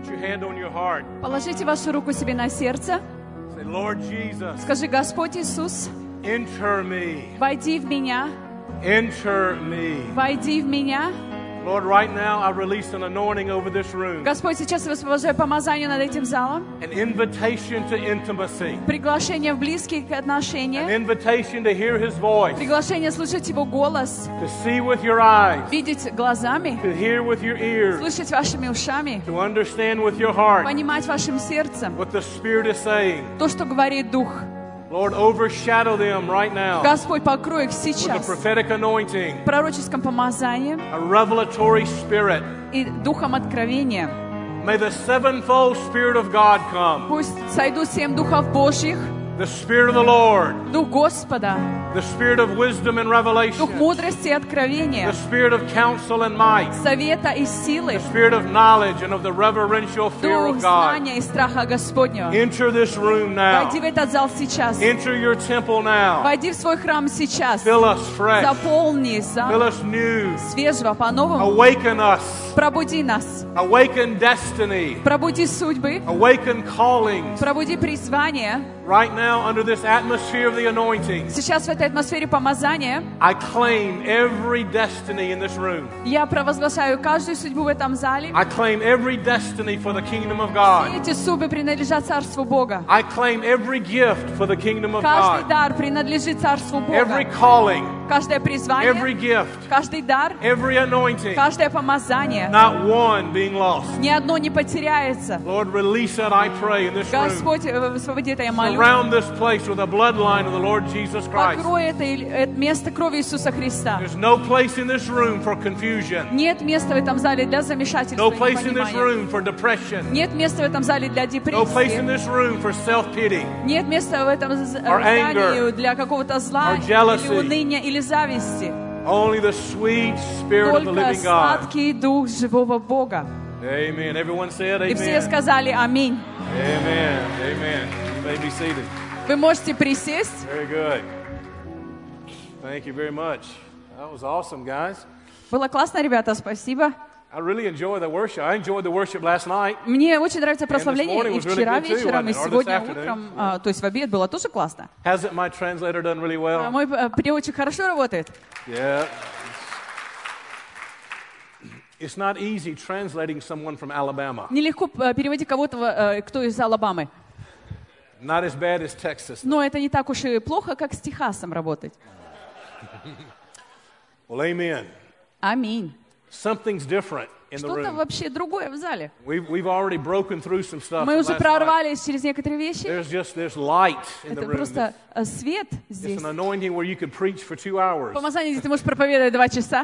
your hand on your heart. Положите вашу руку себе на сердце. Say, Lord Jesus, Скажи: Господь Иисус, enter me. войди в меня, Enter me. войди в меня. Lord, right now I release an anointing over this room. Господь, сейчас я высвобождаю помазание над этим залом. An invitation to intimacy. Приглашение в близкие An отношения. invitation to hear His voice. Приглашение слышать Его голос. To see with your eyes. Видеть глазами. To hear with your ears. Слышать вашими ушами. To understand with your heart Понимать вашим сердцем what the Spirit is saying. то, что говорит Дух. Lord, overshadow them right now Господь, покрой их with a сейчас prophetic anointing, пророческим помазанием a revelatory spirit. и духом откровения. May the sevenfold Spirit of God come, Пусть сойдут 7 духов Божьих, the Spirit of the Lord, Дух Господа, the Spirit of wisdom and revelation, Дух мудрости и откровения, the Spirit of counsel and might, совета и силы, the Spirit of knowledge and of the reverential fear Дух of God. знания и страха Господнего. Enter this room now. Войди в этот зал сейчас. Enter your temple now. Войди в свой храм сейчас. Fill us fresh. Заполни Fill зал us new. свежего, по-новому. Awaken us. Пробуди нас. Awaken destiny. Пробуди судьбы. Awaken callings. Пробуди призвание. Right now, under this atmosphere of the anointing, Сейчас в этой атмосфере помазания I claim every destiny in this room. я провозглашаю каждую судьбу в этом зале. I claim every destiny for the kingdom of И God. эти судьбы принадлежат Царству Бога. I claim every gift for the kingdom of Каждый God. дар принадлежит Царству Every Бога. calling, Каждое призвание, every gift, каждый дар, every anointing, каждое помазание, not one being lost. ни одно не потеряется. Lord, release that, I pray, in this room. Господь, освободи это, я молю. Surround this place with a bloodline of the Lord Jesus Christ. Покрой это место кровью Иисуса Христа. There's no place in this room for confusion. Нет места в этом зале для замешательства No и place in this непонимания. room for depression. Нет места в этом зале для No place in депрессии. this room for self-pity. Нет места в этом anger, здании для какого-то зла, or jealousy. или уныния, или зависти. Only the sweet Spirit of the Только living God. сладкий дух живого Бога. Amen. Everyone said И все amen. сказали аминь. Amen. Amen. You may be seated. Вы можете присесть. Very good. Thank you very much. That was awesome, guys. Было классно, ребята, спасибо. I really enjoy the worship. I enjoyed the worship last night. Мне очень нравится morning прославление и was really вчера good too, вечером, и wasn't it? Or this сегодня afternoon. утром, то есть в обед было тоже классно. Hasn't my translator done really well? Мой переводчик хорошо работает. Yeah. It's not easy translating someone from Alabama. Нелегко переводить кого-то, кто из Алабамы. Not as bad as Texas. Но это не так уж и плохо, как с Техасом работать. Well, amen. Аминь. Something's different in the Что-то room. вообще другое в зале. We've already broken through some stuff. Мы уже last night. прорвались через некоторые вещи. There's light in the Это room. просто свет It's здесь. an anointing where you could preach for 2 hours. Помазание, где ты можешь проповедовать 2 часа.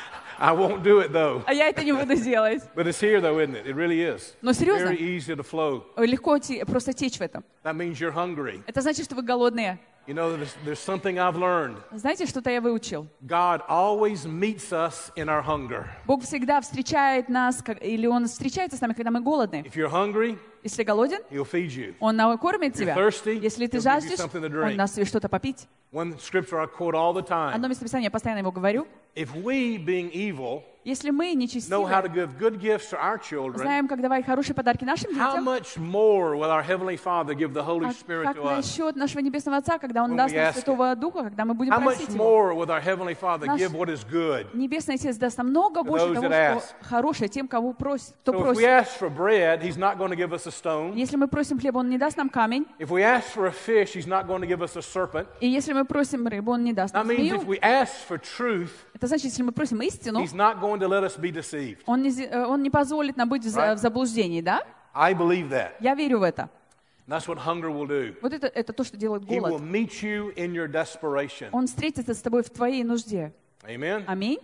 I won't do it though. А я это не буду делать. But it's here though, isn't it? It really is. Но серьезно, Very easy to flow. легко просто течь в этом. That means you're hungry. Это значит, что вы голодные. You know, there's something I've learned. Знаете, что-то я выучил? God always meets us in our hunger. Бог всегда встречает нас, или Он встречается с нами, когда мы голодны. If you're hungry, Если голоден, He'll feed you. Он накормит тебя. thirsty, Если ты He'll give you жаждешь, something to drink. Он даст тебе что-то попить. One scripture I quote all the time. Одно место Писания, я постоянно его говорю. If we, being evil, Если мы know how to нечестивы, give good gifts to our children, знаем, как давать хорошие подарки нашим how детям, much more will our Heavenly Father give the Holy а Spirit как to us? насчет нашего Небесного Отца, когда Он When даст we нам ask Святого Духа, когда мы будем How much просить Его? more will our Heavenly Father Наш give what is good? Небесный Отец даст нам много больше those того, that что хорошее тем, кого просит, кто So if we просит. ask for bread, He's not going to give us a stone. Если мы просим хлеба, Он не даст нам камень. If we ask for a fish, He's not going to give us a serpent. И если мы просим рыбу, Он не даст That нам means змею. if we ask for truth, Это значит, если мы просим истину, He's not going to let us be deceived. Он не позволит нам быть Right. в заблуждении, да? I believe that. Я верю в это. That's what hunger will do. Вот это то, что делает He will голод. meet you in your desperation. Он встретится с тобой в твоей нужде. Amen? Аминь.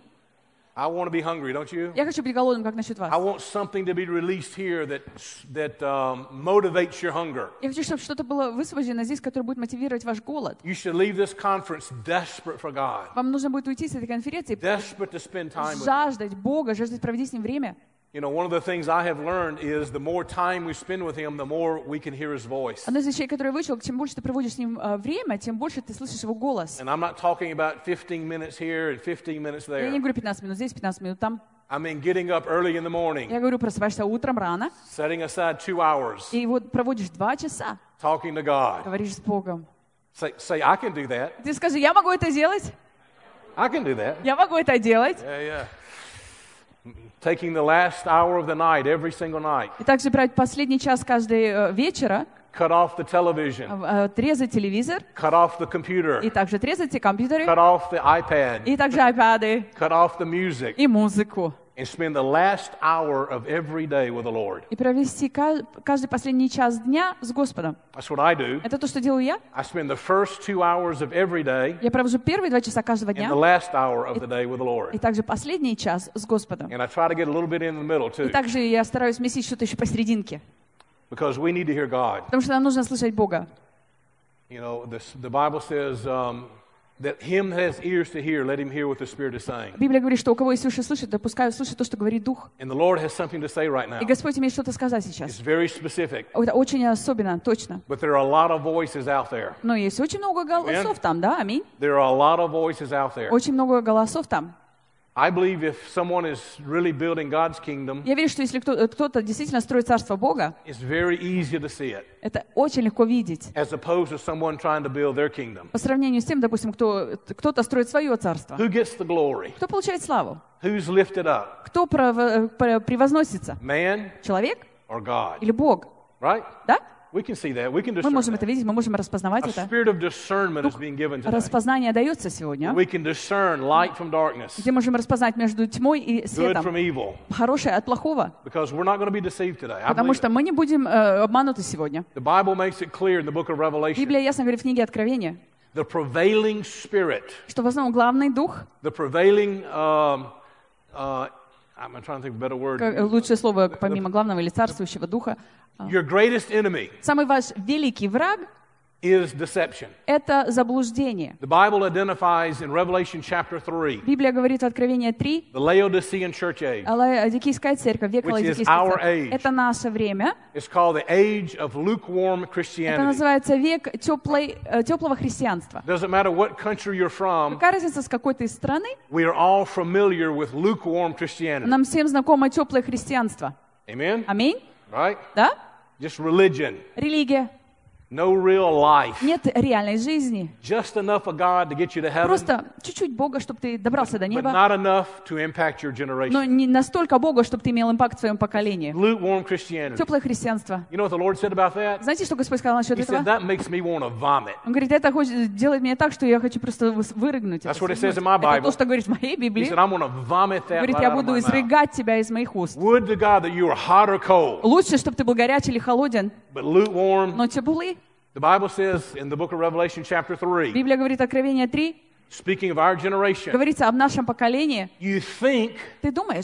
I want to be hungry, don't you? Я хочу быть голодным, как насчет I вас. want something to be released here that motivates your hunger. Я хочу, чтобы что-то было высвобождено здесь, которое будет мотивировать ваш голод. You should leave this conference desperate for God, Вам нужно будет уйти с этой конференции, desperate to spend time with Him. жаждать Бога, жаждать проводить с Ним время. You know, one of the things I have learned is the more time we spend with Him, the more we can hear His voice. Одна из вещей, которую я выучил, чем больше ты проводишь с Ним время, тем больше ты слышишь Его голос. And I'm not talking about 15 minutes here and 15 minutes Я не there. говорю 15 минут здесь, 15 минут там. I mean, getting up early in the morning, Я говорю, просыпаешься утром рано, setting aside 2 hours, и вот проводишь 2 часа, talking to God. говоришь с Богом. Say, I can do that. Ты скажи, я могу это делать? I can do that. Я могу это делать. Yeah. Taking the last hour of the night, every single night. И также брать последний час каждый вечера, Cut off the television. отрезать телевизор, Cut off the computer. и также отрезать и компьютеры, Cut off the iPad. и также айпады, Cut off the music. и музыку. And spend the last hour of every day with the Lord. И провести каждый последний час дня с Господом. That's what I do. Это то, что делаю я. I spend the first 2 hours of every day Я провожу первые 2 часа каждого and дня, the last hour of the day with the и Lord. также последний час с Господом. And I try to get a little bit in the middle И too, также я стараюсь вместить что-то еще посерединке, because we need to hear God. потому что нам нужно слышать Бога. You know, the Bible says that him that has ears to hear, let him hear what the Spirit is saying. Библия говорит, что у кого есть уши слышать, да пускай слышит то, что говорит Дух. And the Lord has something to say right now. И Господь имеет что-то сказать It's сейчас. very specific, Это очень особенно, точно. but there are a lot of voices out there. Но есть очень много голосов там, да, аминь. There are a lot of voices out there. Очень много голосов там. I believe if someone is really building God's kingdom, Я верю, что если кто-то действительно строит Царство Бога, it's very easy to see it, это очень легко видеть. as opposed to someone trying to build their kingdom. По сравнению с тем, допустим, кто-то строит свое царство. Who gets the glory? Кто получает славу? Who's lifted up? Кто превозносится? Man Человек or God? или Бог? Right? Да? We can see that. We can Мы discern можем that. это видеть, мы можем распознавать A это. spirit of discernment is being given today. Распознание дается сегодня, We can discern light from darkness, где можем распознать между тьмой и good светом, from evil, хорошее от плохого. because we're not going to be deceived today. I Потому believe что it. мы не будем обмануты сегодня. The Bible makes it clear in the book of Revelation, Библия ясно говорит в книге Откровения, the prevailing spirit, что в основном главный дух, the prevailing, I'm trying to think of a better word, лучшее слово помимо главного или царствующего духа, your greatest enemy самый ваш великий враг is deception. — это заблуждение. The Bible identifies in Revelation chapter 3, Библия говорит в Откровении 3, the Laodicean church age. Ладикийская церковь, век Which is Ладикийской our церкви. age. Это наше время. It's called the age of lukewarm Это Christianity. называется век теплого христианства. Doesn't matter what country you're from, Какая разница, с какой ты страны? we are all familiar with lukewarm Christianity. Нам всем знакомо теплое христианство. Amen? Аминь? Right? Да? Just religion. Религия. No real life. Нет реальной жизни. Just enough of God to get you to heaven, Просто чуть-чуть Бога, чтобы ты добрался до but неба. not enough to impact your Но generation. не настолько Бога, чтобы ты имел импакт в своем поколении. Lukewarm Christianity. Теплое христианство. You know what the Lord said about that? Знаете, что Господь сказал насчет He said, этого? that makes me want to vomit. Он говорит, это делает меня так, что я хочу просто вырыгнуть. That's это, what it says in свернуть. my Это Bible. то, что говорит в моей He Библии. said, I'm going to vomit that Говорит, right я out of буду my mouth. изрыгать тебя из моих уст. Would to God that you were hot or cold, Лучше, чтобы ты был горячий или холоден, but lukewarm. но теплый. The Bible says in the book of Revelation chapter 3, Библия говорит, Откровение 3, speaking of our generation, говорится об нашем поколении. you think Ты думаешь,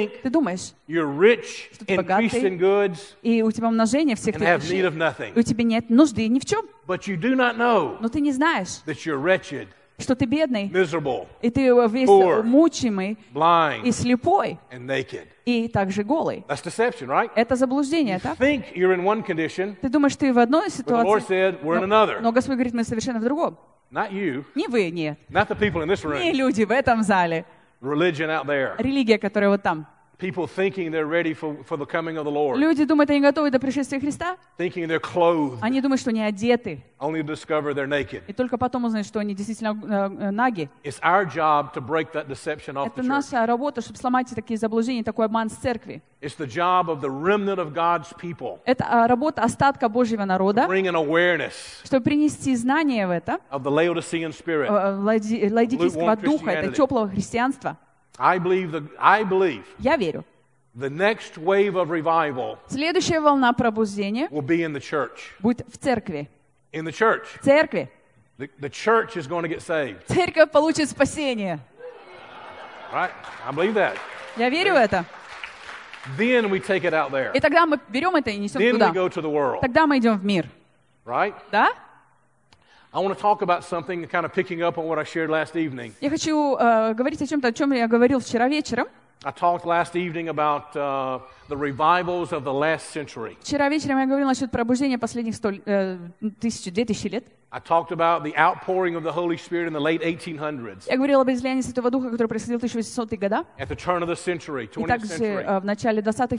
you're rich, Что ты increased богатый, in goods, и у тебя умножение всех and твоих have need вещей, of nothing. и у тебя нет нужды ни в чем. But you do not know Но ты не знаешь, that you're wretched, что ты бедный, miserable, и ты весь Poor. мучимый, и blind, слепой, and naked. и также голый. That's deception, right? Это заблуждение, You так? think you're in one condition, Ты думаешь, ты в одной but the Lord ситуации, said we're in another. но Господь говорит, мы совершенно в другом. Not you, Не вы, нет. not the people in this Не room, люди в этом зале. religion out there. Религия, которая вот там. People thinking they're ready for the coming of the Lord, Люди думают, они готовы до пришествия Христа. thinking they're clothed, Они думают, что они одеты. only to discover they're naked. И только потом узнают, что они действительно наги. It's our job to break that deception off Это the church. наша работа, чтобы сломать такие заблуждения, такой обман с церкви. It's the job of the remnant of God's people Это работа остатка Божьего to народа, bring an awareness чтобы принести знания в это, of the Laodicean spirit. ладикийского Lukewarm духа, это Christianity. теплого христианства. I believe Я верю. the next wave of revival Следующая волна пробуждения will be in the church. будет в церкви. In the church. В церкви. The church is going to get saved. Церковь получит спасение. Right? I believe that. Я верю в это. Then we take it out there. И тогда мы берем это и несем Then we туда. go to the world. Тогда мы идем в мир. Right? Да? I want to talk about something kind of picking up on what I shared last evening. Я хочу говорить о чем-то, о чем я говорил вчера вечером. I talked last evening about the revivals of the last century. Вчера вечером я говорил насчет пробуждения последних 2000 лет. I talked about the outpouring of the Holy Spirit in the late 1800s. Я говорила об излиянии Святого Духа, которое происходило в 1800-е годы. At the turn of the century, И 20th также century. в начале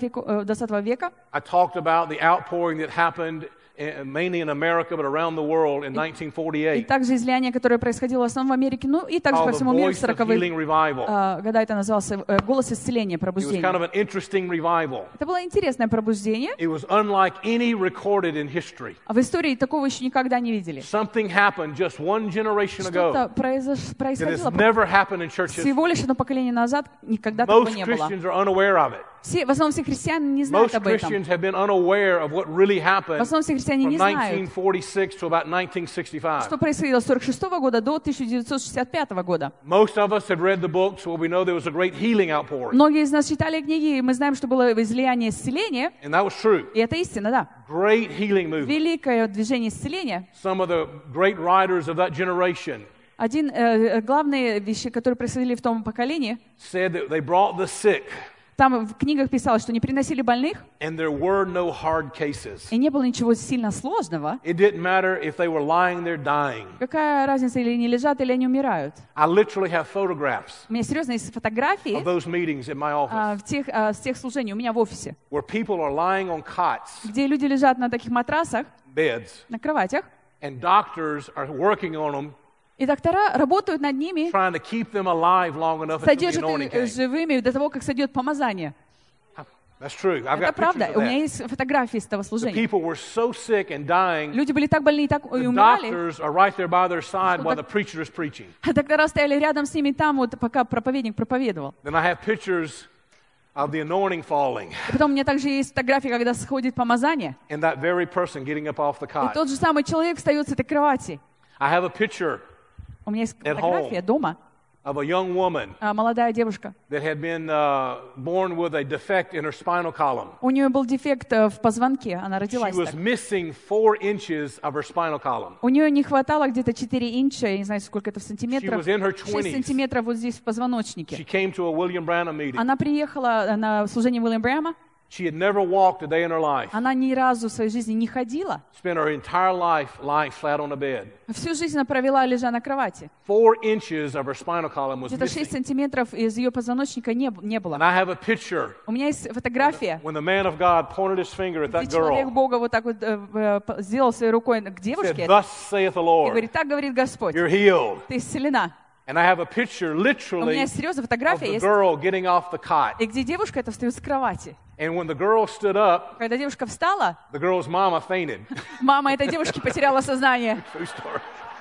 20 века. I talked about the outpouring that happened mainly in America, but around the world in И 1948. также излияние, которое происходило в основном в Америке, ну и также по Called the всему миру в Voice of 40-х Healing Revival. года. Это назывался «Голос исцеления», It was пробуждение. kind of an interesting revival. Это было интересное пробуждение. It was unlike any recorded in history. А в истории такого еще никогда не видели. Something happened just one generation Что-то ago that has происходило never happened in church history. всего лишь одно поколение назад, никогда такого Most не было. Christians are unaware of it. В основном все христиане не знают Most об этом. Christians have been unaware of what really В happened основном все христиане from не знают, 1946 to about 1965. что происходило с 1946 года до 1965 года. Most of us have read the books where we know there was a great healing outpouring. Многие из нас читали книги, и мы знаем, что было излияние исцеления, And that was true. и это истина, да. Great healing movement. Великое движение исцеления. Some of the great writers of that generation Один главные вещи, которые происходили в том поколении, said that they brought the sick там в книгах писалось, что не приносили больных, and there were no hard cases. и не было ничего сильно сложного. It didn't matter if they were lying there dying. Какая разница, или они лежат, или они умирают. I literally have photographs У меня серьезно есть фотографии of those meetings in my office с тех служений у меня в офисе, where people are lying on cots, где люди лежат на таких матрасах, beds, на кроватях, and doctors are working on them, и доктора работают над ними, trying to keep them alive long enough until the содержат anointing их came. живыми до того, как сойдет помазание. That's true. I've Это got pictures правда. of У меня that. есть фотографии с этого The служения. people were so sick and dying, Люди были так больны и так the умирали, doctors are right there by their side while the preacher is preaching. а доктора стояли рядом с ними там, вот, пока проповедник проповедовал. Then I have pictures of the anointing falling И потом у меня также есть фотографии, когда сходит помазание, and that very person getting up off the и cot. тот же самый человек встает с этой кровати. I have a picture У меня есть At фотография дома, of a young woman молодая девушка. that had been born with a defect in her spinal column. У нее был дефект в позвонке, она She родилась was так. missing 4 inches of her spinal column. У нее не хватало где-то 4 инча, я не знаю, сколько это в She сантиметрах, was in her 6 20s. сантиметров вот здесь в She позвоночнике. came to a William Branham meeting. Она приехала на служение Уильяма Брэма, She had never walked a day in her life. она ни разу в своей жизни не ходила. Spent her entire life lying flat on a bed. Всю жизнь она провела, лежа на кровати. 4 inches of her spinal column was Где-то 6 missing. сантиметров из ее позвоночника не And было. I have a picture У меня есть фотография, when the man of God pointed his finger at где that человек girl. Бога вот так вот сделал своей рукой к Said, девушке "Thus saith the и Lord, говорит, так говорит Господь, you're healed." ты исцелена. And I have a picture, У меня literally, есть серьезная of фотография, the есть, girl getting off the cot. и где девушка эта встает с кровати. And when the girl stood up, Когда девушка встала, the girl's mama fainted. мама этой девушки потеряла сознание. True story.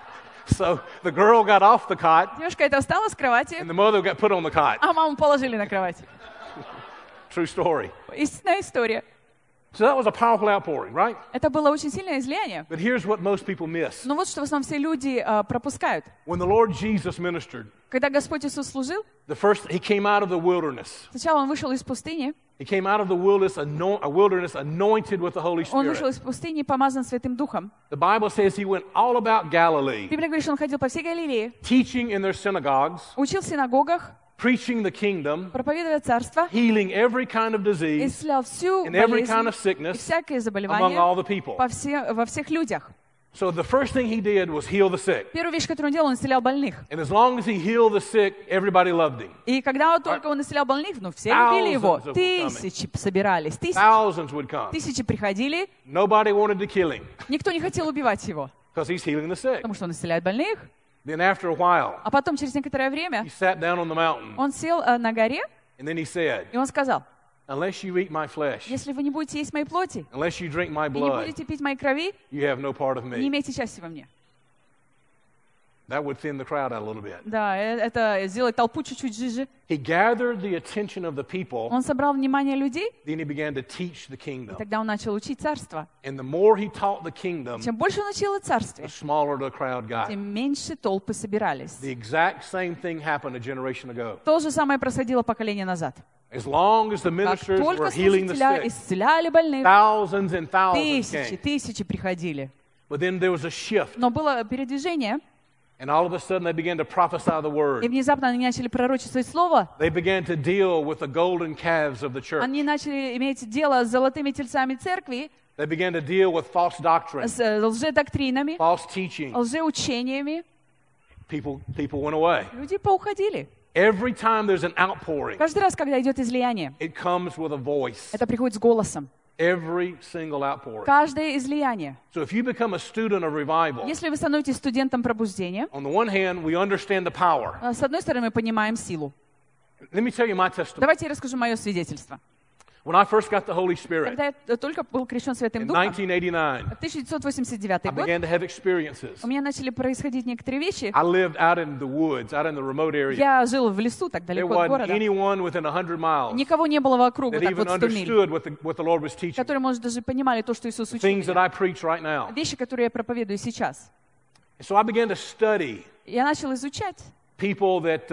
So the girl got off the cot, Девушка эта встала с кровати, and the mother got put on the cot. а маму положили на кровать. True story. Истинная история. So that was a powerful outpouring, right? Это было очень сильное излияние. But here's what most people miss. Но вот что в основном все люди пропускают. When the Lord Jesus ministered, Когда Господь Иисус служил, he came out of the wilderness. сначала Он вышел из пустыни, He came out of the wilderness anointed with the Holy Он вышел Spirit. из пустыни, помазан Святым Духом. The Bible says he went all about Galilee, Библия говорит, что Он ходил по всей Галилее, teaching in their synagogues, учил в синагогах, preaching the kingdom, проповедуя царство, healing every kind of disease исцелял всю and every болезнь kind of и sickness всякое among заболевание all the people. во всех людях. So the first thing he did was heal the sick. Первую вещь, которую Он делал, Он исцелял больных. And as long as he healed the sick, everybody loved him. И когда только Он исцелял больных, ну все любили Его. Thousands of them Тысячи собирались, Thousands would come. тысячи приходили. Nobody wanted to kill him Никто не хотел убивать Его, because he's healing the sick. потому что Он исцеляет больных. Then after a while, А потом, через некоторое время, he sat down on the mountain Он сел на горе, and then he said, и Он сказал, unless you eat my flesh, если вы не будете есть моей плоти unless you drink my и не blood, будете пить моей крови, you have no part of не me. имейте части во мне. That would thin the crowd out a little bit. Да, это сделает толпу чуть-чуть жиже. He gathered the attention of the people, Он собрал внимание людей, then he began to teach the и kingdom. тогда Он начал учить царство. And the more he taught the kingdom, Чем больше Он учил о царстве, the smaller the crowd got. тем меньше толпы собирались. The exact same thing happened a generation ago. То же самое происходило поколение назад. As long as the Как ministers только were healing the служители sick, исцеляли больных, thousands and thousands came. тысячи приходили. But then there was a shift, Но было передвижение, and all of a sudden they began to prophesy the и word. внезапно они начали пророчествовать слово. They began to deal with the golden calves of the church. Они начали иметь дело с золотыми тельцами церкви, They began to deal with false doctrine, с лжедоктринами, false teaching. лжеучениями. People went away. Люди поуходили. Every time there's an outpouring, Каждый раз, когда идет излияние, it comes with a voice. это приходит с голосом. Every single outpouring. Каждое излияние. So if you become a student of revival, Если вы становитесь студентом пробуждения, on the one hand, we understand the power. с одной стороны, мы понимаем силу. Let me tell you my testimony. Давайте я расскажу мое свидетельство. When I first got the Holy Spirit Когда я только был крещен Святым in Духом, 1989, 1989 I год, began to have experiences. у меня начали происходить некоторые вещи. I lived out in the woods, out in the remote area. Я жил в лесу, так There далеко от wasn't города. anyone within 100 miles Никого не было вокруг, that вот так even вот 100 миль, understood what the Lord was teaching. которые, может, даже понимали то, что Иисус учил Things that меня. I preach right now. Вещи, которые я проповедую сейчас. And so I began to study Я начал изучать people that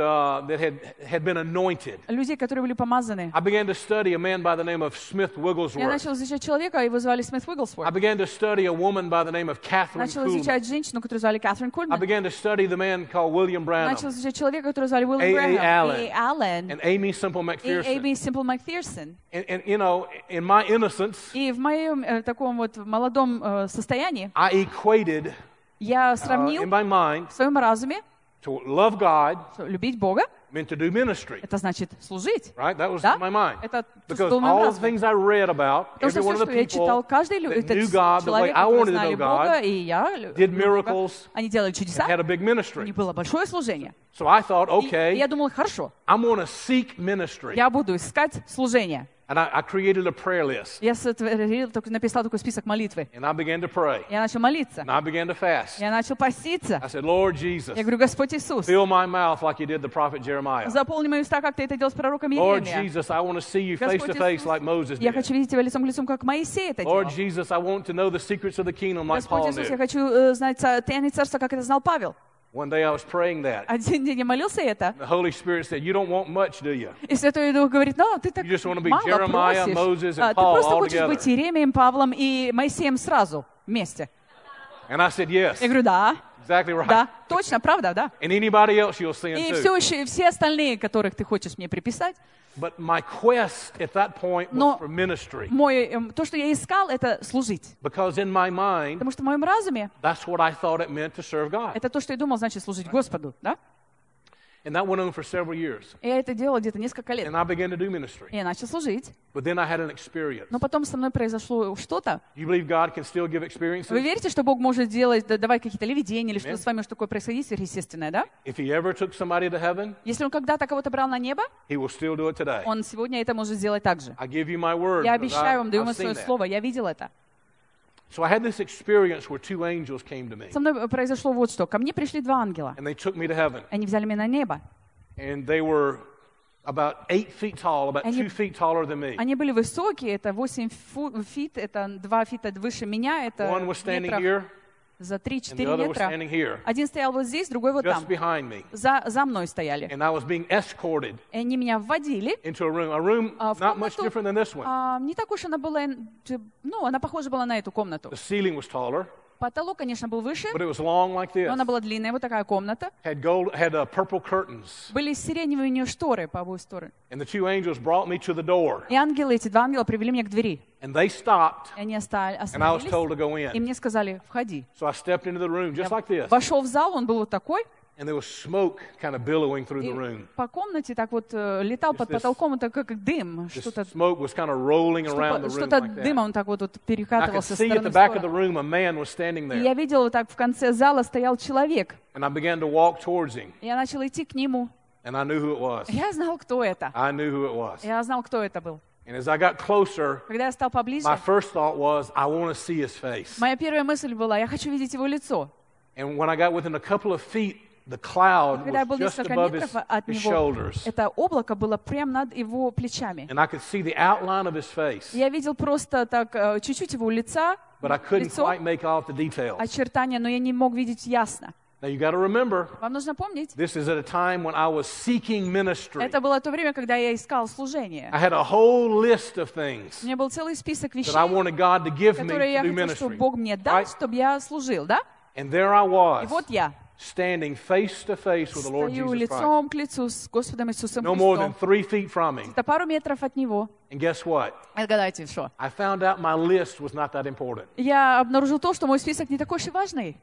had been anointed. людей, которые были помазаны. I began to study a man by the name of Smith Я Wigglesworth. начал изучать человека, его звали Смит I Уигглсворт. began to study a woman by the name of Catherine Начал Kuhlman. изучать женщину, которую звали Кэтрин I Кульман. began to study the man called William Начал Branham изучать человека, которого звали Уилл A.A. Брэхэм, Allen. И. Аллен, and Amy Simple и McPherson. Эйми Симпл Макферсон. And you know, in my innocence, И в моем таком вот молодом состоянии I equated я сравнил in my mind в своем разуме, to love God что любить Бога, meant to do ministry. это значит служить. Right? That was Да? in my mind. Это то, Because что было в моем all the разуме. things I read about, Потому every что one все, of что the я читал, people каждый that этот knew God the way человек, I который wanted to знали know Бога, God, и я did люблю Бога, miracles, они делали чудеса, had a big у них ministry. было большое служение. So I thought, И okay, я думал, хорошо, I'm going to seek ministry. я буду искать служение. And I created a prayer list. Я написал такой список молитвы. And I began to pray. Я начал молиться. And I began to fast. Я начал поститься. I said, Lord Jesus, Я говорю, Господь Иисус, fill my mouth like you did the prophet Jeremiah. заполни мои уста, как ты это делал с пророком Lord Иеремией. Jesus, I want to see you face to Господь face Иисус, like Moses я did. хочу видеть тебя лицом к лицу, как Моисей это делал. Lord Jesus, I want to know the secrets of the kingdom like Господь Paul Иисус, я knew. хочу знать тайны царства, как это знал Павел. One day I was praying that. Один день я молился это, The Holy Spirit said, you don't want much, do you? и Святой Дух говорит, ну, ты так You just want to be мало Jeremiah, Moses, просишь. and Ты Paul просто all хочешь together. быть Иеремием, Павлом и Моисеем сразу, вместе. And I said, yes, Я говорю, да, exactly right. да, точно, правда, да. And anybody else you'll see И too. все остальные, которых ты хочешь мне приписать, But my quest at that point was Но for ministry. то, что я искал, это служить. Because in my mind, Потому что в моем разуме that's what I thought it meant to serve God. это то, что я думал, значит служить Господу, да? And that went on for several years. И я это делал где-то несколько лет. And I began to do ministry. И я начал служить. But then I had an experience. Но потом со мной произошло что-то. You believe God can still give experiences? Вы верите, что Бог может делать, давать какие-то видения, или что с вами что такое происходит сверхъестественное, да? If he ever took somebody to heaven, Если Он когда-то кого-то брал на небо, he will still do it today. Он сегодня это может сделать так же. I give you my word. Я because обещаю вам, даю вам I've свое seen that. слово, я видел это. So I had this experience where two angels came to me. Со мной произошло вот что. Ко мне пришли два ангела. And they took me to heaven. Они взяли меня на небо. And they were about 8 feet tall, about 2 feet taller than me. Они были высокие, это 8 фит, это 2 фита выше меня, это One was standing метров here, за and the 3-4 other was метра. standing here, Один стоял вот здесь, другой вот там. just behind me. За мной стояли. And I was being escorted И они меня вводили. into a room В not much комнату. different than this one. Не так уж она была, ну, она похожа была на эту комнату. The ceiling was taller, Потолок, конечно, был выше, but it was long like this. но она была длинная, вот такая комната. Had purple curtains. Были сиреневые у нее шторы по обоим сторонам. And the two angels brought me to the door. И ангелы, эти два ангела привели меня к двери. And they stopped, И они and I was остановились, told to go и in. мне сказали, входи. So I stepped into the room just like this. Вошел в зал, он был вот такой, And there was smoke kind of billowing through и the room. по комнате так вот летал под this- потолком, это как дым, This что-то smoke was kind of rolling around the room что-то like that. дымом так вот I could перекатывался с see at стороны the в back of the сторону. room a man was standing И there. я видела, вот так в конце зала стоял человек. And I began to walk towards him. Я начала идти к нему. And I knew who it was. Я знал, кто это. I knew who it was. Я знал, кто это был. And as I got closer, Когда я стал поближе, my first thought was, I want to see his face. моя первая мысль была, я хочу видеть его лицо. And when I got within a couple of feet, the cloud Когда я was был just несколько above метров от his него, shoulders. это облако было прямо над его плечами. And I could see the outline of his face, Я видел просто так чуть-чуть его лица, but I couldn't лицо, quite make out the details. очертания, но я не мог видеть ясно. Now you got to remember, Вам нужно помнить, this is at a time when I was seeking ministry. это было то время, когда я искал служение. I had a whole list of things У меня был целый список вещей, that I wanted God to give me которые я to do хотел, чтобы ministry. Бог мне дал, Right? чтобы я служил, да? And there I И was, вот я, standing face to face with the Lord Стою Jesus Christ. лицом к лицу с Господом Иисусом No more than Христом. 3 feet from him. Это пару метров от Него. And guess what? Отгадайте, что? I found out my list was not that important. Я обнаружил то, что мой список не такой уж и важный.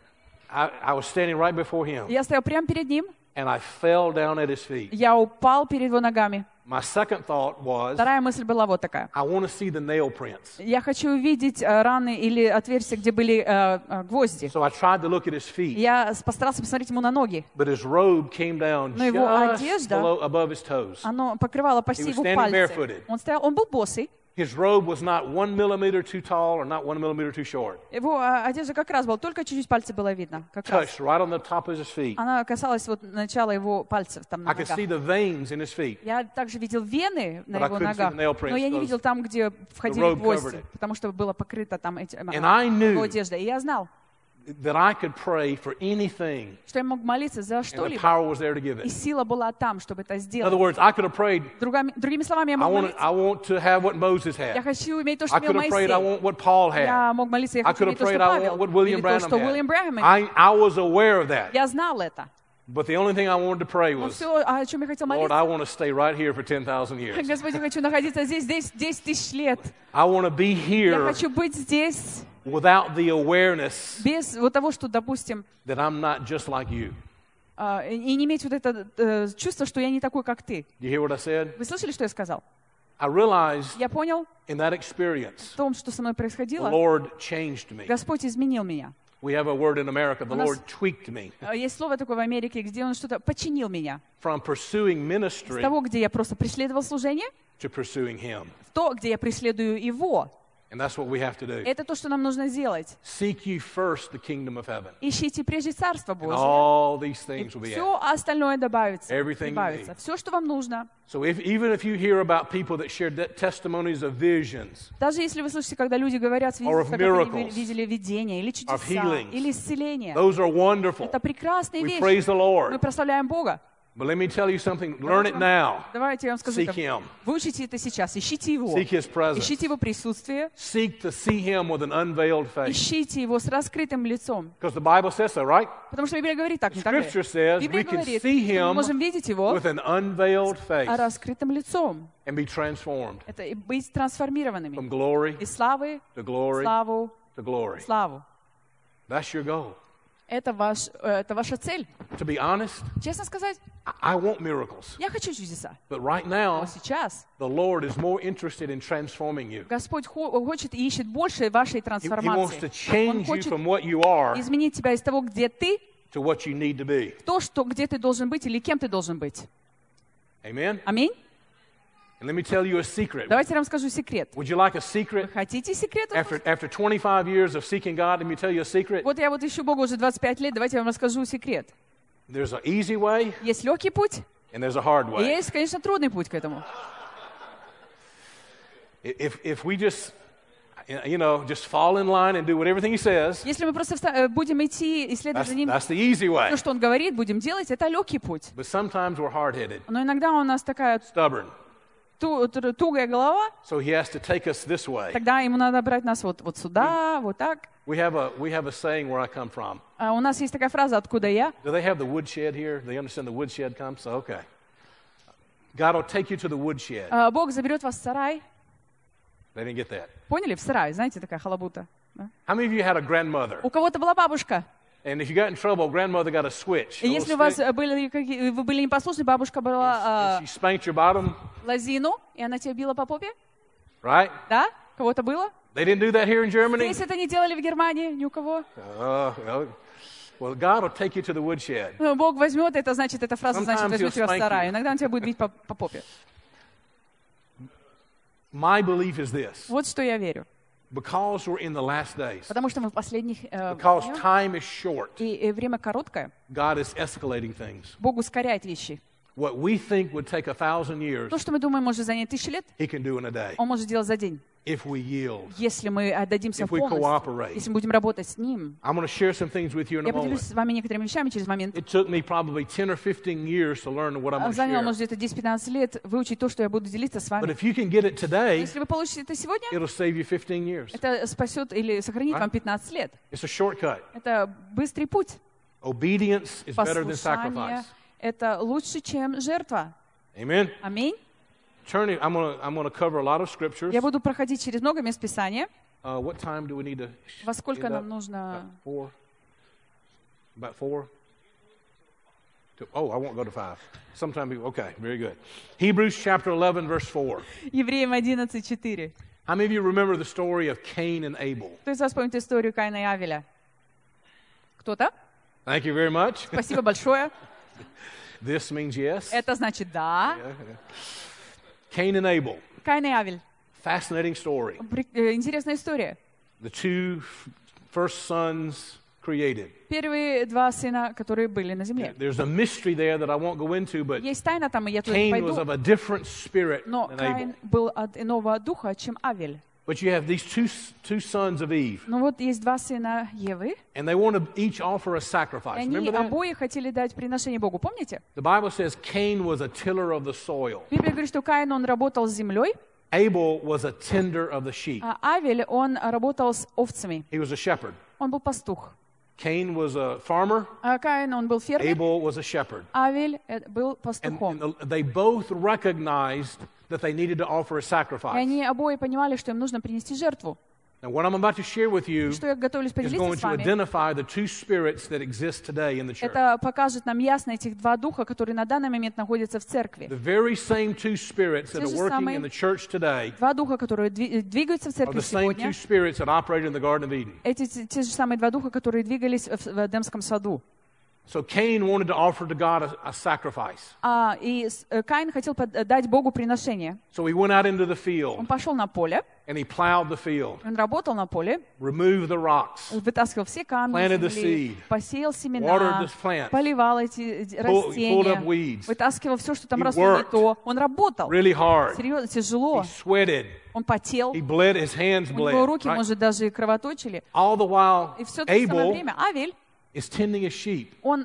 I was standing right before him, Я стоял прямо перед Ним. and I fell down at his feet. Я упал перед Его ногами. My second thought was, Вторая мысль была вот такая. I want to see the nail prints. Я хочу увидеть раны или отверстия, где были гвозди. So I tried to look at his feet, Я постарался посмотреть ему на ноги. but his robe came down Но его just одежда- above his toes. Оно покрывало He почти was его standing пальцы. barefooted. Он был босый. His robe was not 1 millimeter too tall or not 1 millimeter too short. Его одежда как раз была, только чуть-чуть пальцы было видно. Как раз. Touched right on the top of his feet. Она касалась вот начала его пальцев там на I could see ногах. the veins in his feet. Я также видел вены на But I его couldn't see ногах, the nail prints но я не because видел там, где входили robe covered гвозди, it. потому что было покрыто там And I knew его одеждой. И я знал, that I could pray for anything, что я мог молиться за and the что-либо, power was there to give и it. сила была там, чтобы это In other сделать. words, I could have prayed, Другими словами, я I мог want, молиться. I want to have what Moses Я had. хочу иметь то, I что имел could have prayed, I Моисей. want what Paul had. Я мог молиться, я I хочу could have иметь то, что prayed, I Павел, want what William или то, Branham что Уильям had. Брэнхам имел. I was aware of that. Я знал это. But the only thing I wanted to pray Но was, все, о чем я хотел Lord, I молиться, want to stay right here for 10,000 years. Господи, я хочу находиться здесь 10 тысяч лет. I want to be Я here хочу быть здесь without the awareness без вот того, что, допустим, that I'm not just like you. и не иметь вот это чувство, что я не такой, как ты. You hear what I said? Вы слышали, что я сказал? I realized Я понял in that experience, в том, что со мной the происходило, Lord changed me. Господь изменил меня. We have a word in America, the У нас- Lord tweaked me Есть слово такое в Америке, где Он что-то починил меня. from pursuing С ministry того, где я просто преследовал служение, to pursuing Him. в то, где я преследую Его. And that's what we have to do. Это то, что нам нужно сделать. Seek ye first the kingdom of heaven. Ищите прежде Царство And Божие. all these И things will be added. все остальное добавится. Everything you Добавится. need. Все, что вам нужно. So even if you hear about people that share testimonies of visions, Даже если вы слышите, когда люди говорят, Or of как они miracles, видели видения, или чудеса, healings, или исцеления. those are wonderful. Это прекрасные We вещи. praise the Мы Lord. прославляем Бога. But let me tell you something. Learn it now. Давайте я вам скажу, Seek это. Him. Выучите это сейчас, ищите Его. Seek His presence. Ищите Его присутствие, Seek to see Him with an unveiled face. ищите Его с раскрытым лицом. Because the Bible says so, right? Потому что Библия говорит так, не так ли? Scripture says Библия we can говорит, see что мы Him можем видеть Его with an unveiled face раскрытым лицом. and be transformed Это и быть трансформированными. from glory Из славы to в glory славу, to glory. в славу. That's your goal. Это ваша цель. To be honest, Честно сказать, I want miracles. я хочу чудеса. But right Но now, сейчас the Lord is more interested in transforming you. Господь хочет и ищет больше вашей He wants to трансформации. Он change you хочет from what you are изменить тебя из того, где ты, to what you need to be. в то, где ты должен быть или кем ты должен быть. Amen? Аминь. And let me tell you a secret. Давайте я вам скажу секрет. Would you like a Вы secret? хотите секрет? After 25 years of seeking God, let me tell you a secret. Вот я вот ищу Бога уже 25 лет, давайте я вам расскажу секрет. There's an easy way Есть легкий путь, and there's a hard и way. есть, конечно, трудный путь к этому. If we just, just fall in line and do what everything He says, Если мы просто будем идти и следовать за Ним, that's the easy way. то, что Он говорит, будем делать, это легкий путь. But sometimes we're hard-headed, Но иногда у нас такая stubborn. тугая голова, So He has to take us this way. тогда Ему надо брать нас вот сюда, вот так. We have a saying where I come from. А у нас есть такая фраза «Откуда я?». Do they have the woodshed here? They understand the woodshed comes? So, okay. God will take you to the woodshed. Бог заберет вас в сарай. They didn't get that. Поняли? В сарай, знаете, такая халабута. Да? How many of you had a grandmother? У кого-то была бабушка. And if you got in trouble, grandmother got a switch. И a если little у вас stick, вы были непослушны, бабушка брала and she spanked your bottom, лозину, и она тебя била по попе. right? Да? Кого-то было? They didn't do that here in Germany? Здесь это не делали в Германии, ни у кого. Well, God will take you to the woodshed. Но Бог возьмет, это значит, эта фраза значит, Sometimes возьмет he'll тебя в spank сарай. you. Иногда он тебя будет бить по попе. My belief is this. Вот что я верю. Because we're in the last days, Потому что мы в последних because днях, time is short, и время короткое, God is escalating things. Бог ускоряет вещи. What we think would take 1,000 years, То, что мы думаем, может занять 1000 лет, He can do in a day Он может сделать за день. if we yield. Если мы отдадимся If we полностью, cooperate. если мы будем работать с Ним. I'm going to share some things with you in a Я поделюсь moment. с вами некоторыми вещами через момент. It took me probably 10 or 15 years to learn what I'm going to Заняло, share. может, где-то 10-15 лет выучить то, что я буду делиться с But вами. if you can get it today, Если вы получите это сегодня, it'll save you 15 years. это спасет или сохранит вам 15 лет. It's a shortcut. Это быстрый путь. Obedience is better than Послушание sacrifice. — это лучше, чем жертва. Amen. Аминь. Turning, I'm gonna cover a lot of scriptures. Я буду проходить через много мест Писания. What time do we need to? Во сколько end нам up? нужно? About 4. Oh, I won't go to 5. Sometime. Okay, very good. Hebrews chapter 11, verse 4. Евреям 11:4. How many of you remember the story of Cain and Abel? Кто из вас помнит историю Каина и Авеля? Кто-то? Thank you very much. Спасибо большое. This means yes. Это значит да. Cain and Abel. Каин и Авель. Fascinating story. Интересная история. The two first sons created. Первые два сына, которые были на земле. There's a mystery there that I won't go into, but Есть тайна там, и я туда не Cain was of пойду. a different spirit Но than Каин Abel. был от иного духа, чем Авель. But you have these two sons of Eve, Но вот есть два сына Евы, and they want to each offer a и sacrifice. они Remember that? обои хотели дать приношение Богу. Помните? The Bible says Cain was a tiller of the soil. Библия говорит, что Каин, он работал с землей, Abel was a tender of the sheep. а Авель, он работал с овцами. He was a shepherd. Он был пастух. Cain was a farmer. А Каин, он был фермер, Abel was a shepherd. Авель был And пастухом. they both recognized that they needed to offer a И sacrifice. они обои понимали, что им нужно принести жертву. Now, what I'm about to share with you Что я готовлюсь is поделиться going с to вами. identify the two spirits that exist today in the church. Это покажет нам ясно этих два духа, которые на данный момент находятся в церкви. The very same two spirits that Те are же working самые in the church today Два духа, которые двигаются в are церкви the same сегодня. two spirits that operated in the Garden of Eden. Эти те же самые два духа, которые двигались в Эдемском саду. So Cain wanted to offer to God a sacrifice. Каин хотел дать Богу приношение. So he went out into the Он field пошел на поле, and he plowed the field, он работал на поле, removed the rocks, вытаскивал все камни Planted the из земли, seed. посеял Watered семена, the plants. поливал эти pulled up растения, weeds. вытаскивал все, что там He росло не worked то. Он работал. really hard. Серьезно, тяжело. He sweated. Он потел. He bled. His hands У него bled. руки, right? может, даже и кровоточили. All the while, И все то же самое Abel время Авель, is tending a sheep. он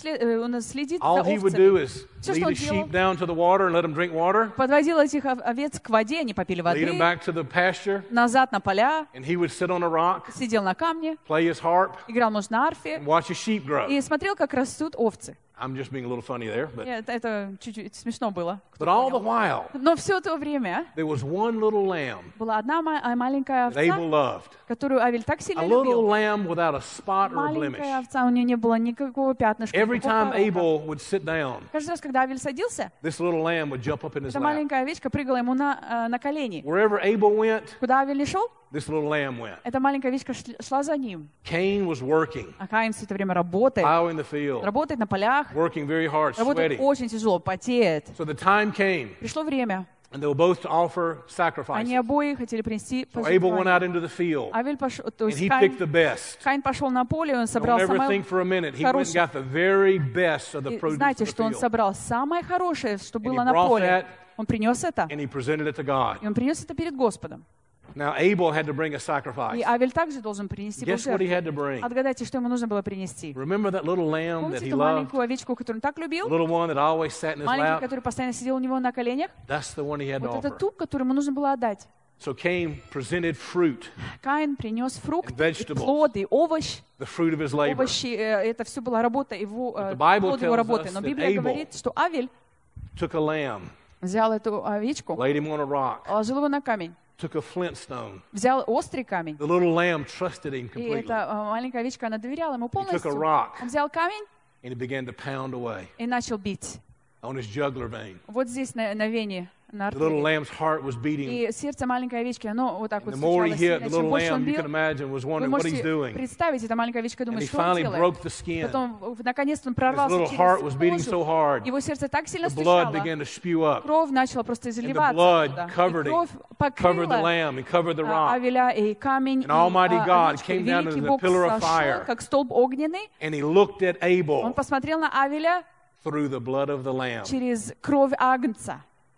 следит за All he would do овцами. is Все, lead что он his sheep делал, down to the water and let them drink water, подводил этих овец к воде, они попили lead them воды, back to the pasture, назад на поля, and he would sit on a rock, сидел на камне, play his harp, играл, может, на арфе and watch his sheep grow. и смотрел, как растут овцы. I'm just being a little funny there, but Это чуть-чуть смешно было. but all the while, Но все то время there was one little lamb была одна маленькая that Abel овца, loved. которую Авель так сильно A little любил. lamb without a spot or a Маленькая blemish. овца, у нее не было никакого пятнышка. Every time никакого порока. Abel would sit down, Каждый раз, когда Авель садился, this little lamb would jump up in his эта lap. маленькая овечка прыгала ему на колени. Wherever Abel went, Куда Авель не шел, this little lamb went. эта маленькая овечка шла за ним. Cain was working, А Каин все это время работает. plowing the field, Работает на полях, working very hard, работает sweating. очень тяжело, потеет. So the time came, Пришло время. and they were both to offer sacrifices. Они обои хотели принести So Abel went out пожертвования. into the field, Авель пошел, то and есть he picked the Каин, best. Каин пошел на поле, он собрал Don't ever самое... think for a minute. He went and got the very best of the И produce of знаете, the что он field, собрал самое хорошее, что было he на brought поле. that- Он принес это, and he presented it to God. и он принес это перед Господом. Now Abel had to bring a И sacrifice. Авель также должен принести Guess what he жертву. had to bring? Отгадайте, что ему нужно было принести. Remember that little lamb that Помните he эту loved? маленькую овечку, которую он так The любил? little one that always sat in his Маленький, lap? который постоянно сидел у него на коленях? That's the one he had to Вот это offer. ту, которую ему нужно было отдать. So Cain presented fruit, Каин принес фрукт, And vegetables. плод и овощ. the fruit of his labor. Овощи, это все была работа его, the Bible плод его tells работы. us Но that Библия Abel говорит, что Авель Took a lamb, взял эту овечку, laid him on a rock, положил его на камень, took a flintstone. взял острый камень. The little lamb trusted him И completely, эта маленькая овечка, она доверяла ему took a полностью. rock. Он взял камень and he began to pound away и начал бить. on his jugular vein. Вот здесь на вене, на The little артерии. lamb's heart was beating. И сердце маленькой овечки, оно вот так And вот the more he стучало hit, сильнее. the Чем little больше он lamb, you бил, can imagine, was вы wondering what he's можете doing. представить, эта маленькая овечка And думает, he что он finally делает. broke the skin. Потом, наконец-то, он His прорвался little через heart was beating so кожу. hard, Его сердце так сильно the blood стучало. began to spew up. Кровь начала просто изливаться blood оттуда. covered И him, кровь Covered the покрыла lamb and covered the rock. Авеля и камень, And Almighty и God овечку. came down Великий as a Бог pillar of сошел, fire. как столб огненный. And he looked at Он Abel посмотрел на Авеля through the blood of the lamb. через кровь агнца.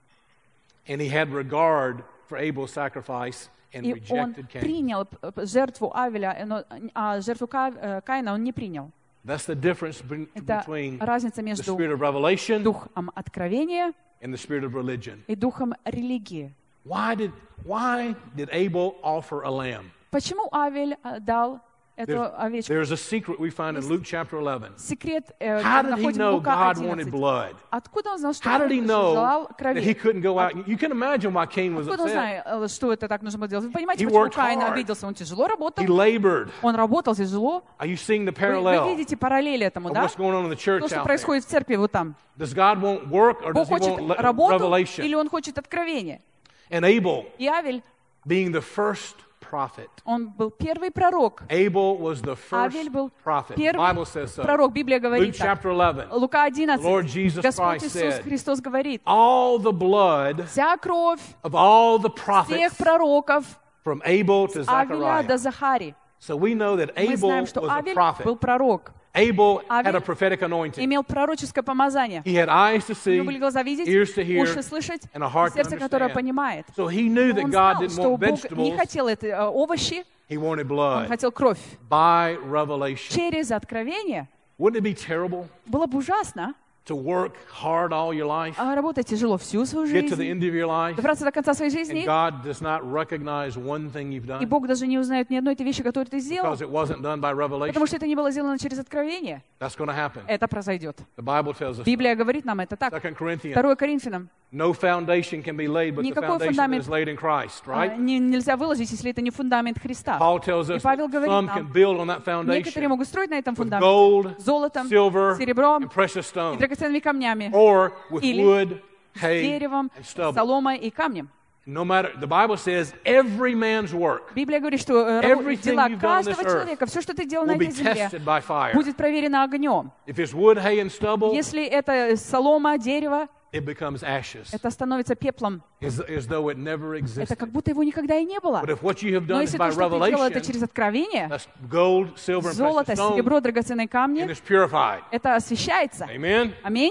And he had regard for Abel's sacrifice and И он rejected Cain. принял жертву Авеля, а жертву Каина он не принял. That's the difference Это between разница the между spirit of revelation духом откровения and the spirit of religion. и духом религии. Why did Abel offer a lamb? Почему Авель дал эту овечку. There's a secret we find in Luke chapter 11. Секрет How did he находим в know Лука God wanted 11. blood? Откуда он знал, что How did he Бог know желал that крови? he couldn't go out? You can imagine why Cain was Откуда он upset. знал, что это так нужно было делать? Вы понимаете, He почему worked Каин hard. обиделся? Он тяжело работал. He labored. Он работал тяжело. Are you seeing the Вы parallel видите параллель этому, of да? what's going on in the church То, что out there? происходит в церкви вот там. Does God want work or does Бог he хочет want работу revelation? или он хочет откровения? And Abel, И Авель, being the first prophet. он был первый пророк. Abel was the first Авель был prophet. The первый Bible says so. пророк. Библия Luke говорит так. chapter 11. Лука 11. Lord Jesus Господь Christ Иисус said, Христос говорит: all the blood вся кровь of all the всех prophets пророков from Abel to Авеля до Zechariah. Захари. So we know that Мы Abel знаем, что was a Авель prophet. был пророк. Abel had a Авель prophetic anointing. имел пророческое помазание. He had eyes to У него были see, глаза видеть, ears to hear, уши слышать, and a heart to сердце, которое understand. понимает. So he knew that Он God знал, didn't что want Бог не vegetables, хотел это овощи, he wanted он blood хотел кровь. by revelation. Через откровение Wouldn't it be terrible было бы ужасно. to work hard all your life, Работать тяжело всю свою get to the жизнь, end of your life, добраться до конца своей and жизни, God does not recognize one thing you've и done Бог даже не узнает ни одной этой вещи, которую ты сделал, because it wasn't done by revelation? потому что это не было сделано через откровение. That's going to happen. Это произойдет. The Bible tells us. Библия говорит нам это так. 2 Corinthians. 2 Коринфянам. No foundation can be laid but the Никакой foundation that фундамент is laid in Christ, right? Нельзя выложить, если это не фундамент Христа. Paul tells us И Павел that говорит some нам, can build on that некоторые foundation могут строить на этом with фундаменте gold, золотом, silver, серебром and precious и stones, драгоценными камнями, or with или wood, с hay, деревом, and stubble. соломой и камнем. No matter, the Bible says every man's work Библия говорит, что Everything дела you've done on каждого this earth человека, все, что ты делал на will be этой земле, tested by fire. будет проверено огнем. If it's wood, hay, and stubble, Если это солома, дерево, it becomes ashes, это становится пеплом. as though it never Это existed. как будто его никогда и не было. But if what you have Но done is если by то, что ты делал, это revelation, через откровение, that's gold, silver, and золото, precious stone, серебро, драгоценные and камни, it's purified. это освещается. Amen? Аминь?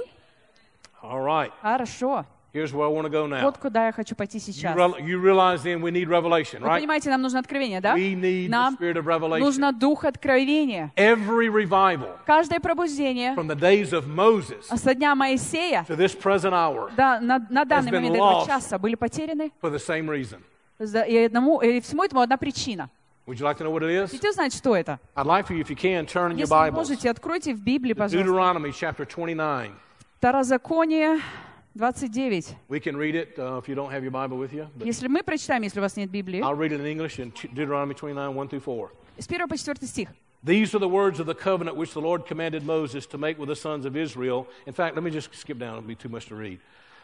All right. Хорошо. Here's where I want to go now. Вот куда я хочу пойти сейчас. You realize then we need revelation, Вы right? понимаете, нам нужно откровение, да? We need the Нам spirit of revelation. нужно дух откровения. Every revival Каждое пробуждение from the days of Moses со дня Моисея to this present hour на данный been момент этого lost. часа были потеряны. for the same reason. И всему этому одна причина. Would you like to know what it is? Хотите узнать, что это? I'd like for you, if you can, turn in your Если вы Bibles можете, откройте в Библии, to пожалуйста. Deuteronomy chapter 29. Второзаконие 29. We can read it if you don't have your Bible with you. But Если мы прочитаем, если у вас нет Библии, I'll read it in English in Deuteronomy 29, 1 through 4. с 1 по 4 стих. These are the words of the covenant which the Lord commanded Moses to make with the sons of Israel. In fact, let me just skip down. It'll be too much to read.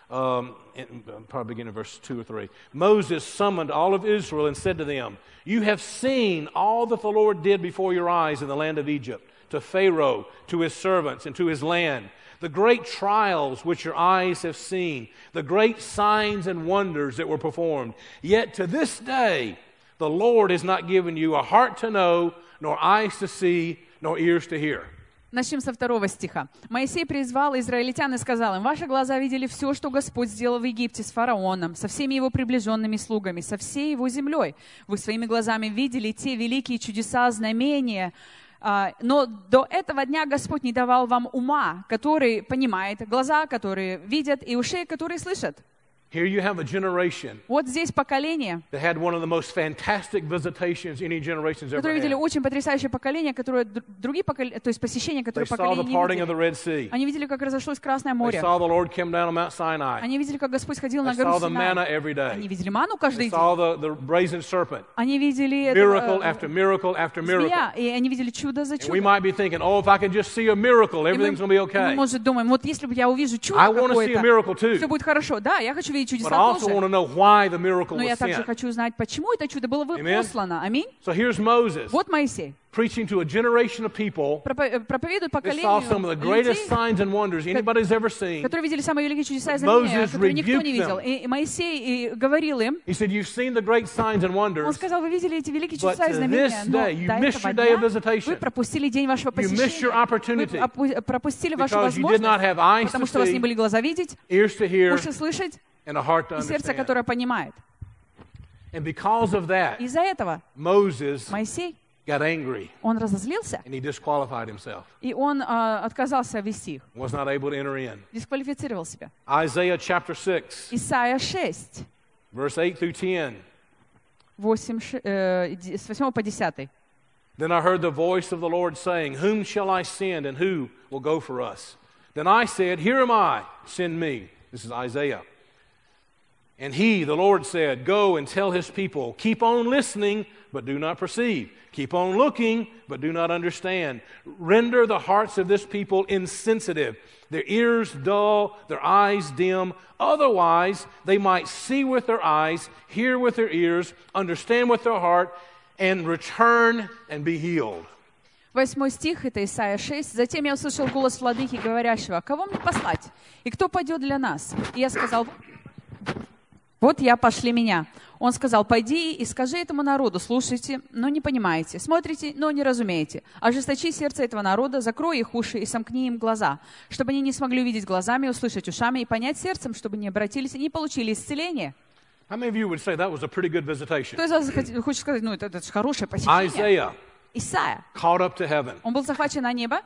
Probably begin in verse 2 or 3. Moses summoned all of Israel and said to them, "You have seen all that the Lord did before your eyes in the land of Egypt, to Pharaoh, to his servants, and to his land. The great trials which your eyes have seen, the great signs and wonders that were performed. Yet to this day, the Lord has not given you a heart to know, nor eyes to see, nor ears to hear." Начнем со 2 стиха. «Моисей призвал израильтян и сказал им: ваши глаза видели все, что Господь сделал в Египте с фараоном, со всеми его приближенными слугами, со всей его землей. Вы своими глазами видели те великие чудеса, знамения. Но до этого дня Господь не давал вам ума, который понимает, глаза, которые видят, и ушей, которые слышат». Here you have a generation Вот здесь поколение, that had one of the most fantastic visitations any generation's ever которые видели had. очень потрясающее поколение, которое другие поколения, то есть посещение, They которое saw the поколение не parting of the видели. Red Sea. Они видели, как разошлось Красное They море. saw the Lord come down on Mount Sinai. Они видели, как Господь ходил They на гору saw the manna Синай. every Они day. видели ману They каждый день. saw the brazen serpent. Они видели Miracle это, after miracle after miracle. змея, и они видели чудо за And we чудом. might be thinking, oh, if I could just see a miracle, И everything's going to be мы, okay. может, думаем, вот если бы я увижу чудо I want to see a какое-то, miracle too. все будет хорошо. Да, я хочу видеть But I чудеса also want тоже. to know why the miracle Но я was также sent. хочу узнать, почему это чудо было Amen. послано. Аминь. So here's Moses Вот Моисей preaching to a generation of people проповедует that saw some of the поколению greatest людей, signs and wonders anybody's ever seen. которые видели самые великие чудеса и But знамения, Moses которые никто не rebuked видел. them. И Моисей и говорил им, He said, you've seen the great signs and он wonders. сказал: вы видели эти великие But чудеса и to знамения, this но day, you до missed этого your day of дня visitation. вы пропустили день вашего You missed your посещения. opportunity Вы пропустили вашу because you did not возможность, have eyes потому to что у вас не see, были глаза видеть, ears to hear, уши слышать and a heart to и сердце, understand. которое понимает. And because of that, Из-за этого Moses Моисей, got angry он разозлился, and he disqualified himself. и он отказался вести их, Was not able to enter in. дисквалифицировал себя. Isaiah chapter 6, Исайя 6, verse 8 through 10. с 8 по 10. Then I heard the voice of the Lord saying, Whom shall I send, and who will go for us? Then I said, Here am I, send me. This is Isaiah. And he, the Lord, said, Go and tell his people, keep on listening, but do not perceive. Keep on looking, but do not understand. Render the hearts of this people insensitive, their ears dull, their eyes dim. Otherwise, they might see with their eyes, hear with their ears, understand with their heart, and return and be healed. 8 стих, это Исайя 6. «Затем я услышал голос владыки, говорящего, кого мне послать? И кто пойдет для нас? И я сказал, вот я, пошли меня. Он сказал, пойди и скажи этому народу, слушайте, но не понимаете, смотрите, но не разумеете. Ожесточи сердце этого народа, закрой их уши и сомкни им глаза, чтобы они не смогли увидеть глазами, услышать ушами и понять сердцем, чтобы не обратились и не получили исцеление». How many of you would say that was a pretty good visitation? Кто из вас хочет сказать, ну это же хорошее посещение? Isaiah, Исайя, caught up to heaven, он был захвачен на небо,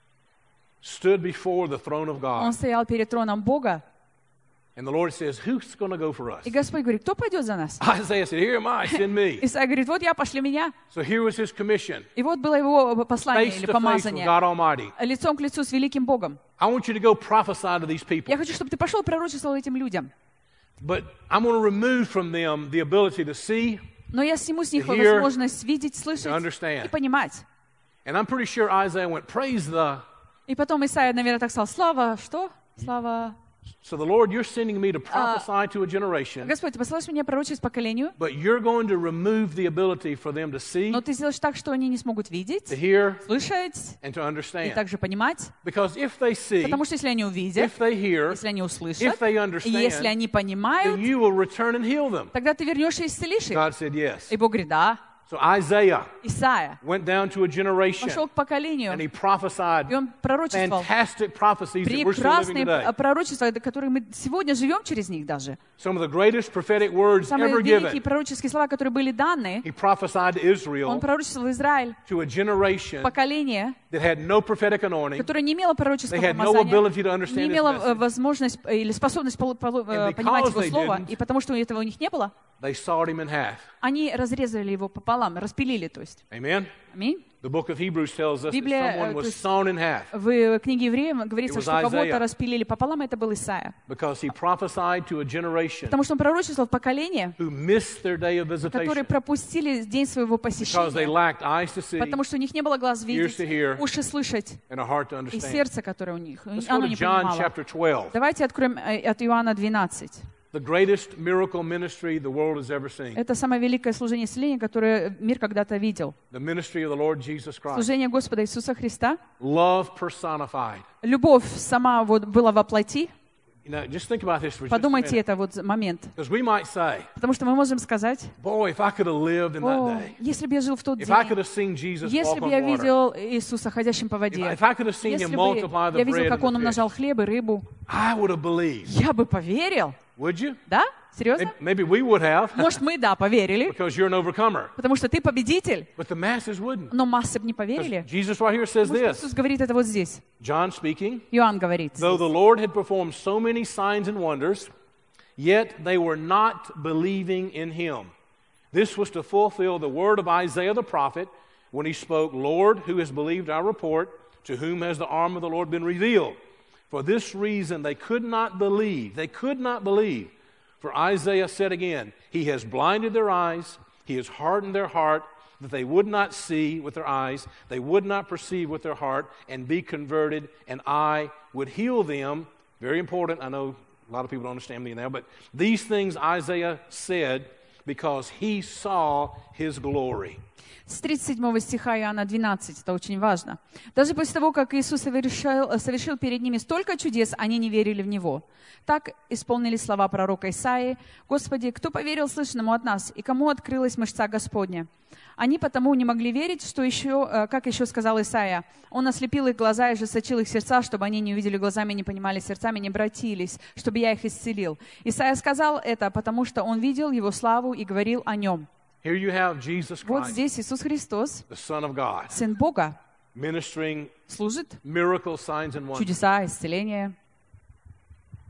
stood before the throne of он God. стоял перед троном Бога, And the Lord says, Who's going to go for us? и Господь говорит, кто пойдет за нас? Isaiah said, Here am I, send me. Исайя говорит, вот я, пошли меня. So here was his commission, И вот было его послание face или to face with помазание, God Almighty. лицом к лицу с великим Богом. I want you to go prophesy to these people. Я хочу, чтобы ты пошел и пророчествовал этим людям. But I'm going to remove from them the ability to see, Но я сниму с них To hear, возможность видеть, слышать to understand. и понимать. and I'm pretty sure Isaiah went, Praise the... И потом Исайя, наверное, так сказал, слава, что? Слава. So the Lord, you're sending me to prophesy to a generation, Господь, ты посылаешь меня пророчествовать поколению, but you're going to remove the ability for them to see, но ты сделаешь так, что они не смогут видеть, to hear, слышать and to и understand. также понимать. Because if they see, Потому что если они увидят, if they hear, если они услышат, if they и если understand, они then понимают, you will return and heal them. тогда ты вернешься и исцелишь их. God said yes. И Бог говорит, да. So Isaiah Исайя went down to a generation, пошел к поколению, and he prophesied и он пророчествовал fantastic prophecies that we're still living прекрасные today. пророчества, которые мы сегодня живем через них даже. Some of the greatest prophetic words Самые ever великие given. пророческие слова, которые были даны, He prophesied to он Israel, пророчествовал Израиль, to a generation поколение, that had no prophetic anointing. которое не имело They пророческого had no помазания, ability to не understand his имело message. возможность или способность because понимать его they слово, didn't, и потому что этого у них не было, They sawed him in half. они разрезали его пополам, распилили, то есть. Amen? Аминь. The book of Hebrews tells us that Библия, someone то was есть sawn in half в книге Евреям говорится, It was что кого-то Isaiah. распилили пополам, это был Исайя. because he prophesied to a generation Потому что он пророчествовал в поколение, who missed their day of которые visitation пропустили день своего because they посещения, lacked eyes to see потому что у них не было глаз видеть, to hear, уши слышать and a heart to и understand. сердце, которое у них, Let's go оно to не John понимало. chapter 12, Давайте откроем от Иоанна 12. the greatest miracle ministry the world has ever seen. Это самое великое служение исцеления, которое мир когда-то видел. The ministry of the Lord Jesus Christ. Служение Господа Иисуса Христа. Love personified. Любовь сама вот была во плоти. You know, just think about this for just a Подумайте minute. это вот момент. Because we might say, Потому что мы можем сказать, boy, if I could have lived in that о, day, если бы я жил в тот if I could день, have seen Jesus если walk бы on я water, видел Иисуса ходящим по воде, if I could have seen если him бы multiply the я видел, bread как and он the умножал fish, хлеб и рыбу, I would have believed. я бы поверил. Would you? Да? Серьезно? Maybe we would have, Может, мы, да, поверили, because you're an overcomer. потому что ты победитель, But the masses wouldn't. но массы бы не 'Cause поверили. Jesus right here says Потому что this. Иисус говорит это вот здесь. John speaking, Иоанн говорит. though the Lord had performed so many signs and wonders, yet they were not believing in him. This was to fulfill the word of Isaiah the prophet when he spoke, Lord, who has believed our report? To whom has the arm of the Lord been revealed? For this reason they could not believe. They could not believe. For Isaiah said again, He has blinded their eyes, He has hardened their heart, that they would not see with their eyes, they would not perceive with their heart, and be converted, and I would heal them. Very important. I know a lot of people don't understand me now, but these things Isaiah said because he saw His glory. С 37 стиха Иоанна 12, это очень важно. Даже после того, как Иисус совершил перед ними столько чудес, они не верили в Него. Так исполнились слова пророка Исаии: «Господи, кто поверил слышанному от нас, и кому открылась мышца Господня?» Они потому не могли верить, что еще, как еще сказал Исаия, «Он ослепил их глаза и ожесточил их сердца, чтобы они не увидели глазами, не понимали сердцами, не обратились, чтобы я их исцелил». Исаия сказал это, потому что он видел Его славу и говорил о Нем. Here you have Jesus Вот Christ, здесь Иисус Христос, the Son of God, Сын Бога, ministering служит miracle signs and wonders. чудеса, исцеления.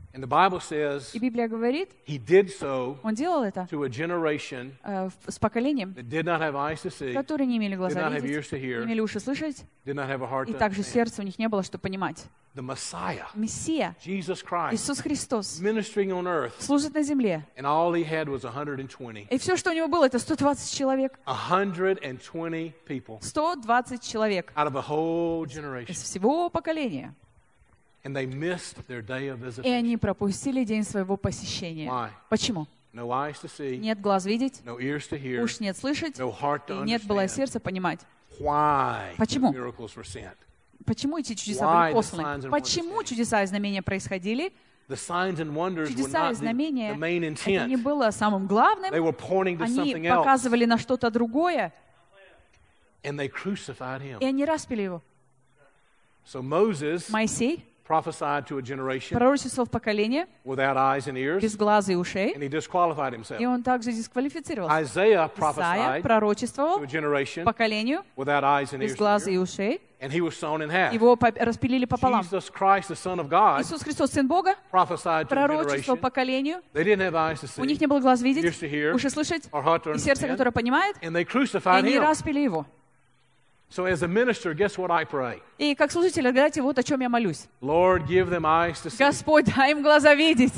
And the Bible says И Библия говорит, he did so он делал это to a generation с поколением, that did not have eyes to see, которые не имели did глаза not have видеть, ears to не hear, имели уши слышать, did not have a heart и to также understand. сердце у них не было, чтобы понимать. The Messiah, Мессия, Jesus Christ, Иисус Христос, ministering on earth, служит на земле. and all he had was 120. И все, что у него было, это 120 человек. 120 people 120 человек out of a whole generation. из всего поколения. And they missed their day of И visitation. они пропустили день своего посещения. Why? Почему? No eyes to see, Нет глаз видеть, no ears to hear, уж нет слышать, no heart и to нет было understand сердца понимать. why the Почему? miracles were sent. Почему эти чудеса Why были the signs посланы? and Почему wonders чудеса и знамения происходили? The signs and wonders were Чудеса и not знамения, the main это не intent. было самым главным. They were pointing to Они something else, показывали на что-то другое, and they crucified him. и они распили его. So Moses Моисей prophesied to a generation пророчествовал в поколение without eyes and ears, без глаз и ушей, and he disqualified himself. и он также дисквалифицировался. Isaiah Исайя prophesied пророчествовал to a generation поколению without eyes and без ears, глаз to и hear, ушей. and he was sawn in half. Его распилили пополам. Jesus Christ, the Son of God, Иисус Христос, Сын Бога, prophesied to a пророчествовал generation. поколению. They didn't have eyes to У них see, не было глаз видеть, ears to hear, уши слышать, or heart to и сердце, understand, которое понимает, and they и crucified они him. распили его. So as a minister, guess what I pray? И как служитель, знаете, вот о чем я молюсь. Lord, give them eyes to see. Господь, дай им глаза видеть.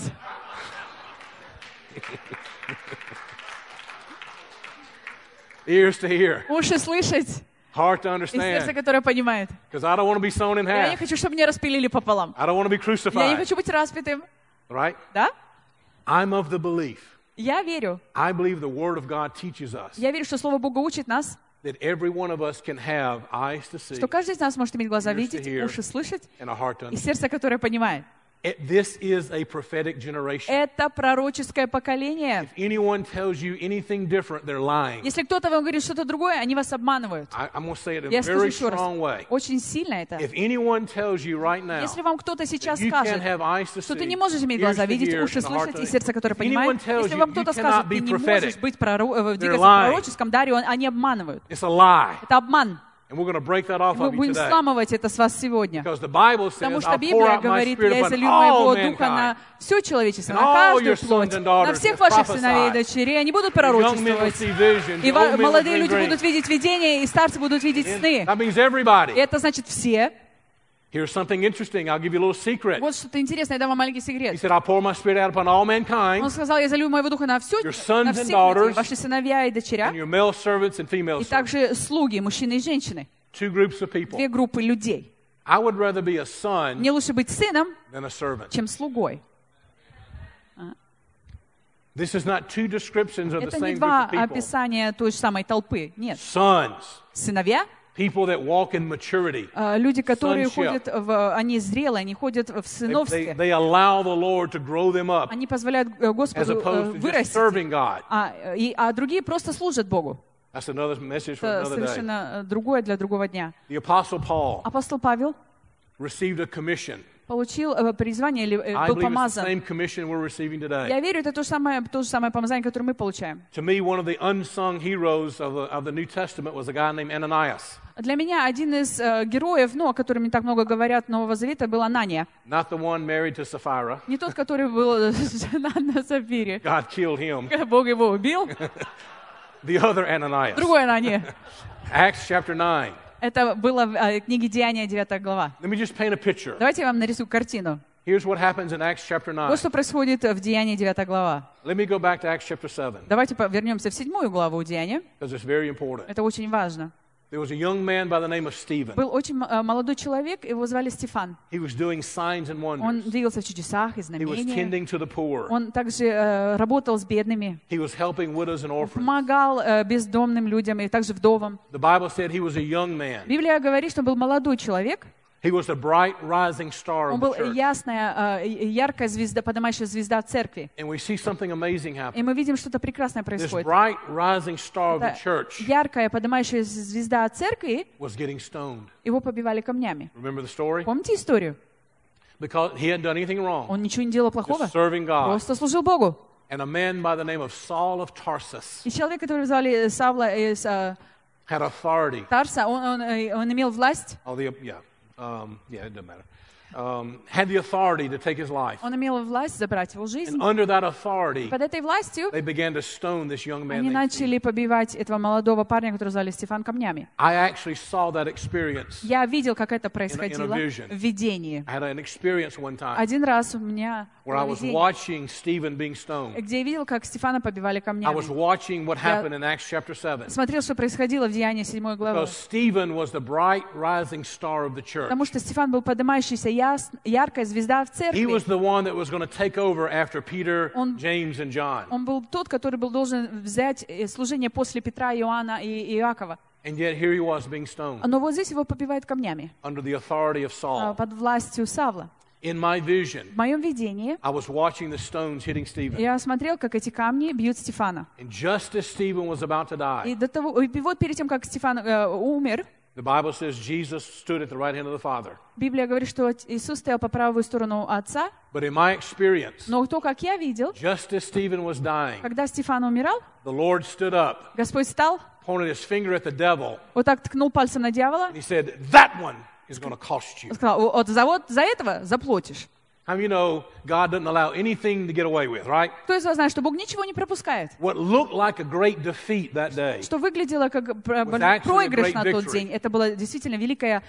Ears to hear, Уши слышать heart to и сердце, understand. которое понимает. Because I don't want to be sown in Я не half. хочу, чтобы меня распилили пополам. I don't want to be Я не crucified. хочу быть распятым. Right? Да? I'm of the belief. Я верю. I believe the Word of God teaches us Я верю, что Слово Бога учит нас, that every one of us can have eyes to see что каждый из нас может иметь глаза ears to видеть, hear, уши слышать and a heart to и understand. сердце, которое понимает. This is a prophetic generation. Это пророческое поколение. If anyone tells you anything different, they're lying. Если кто-то вам говорит что-то другое, они вас обманывают. I'm going to say it in a Я скажу very еще раз. strong way. Очень сильно это. If anyone tells you right now Если вам кто-то сейчас that you can't скажет, have eyes to что ты see, не можешь иметь ears глаза to видеть, hear, уши and a heart слышать to и сердце, которое If anyone понимает, tells если you вам you кто-то cannot скажет, be ты не prophetic, можешь быть в they're двигаться в lying. пророческом даре, они обманывают. It's a lie. Это обман. And we're going to break that off Мы of you будем today. сламывать это с вас сегодня. Because the Bible Потому says, что I'll pour Библия out my говорит, spirit я upon изолью all моего духа на mankind. все человечество, And на all каждую your sons плоть, and daughters на всех will ваших сыновей и prophesy. дочерей. Они будут The young men will пророчествовать. see visions. И The old men will молодые dream люди dreams. будут видеть видения, и старцы будут видеть сны. That means everybody. И это значит все. Here's something interesting. I'll give you a little secret. Вот что-то интересное, я дам вам маленький He секрет. said, I'll pour my spirit out upon all Он mankind, сказал, я залью моего духа на все, Your sons на and всех daughters, людей, ваши сыновья и дочеря, and your male servants and female и servants. также слуги, мужчины и женщины. Two groups of people. Две группы людей. I would rather be a son Мне лучше быть сыном, than a servant. чем слугой. This is not two descriptions of the Это не same group два of people. описания той же самой толпы. Нет. Sons, Сыновья, people that walk in maturity. люди, которые Sonship. ходят они зрелые, они ходят в сыновстве. They allow the Lord to grow them up Они позволяют as Господу opposed to just вырасти, serving God. а другие просто служат Богу. That's another message for Это another day. совершенно другое для другого дня. The Apostle Paul Апостол Павел received a commission. получил призвание или I был believe it's the помазан. same commission we're receiving today. Я верю, это то же самое помазание, которое мы получаем. To me, one of the unsung heroes of the New Testament was a guy named Ananias. Для меня один из героев, о котором не так много говорят Нового Завета, был Анания. Not the one married to Sapphira. Не тот, который был женат на Сапфире. God killed him. Бог его убил. The other Ananias. Другой Анания. Acts chapter 9. Это было в книге Деяния, 9 глава. Let me just paint a picture. Давайте я вам нарисую картину. Here's what happens in Acts chapter 9. Вот что происходит в Деянии, 9 глава. Let me go back to Acts chapter 7, Давайте вернемся в 7 главу Деяния. because it's very important. Это очень важно. There was a young man by the name of Stephen. Был очень молодой человек, его звали Стефан. He was doing signs and Он wonders. двигался в чудесах и He was знамениях. tending to the poor. Он также работал с бедными, He was helping widows and orphans. помогал бездомным людям и также вдовам. The Bible said he was a young man. Библия говорит, что он был молодой человек. He was a bright rising star Он of был the church. ясная, яркая звезда, поднимающая звезда церкви. And we see something amazing И happen. мы видим, что-то прекрасное This происходит. bright rising star of the Это church яркая, поднимающая звезда церкви, was getting stoned. его побивали камнями. Remember the story? Помните историю? Because he hadn't done anything wrong. Он ничего не делал плохого, Just serving God. просто служил Богу. And a man by the name of Saul of Tarsus И человек, которого звали Савла из had authority. Тарса, он имел власть, Oh, it doesn't matter. had the authority to take his life. Он имел власть забрать его And жизнь. under that authority, Под этой властью they began to stone this young man они named Stephen. начали побивать этого молодого парня, которого звали Стефан, камнями. I actually saw that experience. Я видел, как это происходило vision. в видении. I had an experience one time Один раз у меня where I было was видение, watching Stephen being stoned. где я видел, как Стефана побивали I камнями. was watching what happened in Acts chapter 7. Смотрел, что происходило в Деянии 7 главы. Because Stephen was the bright rising star of the church. Потому что Стефан был поднимающийся яркая звезда в He церкви. was the one that was going to take over after Peter, James, and John. Он был тот, который был должен взять служение после Петра, Иоанна и Иакова. And yet here he was being stoned Но вот здесь его побивают камнями under the authority of Saul. под властью Савла. In my vision, В моем видении I was watching the stones hitting Stephen. я смотрел, как эти камни бьют Стефана. And just as Stephen was about to И die, до того, и вот перед тем, как Стефан умер, the Bible says Jesus stood at the right hand of the Father. Библия говорит, что Иисус стоял по правую сторону Отца. But in my experience, Но то, как я видел, just as Stephen was dying, когда Стефан умирал, the Lord stood up, Господь встал, pointed his finger at the devil, вот так ткнул пальцем на дьявола, and he said, "That one is going to cost you." сказал, вот за этого заплатишь. How many of you know God doesn't allow anything to get away with, right? Кто из вас знает, что Бог ничего не пропускает? What looked like a great defeat that day, Что выглядело как actually проигрыш a great на тот victory. день, это была действительно великая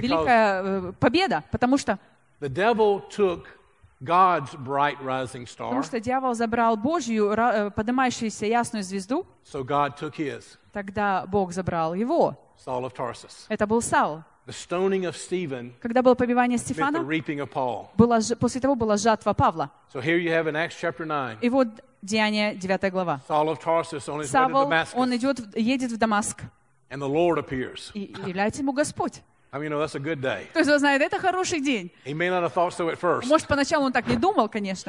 победа, потому что the devil took God's bright rising star, дьявол забрал Божью поднимающуюся ясную звезду, so God took his, тогда Бог забрал его. Saul of Tarsus. Это был Саул. The stoning of Stephen Когда было побивание meant the Стефана, reaping of Paul. после того была жатва Павла. So here you have in Acts chapter 9, И вот Деяние 9 глава. Saul of Tarsus on his way to Савол, он Damascus, едет в Дамаск, and the Lord appears. и является ему Господь. I mean, that's a good day. Кто из вас знает, это хороший день. He may not have thought so at first. Может, поначалу он так не думал, конечно.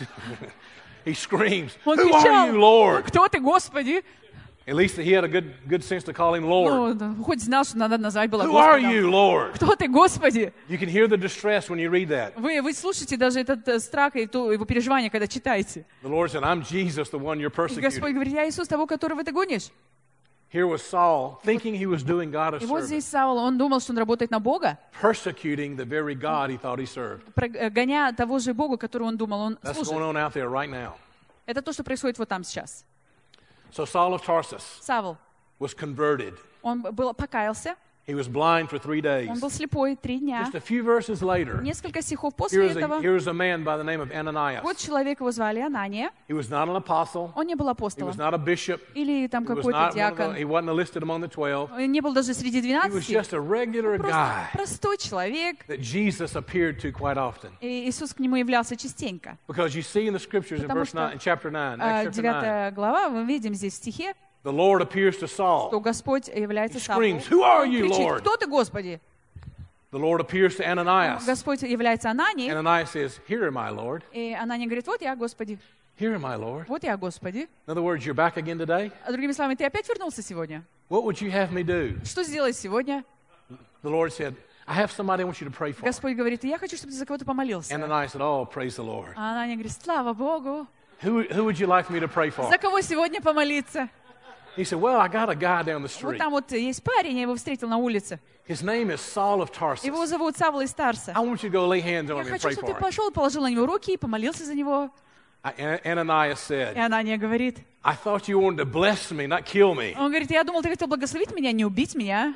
He screams, Он "Who are you, кричал, Lord?" кто ты, Господи? At least he had a good sense to call him Lord. Ну, да, хоть знал, что надо назвать было Who are Господом. you, Lord? Кто ты, Господи? You can hear the distress when you read that. Вы слушаете даже этот страх и его переживание, когда читаете. The Lord said, "I'm Jesus, the one you're И Господь persecuting." говорит, я Иисус, того, которого ты гонишь. Here was Saul, thinking he was doing God a И вот service, здесь Саул, он думал, что он работает на Бога, persecuting the very God he thought he served. гоня того же Бога, которого он думал, он That's going служит. on out there right now. Это то, что происходит вот там сейчас. So Saul of Tarsus Савл, was converted. он покаялся, He was blind for 3 days. он был слепой 3 дня. Just a few verses later, Несколько стихов после этого, here's a man by the name of Ananias. вот человек, его звали Анания, He was not an apostle. он не был He апостолом, was not a bishop. или там He was какой-то not диакон, he wasn't listed among the 12. он не был даже среди He was 12, just a regular просто guy простой человек, that Jesus appeared to quite often. и Иисус к нему являлся частенько. Because you see in the scriptures in Потому verse 9, in chapter 9, Acts chapter 9, 9 глава, мы видим здесь в стихе, the Lord appears to что Saul. Господь является He Савлу. screams, "Who are Он you, кричит, Lord?" кто ты, Господи? The Lord appears to Ananias. Господь является Ананией, Ananias says, "Here am I, Lord. и Анания говорит, вот я, Господи, Here am I, Lord." вот я, Господи. In other words, you're back again today? А другими словами, ты опять вернулся сегодня? What would you have me do? Что сделать сегодня? The Lord said, "I have somebody I want you to pray for." Господь говорит, я хочу, чтобы ты за кого-то помолился. Ananias said, "Oh, praise the Lord. А Анания говорит, слава Богу. Who would you like me to pray for?" За кого сегодня помолиться? He said, "Well, I got a guy down the Вот street. там вот есть парень, я его встретил на улице. His name is Saul of Tarsus. Его зовут Савл из Тарса. I want you to go lay hands on Я him and хочу, pray чтобы for ты him." пошел, положил на него руки и помолился за него. Ananias И said, Анания говорит, "I thought you wanted to bless me, not kill me." он говорит, я думал, ты хотел благословить меня, не убить меня.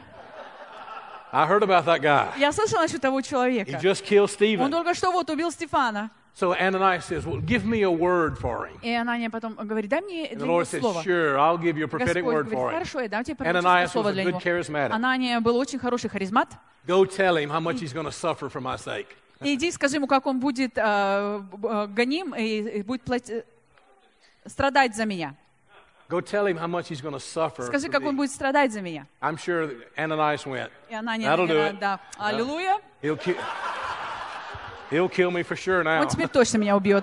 I heard about that guy. Я слышал насчет того He человека. just killed Он Stephen. только что вот убил Стефана. So Ananias says, "Well, give me a word for him." И Анания потом говорит, дай мне And для the него Lord said, слово. "Sure, I'll give you a Господь prophetic word говорит, for him." хорошо, я дам тебе Ananias пророческое was слово a для good него. charismatic. Анания был очень хороший харизмат. Go tell him how much he's going to suffer for my sake. И иди, скажи ему, как он будет гоним и будет страдать за меня. Go tell him how much he's going to suffer Скажи, for как он me. будет страдать за меня. I'm sure that Ananias went, И Анания That'll do говорит, it. да, аллилуйя, He'll kill me for sure now. он теперь точно меня убьет.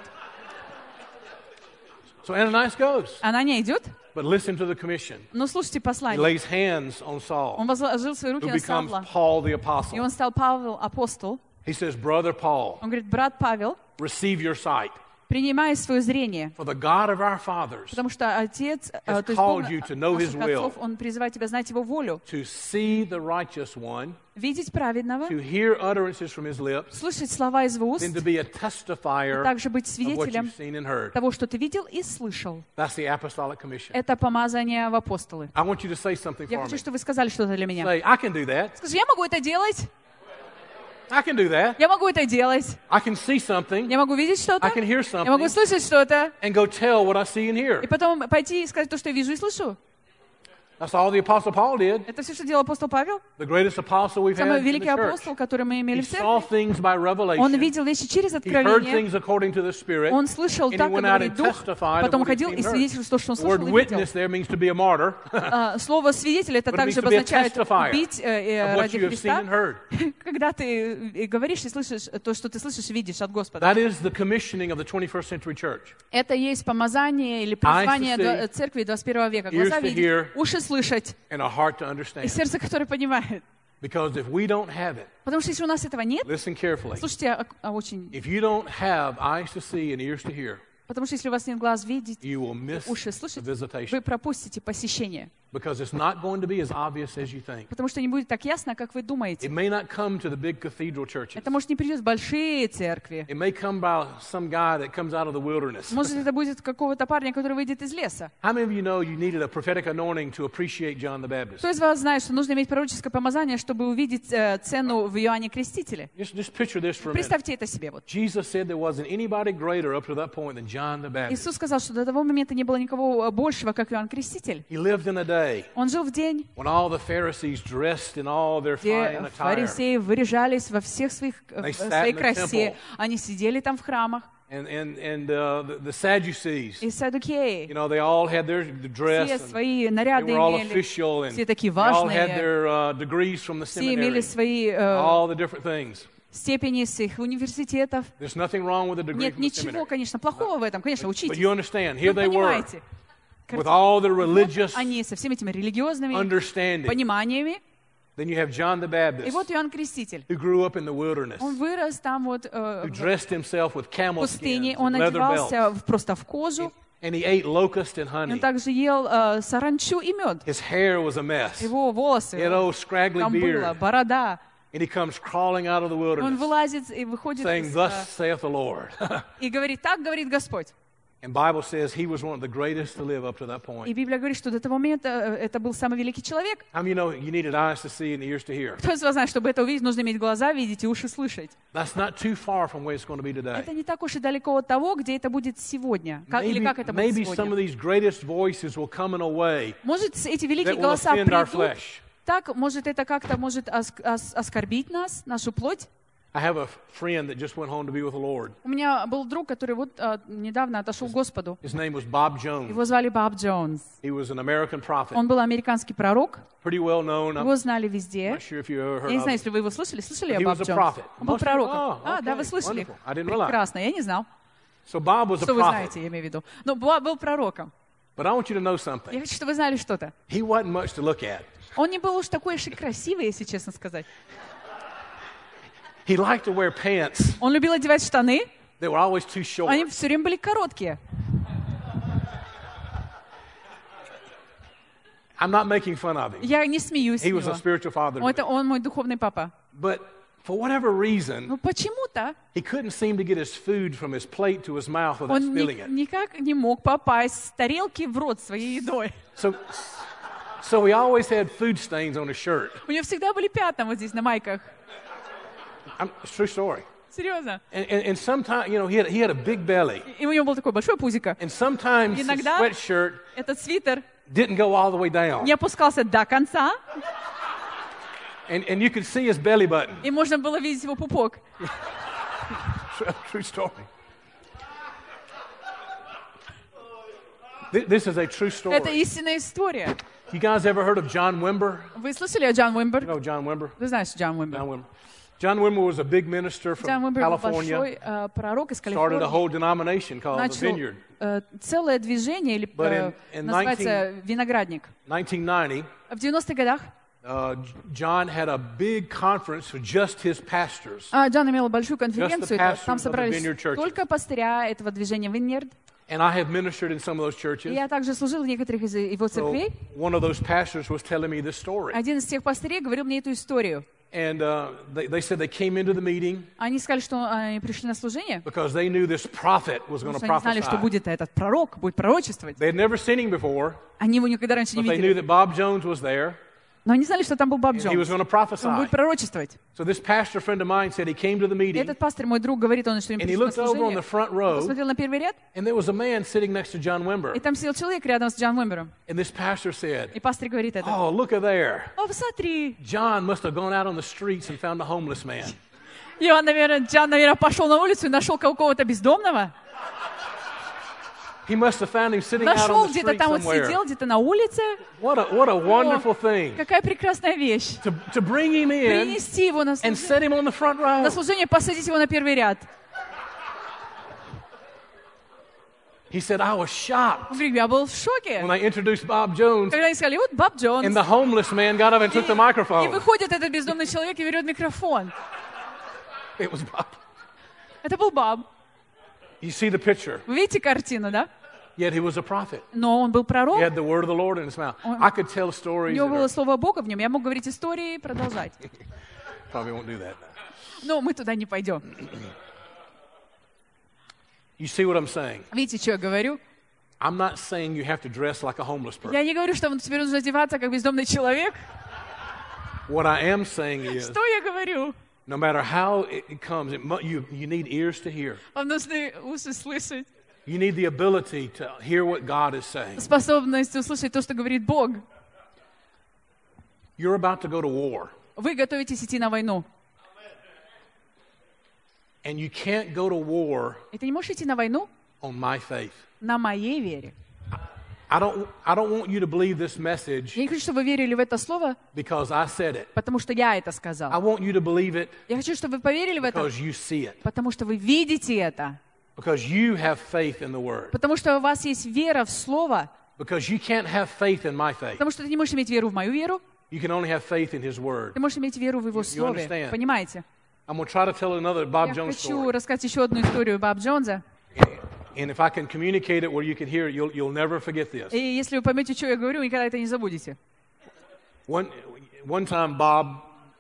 So Ananias goes. Анания идет, But listen to the commission. но слушайте He послание. lays hands on Saul, Он возложил свои руки who на becomes Савла, Paul the и apostle. он стал Павел, апостол. He says, "Brother Paul, Он говорит, брат Павел, receive your sight." принимай свое зрение. For the God of our fathers Потому что Отец, has то есть called Бог you to know His наших will, отцов, Он призывает тебя знать Его волю, to see the righteous one, видеть праведного, to hear utterances from His lips, слышать слова из Его уст, then to be a testifier и также быть of what свидетелем you've seen and heard. того, что ты видел и слышал. That's the apostolic commission. Это помазание в апостолы. I want you to say something Я for хочу, me. чтобы вы сказали что-то для меня. Say, I can do that. Скажи, я могу это делать, I can do that. я могу это делать, I can see something я могу видеть что-то, I can hear я могу something слышать что-то, and go tell what I see and hear. и потом пойти и сказать то, что я вижу и слышу. That's all the Apostle Paul did. Это все, что делал апостол Павел, The greatest apostle we've самый had in великий the church. апостол, который мы имели He в saw церкви. things by Он revelation. видел вещи через He heard откровение, things according to the Spirit. он слышал And he так, как went out говорит and Дух, testified of потом what he'd ходил seen и and heard. свидетельствовал то, что он The word слышал и видел. witness there means to be a martyr Слово «свидетель» это But it также means to be a обозначает testifier убить of what ради you have seen Христа, and heard. когда ты говоришь и слышишь то, что ты слышишь и видишь от Господа. That is the commissioning of the 21st century church. Это есть помазание или Eyes to призвание see, церкви 21 века. ears Глаза to видеть, hear, уши слышать And a heart to и understand. сердце, которое понимает. Because if we don't have it, Потому что если у нас этого нет, listen carefully. слушайте очень... If you don't have eyes to see and ears to hear, Потому что если у вас нет глаз видеть, you will miss уши the слышать, visitation. вы пропустите посещение. Because it's not going to be as obvious as you think. Потому что не будет так ясно, как вы It думаете. may not come to the big cathedral churches. Это, может, не придет в большие церкви. It may come by some guy that comes out of the wilderness. Может, это будет какого-то парня, который выйдет из леса. How many of you know you needed a prophetic anointing to appreciate John the Baptist? Кто из вас знает, что нужно иметь пророческое помазание, чтобы увидеть цену в Иоанне Крестителе? Just picture this for a minute. Представьте это себе. Вот. Jesus said there wasn't anybody greater up to that point than John the Baptist. Иисус сказал, что до того момента не было никого большего, как Иоанн Креститель. He lived in a day Он жил в день, when all the Pharisees dressed in all their fine где attire. фарисеи выряжались во всех своей They sat in the красе. temple. Они сидели там в храмах. And the Sadducees, И садукеи. they all had their dress. Все And свои they наряды were all имели. official, and Все такие they all had важные. their degrees from the Все имели seminary, свои all the different things. степени с их университетов. There's nothing wrong with a degree Нет from the ничего, seminary. конечно, плохого в этом. Конечно, But учитесь. you understand, here Вы they were, понимаете. with all the religious Они со всеми этими религиозными understanding. пониманиями. Then you have John the И Baptist, вот Иоанн Креститель. who grew up in the wilderness, Он вырос там вот who в dressed himself with camel пустыне. skins Он and leather belts, одевался просто в кожу. and he ate locust and И он honey. также ел саранчу и мед. His hair was a mess. Его волосы, He had old scraggly там было, beard, борода. and he comes crawling out of the Он wilderness, вылазит и выходит saying, "Thus saith the Lord." и говорит, так говорит Господь. And Bible says he was one of the greatest to live up to that И point. Библия говорит, что до того момента это был самый великий человек. How many of you know you needed eyes to see and ears to hear? Кто из вас знает, чтобы это увидеть, нужно иметь глаза видеть и уши слышать. That's not too far from where it's going to be today. Это не так уж и далеко от того, где это будет сегодня. Или как это будет Maybe some of сегодня. these greatest voices will come in a way Может, эти великие that will голоса offend our придут. flesh. Так, может, это как-то может оскорбить нас, нашу плоть. I have a friend that just went home to be with the Lord. У меня был друг, который вот недавно отошел к Господу. His name was Bob Jones. Его звали Боб Джонс. He was an American prophet, Он был американский пророк. pretty well known. I'm Его знали not везде. sure if you ever heard Я не of знаю, him. если вы его слышали. Слышали He о Боб was a Джонс? prophet. Он был Most people- пророком. Oh, Да, вы okay, слышали. wonderful. I didn't realize. Прекрасно, я не знал. So Bob was a Что вы prophet. знаете, я имею в виду. Но Боб был пророком. But I want you to know something. Я хочу, чтобы вы знали что-то. He wasn't much to look at. Он не был уж такой уж и красивый, если честно сказать. He liked to wear pants Он любил одевать штаны, that were always too short. они все время были короткие. I'm not making fun of him. Я не смеюсь с He was a него. spiritual father to me. Это он мой духовный папа. But for whatever reason, Но почему-то he couldn't seem to get his food from his plate to his mouth without он spilling it. никак не мог попасть с тарелки в рот своей едой. So he always had food stains on his shirt. У него всегда были пятна вот здесь на майках. It's a true story. Серьезно. And sometimes, he had a big belly. И у него было такое большое пузико. And sometimes his Иногда sweatshirt этот свитер didn't go all the way down. не опускался до конца, And you could see his belly button. и можно было видеть его пупок. True story. This is a true Это story. истинная история. You guys ever heard of John Wimber? Вы слышали о Джон Уимбер? You know John Wimber? Вы знаете Джон Уимбер? John Wimber. John Wimber was a big minister from Джон Уимбер был California. большой пророк из Started a Калифорнии. whole denomination called the Начал Vineyard. целое движение, или But in называется виноградник. 1990, В 90-х годах John had a big conference for just his pastors. Джон имел большую конференцию, pastors там of the собрались Vineyard churches. только пастыря этого движения Vineyard. And I have ministered in some of those И churches. я также служил в некоторых из его So церквей. one of those pastors was telling me this story. Один из тех пастырей говорил мне эту историю. And they said they came into the meeting Они сказали, что они пришли на служение, because they knew this prophet was going потому to что они знали, что prophesy. будет этот пророк, будет пророчествовать. They had never seen him before, Они его никогда раньше не but they knew видели. that Bob Jones was there Но они знали, что там был Боб and he was Джонс. going to Он prophesy. будет пророчествовать. So this pastor friend of mine said he came to the И meeting этот пастор, мой друг, говорит, он что им and he пришел на looked over on the служение. front row Посмотрел на первый ряд, and there was a man sitting next to John и Wimber. там сидел человек рядом с Джон Уимбером. And this pastor said, И пастор говорит это. "Oh, look at there. О, посмотри. John must have gone out on the streets and found a homeless man." И он, Джон, наверное, пошел на улицу и нашел какого-то бездомного. He must have found him sitting out Нашел on the где-то street там вот somewhere. сидел, где-то на улице. What a wonderful thing Какая прекрасная вещь. to bring him in Принести его на and служение, set him on the front row. посадить его на первый ряд. He said, "I was shocked Он говорит, я был в шоке. when I introduced Bob Jones Когда они сказали, вот Боб Джонс. and the homeless man got up and took the И microphone." выходит этот бездомный человек и берет микрофон. It was Bob. Это был Боб. You see the picture. Вы видите картину, да? Yet he was a prophet. Но он был пророк. He had the word of the Lord in his mouth. I could tell У stories. него That было are, слово Бога в нем. Я мог говорить истории и продолжать. probably won't do that. Но мы туда не пойдем. You see what I'm saying? Видите, что я говорю? I'm not saying you have to dress like a homeless person. Я не говорю, что теперь нужно одеваться как бездомный человек. What I am saying is, Что я говорю? no matter how it comes, you need ears to hear. Вам нужны уши слышать. You need the ability to hear what God is saying. Способность услышать то, что говорит Бог. You're about to go to war, Вы готовитесь идти на войну. and you can't go to war И ты не можешь идти на войну on my faith. на моей вере. I don't want you to believe this message Я не хочу, чтобы вы верили в это слово, because I said it. потому что я это I сказал. want you to believe it Я хочу, чтобы вы поверили в это, because you see it. потому что вы видите это. Because you have faith in the word. Потому что у вас есть вера в слово. Because you can't have faith in my faith. Потому что ты не можешь иметь веру в мою веру, You can only have faith in his word. ты можешь иметь веру в его слове. understand? Понимаете? I'm going to try to tell another Bob Я Jones хочу story. рассказать еще одну историю Боб Джонса. And if I can communicate it where you can hear it, you'll never forget this. И если вы поймете, что я говорю, вы никогда это не забудете. One time Bob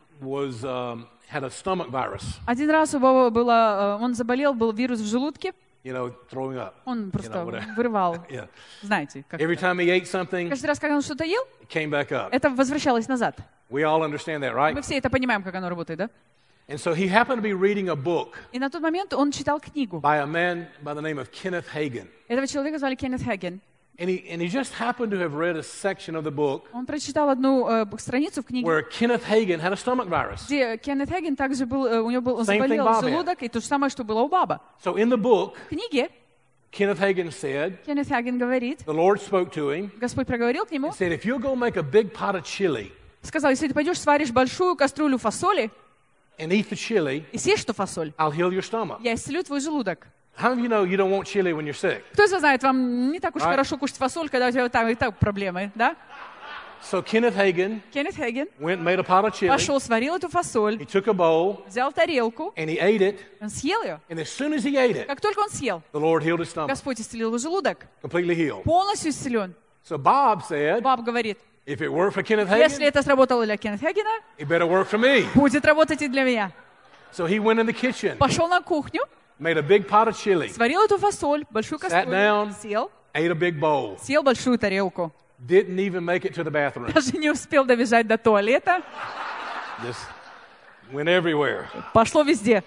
had a stomach virus, Один раз у Боба было, он заболел, был вирус в желудке, throwing up. он просто whatever. вырывал. Yeah. Знаете, как Every time he ate something, каждый раз, когда он что-то ел, it came back up. это возвращалось назад. We all understand that, Мы right? все это понимаем, как оно работает, да? And so he happened to be reading a book И на тот момент он читал книгу. by a man by the name of Kenneth Hagin. Этого человека звали Кеннет Хэгин. And he just happened to have read a section of the book Он прочитал одну страницу в книге, where Kenneth Hagin had a stomach virus. где Кеннет Хэгин также был, у него был, он Same thing заболел Bob had. желудок, и то же самое, что было у Баба. So in the book, В книге Kenneth Hagin said, Кеннет Хэгин говорит, the Lord spoke to him, Господь проговорил к нему, said, if you'll go make a big pot of chili сказал, если ты пойдешь, сваришь большую кастрюлю фасоли and eat the chili, и съешь эту фасоль, I'll heal your stomach. я исцелю твой желудок. How many of you know you don't want chili when you're sick? Кто из вас знает, вам не так уж Right. хорошо кушать фасоль, когда у тебя там и так проблемы, да? So Kenneth Hagin Кеннет Хэгин went and made a pot of chili. пошел, сварил эту фасоль, He took a bowl взял тарелку, and he ate it. он съел ее. And as soon as he ate it, Как только он съел, the Lord healed his stomach, Господь исцелил его желудок, completely healed. полностью исцелен. So Bob said, Баб говорит, if it worked for Kenneth если Hagin, это сработало для Кеннет Хэгина, it better work for me. будет работать и для меня. So he went in the kitchen, Пошел на кухню, made a big pot of chili, сварил эту фасоль, большую Sat кастрюлю, down. сел, ate a big bowl, съел большую тарелку. didn't even make it to the bathroom. Даже не успел добежать до туалета, Just went everywhere. пошло везде.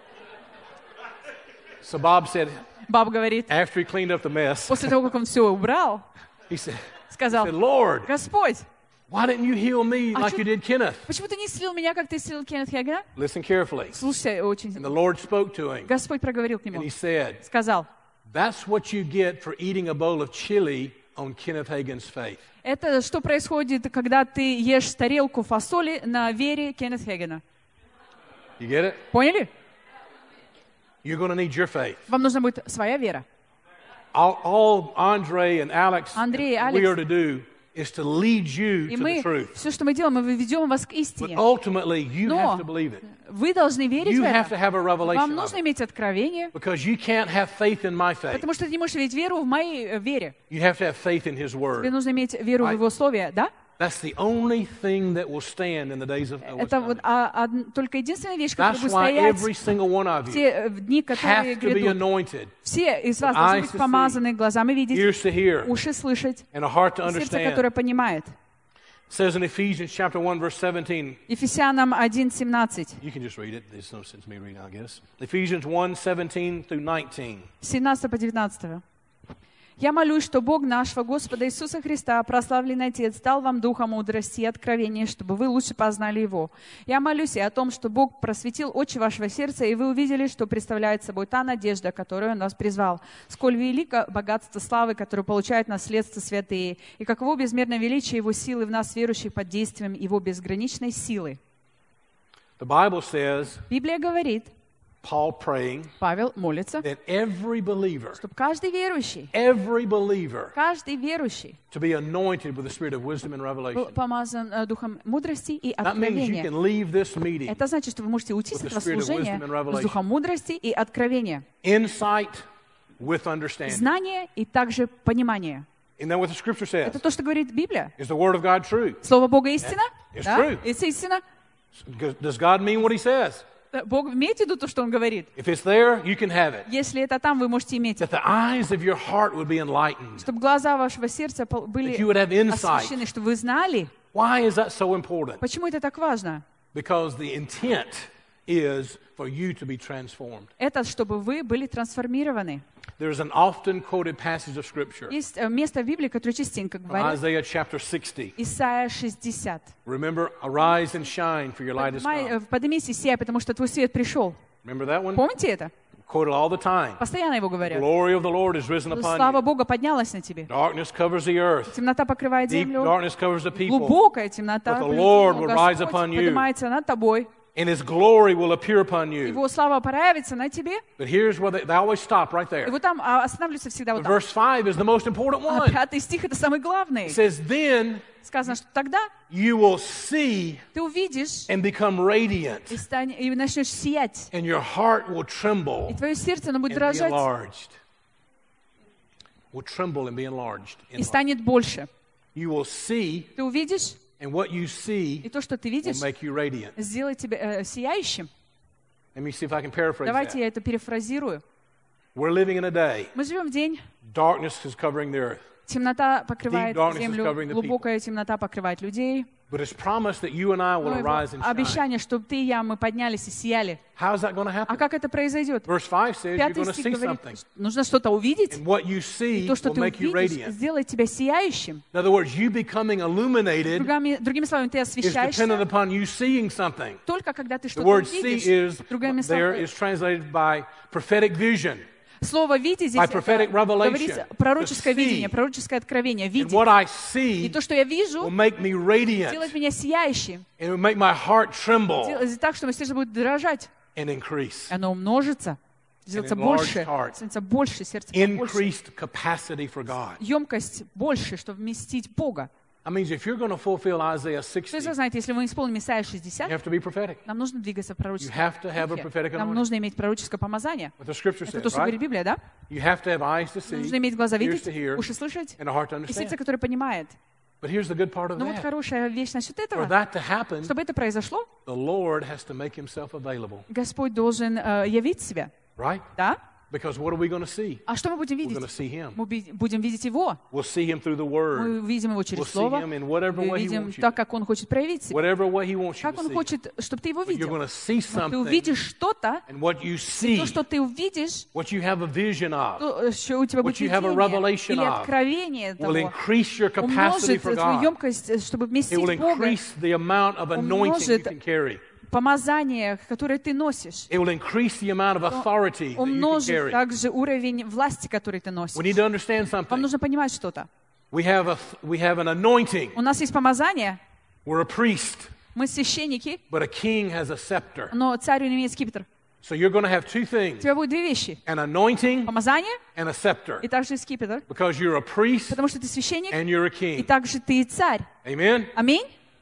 So Bob said, Баб говорит, after he cleaned up the mess, после того, как он все убрал, he said, сказал, Lord, Господь, why didn't you heal me like чё- you did Kenneth? почему ты не исцелил меня, как ты исцелил Кеннет Хэгина? Listen carefully. Слушай, очень. And the Lord spoke to him, Господь проговорил к and нему, he said, сказал, that's what you get for eating a bowl of chili on Kenneth Hagin's faith. это что происходит, когда ты ешь тарелку фасоли на вере Кеннет Хэгина. You get it? Поняли? You're going to need your faith. Вам нужна будет своя вера. All Andre and Alex Андрей и we Алекс. are to do is to lead you И to the мы, truth. все, что мы делаем, мы ведем вас к But истине. ultimately, you Но have to believe it. вы должны верить You в have to это. have a Вам revelation of нужно it. иметь откровение, Because you can't have faith in my faith. потому что ты не можешь иметь веру в моей вере. You have to have faith in His Тебе Word. нужно иметь веру в Right. Его Слове, да? That's the only thing that will stand in the days of what's Это вот coming. только единственная вещь, которая That's будет why стоять every single one of you те дни, которые have to be грядут. anointed, Все из вас with должны eyes быть to see, помазаны, глазами видеть, ears to hear, уши слышать, and a heart to и сердце, understand. которое понимает. It says in Ephesians chapter 1, verse 17. Ефесянам 1:17. You can just read it. There's no sense in me reading, I guess. Ephesians 1, 17 through 19. 17 по 19. «Я молюсь, что Бог нашего Господа Иисуса Христа, прославленный Отец, дал вам духа мудрости и откровения, чтобы вы лучше познали Его. Я молюсь и о том, что Бог просветил очи вашего сердца, и вы увидели, что представляет собой та надежда, которую Он вас призвал. Сколь велико богатство славы, которую получают наследство святые, и каково безмерное величие Его силы в нас, верующих, под действием Его безграничной силы». The Bible says, Библия говорит, Paul praying, Павел молится, that every believer чтобы каждый верующий to be anointed with the spirit of wisdom and был revelation. помазан духом мудрости и That means you откровения. can leave this meeting Это значит, что вы можете уйти with с the этого spirit of служения wisdom and revelation. с духом мудрости и откровения. Insight with understanding. Знание и также понимание. Isn't that what the scripture says? Это то, что говорит Библия. Is the word of God true? Слово Бога истина? It's Да, true. это истина. Does God mean what He says? Бог имеет в виду то, что Он говорит. If it's there, you can have it. Если это там, вы можете иметь. That the eyes of your heart would be enlightened. Чтобы глаза вашего сердца были That you would have insight. освещены, чтобы вы знали. Why is that so important? Почему это так важно? Because the intent is for you to be transformed. Это чтобы вы были трансформированы. There's an often quoted passage of Scripture. Есть место в Библии, которое частенько говорит. Isaiah chapter 60. Исайя 60. Remember, arise and shine, for your light has come. Поднимись и сияй, потому что твой свет пришел. Remember that one? Помните это? Quoted all the time. Постоянно его говорят. Glory of the Lord is risen upon Слава you. Бога поднялась на тебе. Darkness covers the earth. Темнота покрывает Deep землю. darkness covers the people. Глубокая темнота. But the Lord will Господь rise upon you. поднимается над тобой. And His glory will appear upon you. Его слава проявится на тебе. But here's where they always stop right И there. вот там останавливаются всегда вот But там. verse 5 is the most important А one. 5 стих это самый главный. It says, then Сказано, что тогда you will see ты увидишь and become radiant, и начнешь сиять. and your heart will tremble И твое сердце, оно будет and be дрожать enlarged. Will tremble and be enlarged. и станет больше. You will see, Ты увидишь, and what you и see то, что ты will видишь, make you radiant. сделает тебя сияющим. Let me see if I can paraphrase Давайте that. я это перефразирую. We're living in a day. Мы живем в день, Darkness is covering the earth. темнота покрывает Deep darkness is землю, covering the people. глубокая темнота покрывает людей. But it's promised that you and I will Но его arise and shine. обещание, чтобы ты и я, мы поднялись и сияли. How is that going to А happen? как это произойдет? Verse 5 says you're Пятый going to стих see говорит, something. нужно что-то увидеть, And what you и see то, что will ты make you увидишь, radiant. сделает тебя сияющим. In other words, you becoming illuminated Другими словами, ты is освещаешься dependent upon you seeing something. только когда ты The что-то word see увидишь. is Другими there словами, is translated by prophetic vision. слово «видеть» здесь by prophetic revelation. говорится пророческое To see. видение, пророческое откровение, And видеть. what I И see то, что я will вижу, make me radiant. делает меня сияющим, And it will make my heart tremble делает так, что мое сердце будет дрожать. and increase. Оно умножится, сделается enlarged больше, heart. становится больше, сердце будет больше. Increased capacity for God. Емкость больше, чтобы вместить Бога. I mean, if you're going to fulfill Isaiah То 60, есть, вы знаете, если мы исполним Исайя you 60, have to be prophetic. нам нужно двигаться в You пророческом have to have a духе. prophetic Нам anointing. нужно иметь пророческое помазание. What the scripture Это says, то, что говорит right? Библия, да? You have to have eyes to see, Нужно иметь глаза ears видеть, to hear, уши слышать and a heart to и сердце, understand. которое понимает. But here's the good part of Но вот that. хорошая вещь насчет For этого. that to happen, Чтобы это произошло, the Lord has to make himself available, Господь должен явить себя. right? Да? Because what are we going to see? А что мы будем We're going to видеть? see him. Мы будем видеть Его. We'll see him through the word, Мы увидим Его We'll через see Слово. him in whatever Мы way he увидим wants you так, to. как Он хочет проявить себя. Whatever way he wants you Как to Он see. хочет, чтобы ты Его But you're видел. going to see Но ты something, увидишь что-то, and what you и see, то, что ты увидишь, what you have a vision of, то, что у тебя будет what you have a видение revelation или of, откровение will того, increase your capacity умножит for твою God. емкость, чтобы It will вместить Бога, increase the amount of anointing you умножит can carry. помазание, которое ты носишь. It will increase the amount of authority that you can Умножит carry. также уровень власти, который ты носишь. We need to understand Вам something. нужно понимать что-то. We have an anointing. У нас есть помазание, We're a priest, мы священники, but a king has a scepter. но царь не имеет скипетр. So you're going to have two У things, тебя будет две вещи. an anointing Помазание and a scepter, и также скипетр. because you're a priest Потому что ты священник, and you're a и king. также ты царь. Amen? Аминь.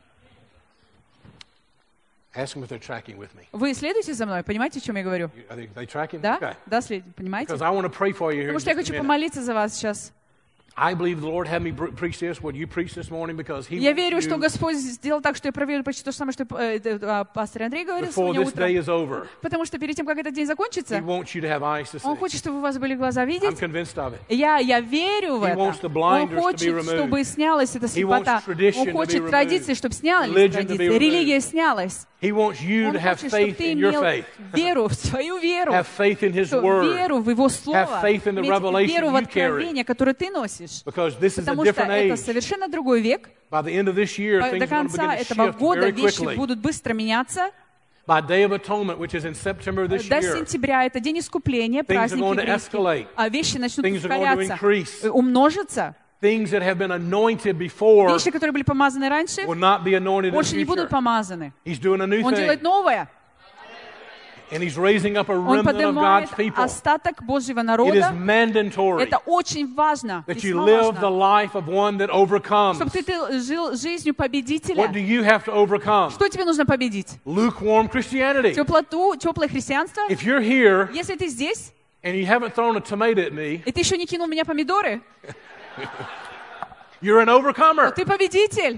Ask them if they're tracking with me. Вы следуете за мной? Понимаете, о чем я говорю? Are they tracking? Да? Okay. Да, понимаете? Because I want to pray for you here in Потому что я just a хочу minute. помолиться за вас сейчас. I believe the Lord had me preach this, what you preached this morning, because He Я wants верю, что you Господь сделал так, что я проверю почти то же самое, что пастор Андрей говорил before сегодня this day утром. is over. Потому что перед тем, как этот день He закончится, wants you to have eyes to Он see. хочет, чтобы у вас были глаза I'm видеть. convinced of it. Я верю в He это. wants the Он blinders to be хочет, removed. чтобы снялась эта He wants слепота. tradition Он to be хочет removed. традиции, чтобы снялись Religion to be традиции. removed. Религия снялась. He wants you Он to have хочет, чтобы faith ты in your имел faith, веру в свою веру. have faith in His Что Word, веру в Его Слово. have faith in the Иметь revelation веру в you carry. откровение, которое ты носишь. because this is a Потому что different это age. совершенно другой век. By the end of this year, До things are going to конца begin to этого shift года very вещи quickly. будут быстро меняться. By Day of Atonement, which is in September this До year, сентября это день искупления, things are праздник going to еврейский. escalate. А вещи начнут Things are going to ускоряться, increase. умножиться. Things that have been anointed before Вещи, которые были помазаны раньше, will not be anointed in the больше не будут future. помазаны. He's doing a new Он делает thing, новое. and He's raising up a Он remnant of поднимает God's people. остаток Божьего It is народа. mandatory Это очень важно, that you весьма live the важно. life of one that overcomes. Чтобы ты жил жизнью What do победителя. you have to overcome? Что тебе нужно победить? Lukewarm Christianity. Теплоту, теплое христианство? If you're here Если ты здесь, and you haven't thrown a tomato at me, и ты еще не кинул в меня помидоры, you're an overcomer. то ты победитель.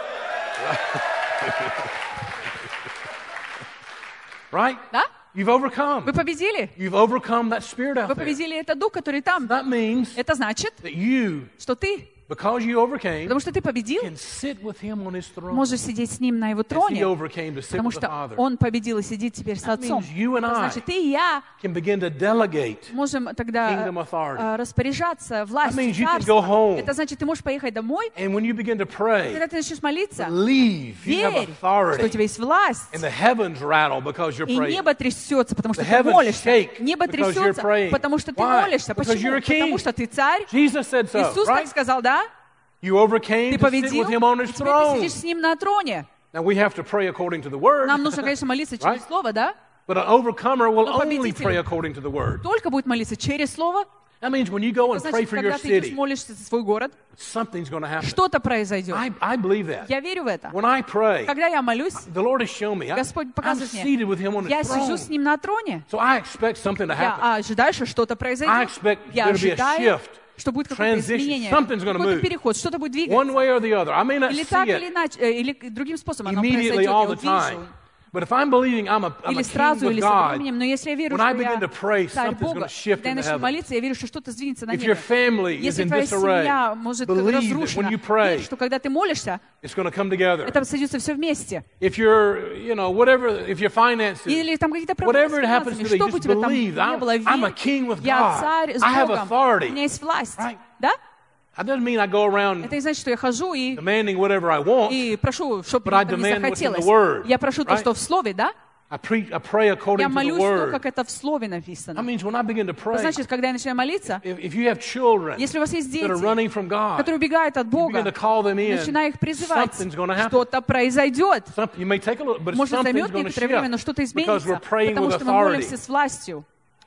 Right? Да? You've overcome. Вы победили. You've overcome that spirit out Вы there. победили этот дух, который там. That means Это значит, that you, что ты, because you overcame, потому что ты победил, can sit with Him on His throne. можешь сидеть с ним на его As He троне, overcame to sit потому with the что Father. он победил и сидит теперь с That отцом. means you and Это I значит, ты и я can begin to delegate можем тогда kingdom authority. распоряжаться That властью means you can царства. go home. Это значит, ты можешь поехать домой, And when you begin to pray, когда ты начнешь молиться, believe you have верь, что у authority. тебя есть власть, And the heavens rattle because you're и praying. небо трясется, потому что The ты heavens молишься. shake Небо because you're трясется, praying. потому что ты Why? молишься. Because you're Почему? a king. Потому что ты царь. Jesus said so, Иисус так right? сказал, да? You overcame Ты to sit победил, with Him on и His теперь ты throne. сидишь с ним на троне. Now we have to pray according to the Word, Нам нужно, конечно, молиться через Right? Слово, да? but an overcomer will Но only победитель pray according to the Word. Только будет молиться через Слово. That means when you go Это and pray значит, for your когда ты идешь city, молишься за свой город, something's going to happen. что-то произойдет. I believe that. Я верю в это. When I pray, Когда я молюсь, the Lord has shown me. Господь I'm показывает seated with мне, Him on я His сижу throne. с Ним на троне. So I expect something to Я happen. ожидаю, что что-то I произойдет. expect Я there to be a ожидаю, shift, что будет какое-то transition. изменение, Something's gonna какой-то move. переход, что-то будет one двигаться. way or the other. I may not Или see так, или it иначе, или другим способом оно immediately произойдет, я all the увижу. time. But if I'm believing I'm a Или king сразу, with или со God, временем. Но если я верю, when I что begin to я pray, царь something's going Бога, to shift когда я in the начну heavens. молиться, я верю, что что-то сдвинется на If your небе. family is Если in твоя disarray, семья может believe that разрушена, when you верь, pray, что когда ты молишься, it's going to come together. это сойдется все вместе. If you're, whatever, if your finances, Или там какие-то проблемы с whatever it happens финансами, to be, что бы у just тебя там believe. не было, I'm a верь, king with я God. царь с I have Богом, authority. у меня есть власть. Right? Да? That doesn't mean I go around Это не значит, что я хожу и demanding whatever I want. прошу, чтобы But I мне demand what's in захотелось. the Word, Я прошу то, right? что в Слове, да? I pray according Я to the молюсь то, Word. как это в Слове That написано. means when I begin to pray, Значит, когда я начинаю молиться, if you have children если у вас есть that are дети, running from God, которые убегают от you begin Бога, to call them in, начинаю их призывать, something's going to happen. что-то произойдет. You may take a little, but Может, something's займет going to некоторое время, но shift что-то because we're изменится, praying потому with что мы authority. молимся с властью.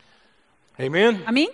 Amen? Аминь?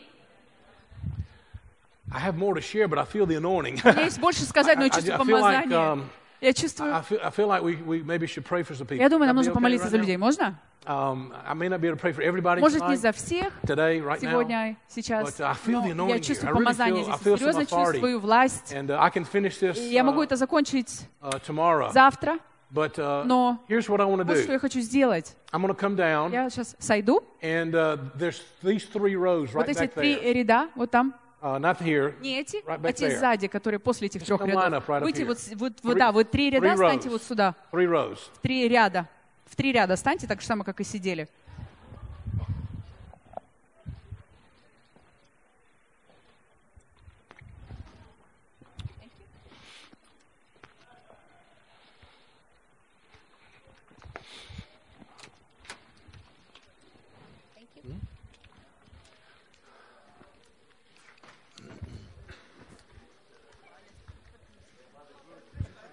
I have more to share, but I feel the anointing. У меня есть больше сказать, но я I чувствую feel like, помазание. Я чувствую... I feel like we maybe should pray for some people. Я думаю, нам Would that нужно be okay помолиться right за now? людей. Можно? I may not be able to pray for everybody Может, не tonight, за всех today, right now. сегодня, сейчас. But I feel the Но я anointing here. I чувствую really помазание I здесь. feel some Серьезно authority. чувствую власть. And I can finish this И я могу это закончить tomorrow. завтра. But Но here's what I want to вот что do. я хочу сделать. I'm going to come down, Я сейчас сойду. and there's these 3 rows Вот right эти back 3 there. ряда, вот там. Not here. Не эти, Right а back те there. сзади, которые после этих 3 come line рядов. up right up Выйти here. вот 3 ряда, Three станьте rows. вот сюда. 3 rows. В 3 ряда. В 3 ряда станьте, так же само, как и сидели.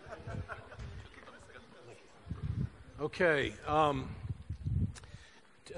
Okay.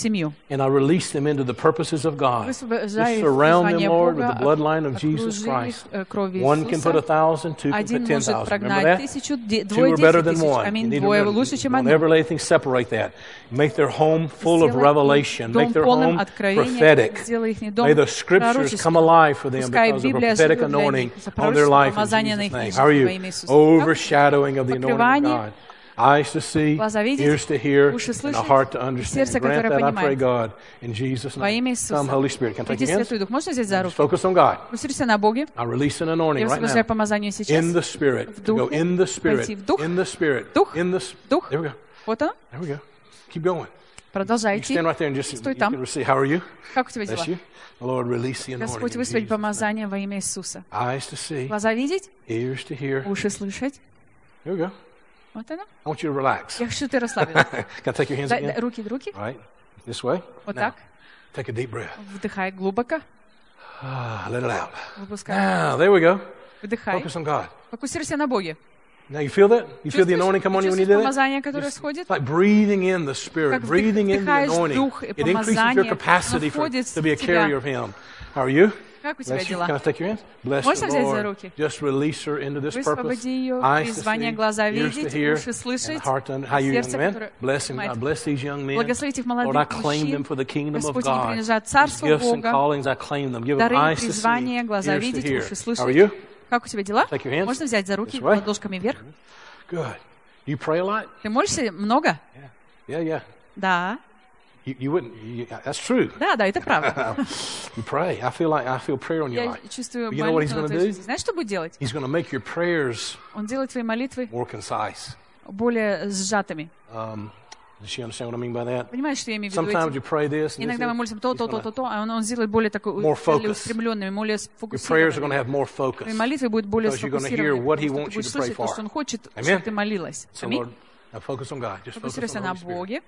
семью. And I release them into the purposes of God. Высвобождаю Just их в surround them, призвание Lord, with Бога, the bloodline of Jesus окружи их Christ. кровью One can put Иисуса. 1,000, two can Один put может 10,000. Remember прогнать that? 1000, Two двое are better 10 than тысяч. one. You Аминь. need to Двое remember, лучше, чем don't одно. ever let anything separate that. Make their home full of Сделай revelation. дом Make their полным home откровения, prophetic. prophetic. Сделай их дом May the scriptures come пророческим. alive for them Пускай because of a Библия prophetic живет для anointing них, за on their пророческое life in помазание на Jesus' их name. жизнь How are во you? имя Иисуса. Overshadowing of the anointing of Покрывание, God. Eyes to see, глаза видеть, ears to hear, уши and a слышать, heart to и understand. сердце, Grant которое that, I pray, понимает. God, in Jesus' Во имя name. Иисуса. Come, Holy Spirit. Can I take Приди, your hands? Святой Дух. Можно взять за Just руки? focus on God. Фокусируйся на Боге. I release an anointing Я right высвобождаю now. помазание сейчас. In the Spirit. В To go духе. in the Spirit. Пойти в дух. In the Spirit. Дух. In the Дух. There we go. Вот оно. There we go. Keep going. Продолжай You идти. stand right there and just Стой you там. can receive. How are you? Как у тебя Bless дела? you. Lord, release the anointing. Господь, in высвободь Jesus' name. помазание во имя Иисуса. Eyes to see, Глаза видеть, ears to hear. уши слышать. Here we go. Вот оно. I want you to relax. Я хочу, ты расслабился. Can I take your hands again? Руки. All right. This way. Вот Now, так. take a deep breath. Вдыхай глубоко. Let it out. Выпускай. Now, there we go. Вдыхай. Focus on God. Фокусируйся на Боге. Now, you feel that? You feel the anointing come on you when you do that? помазание, которое сходит? It's like breathing in the Spirit, Как breathing in the вдыхаешь anointing. дух и It increases your помазание, capacity оно входит to be a в тебя. carrier of Him. How are you? Как у тебя Bless you. дела? Can I take your hands? Bless Можно the взять за Lord. руки? Just release her into this purpose. Высвободи ее, Eyes to призвание, see, глаза ears to видеть, hear, уши and слышать, a heart to How you, young сердце, man? которое Bless him. I понимает. bless these young men. Благословите их Lord, I молодых claim them мужчин. for the kingdom of Господь, они God. принадлежат These Царству gifts and Бога. callings, I claim them. Give them Дары, eyes to see, призвание, глаза ears to видеть, hear. уши How are слышать. you? Как у тебя дела? Take your hands. Можно взять за руки This way. ладошками вверх. Good. You pray a lot? Ты молишься много? Yeah. Да. You wouldn't. That's true. Да, это правда. You pray. I feel prayer on your Я life. чувствую You know what he's молитву на gonna твоей do? жизни. Знаешь, что будет делать? He's going to make your prayers Он делает твои молитвы more concise. более сжатыми. Does she understand what I mean by that? Понимаешь, что я имею в виду? Sometimes you pray this, and Иногда мы молимся то, а он сделает более такой More focus. устремленными, более your prayers are going to сфокусированными. have more focus. Твои молитвы будут более Because you're gonna hear сфокусированными, what he потому wants что you ты будешь to pray слышать то, for. что он хочет, Amen? чтобы ты молилась. So, Аминь. Lord, now focus on God. Just focus on Фокусируйся the на Holy Spirit. Боге.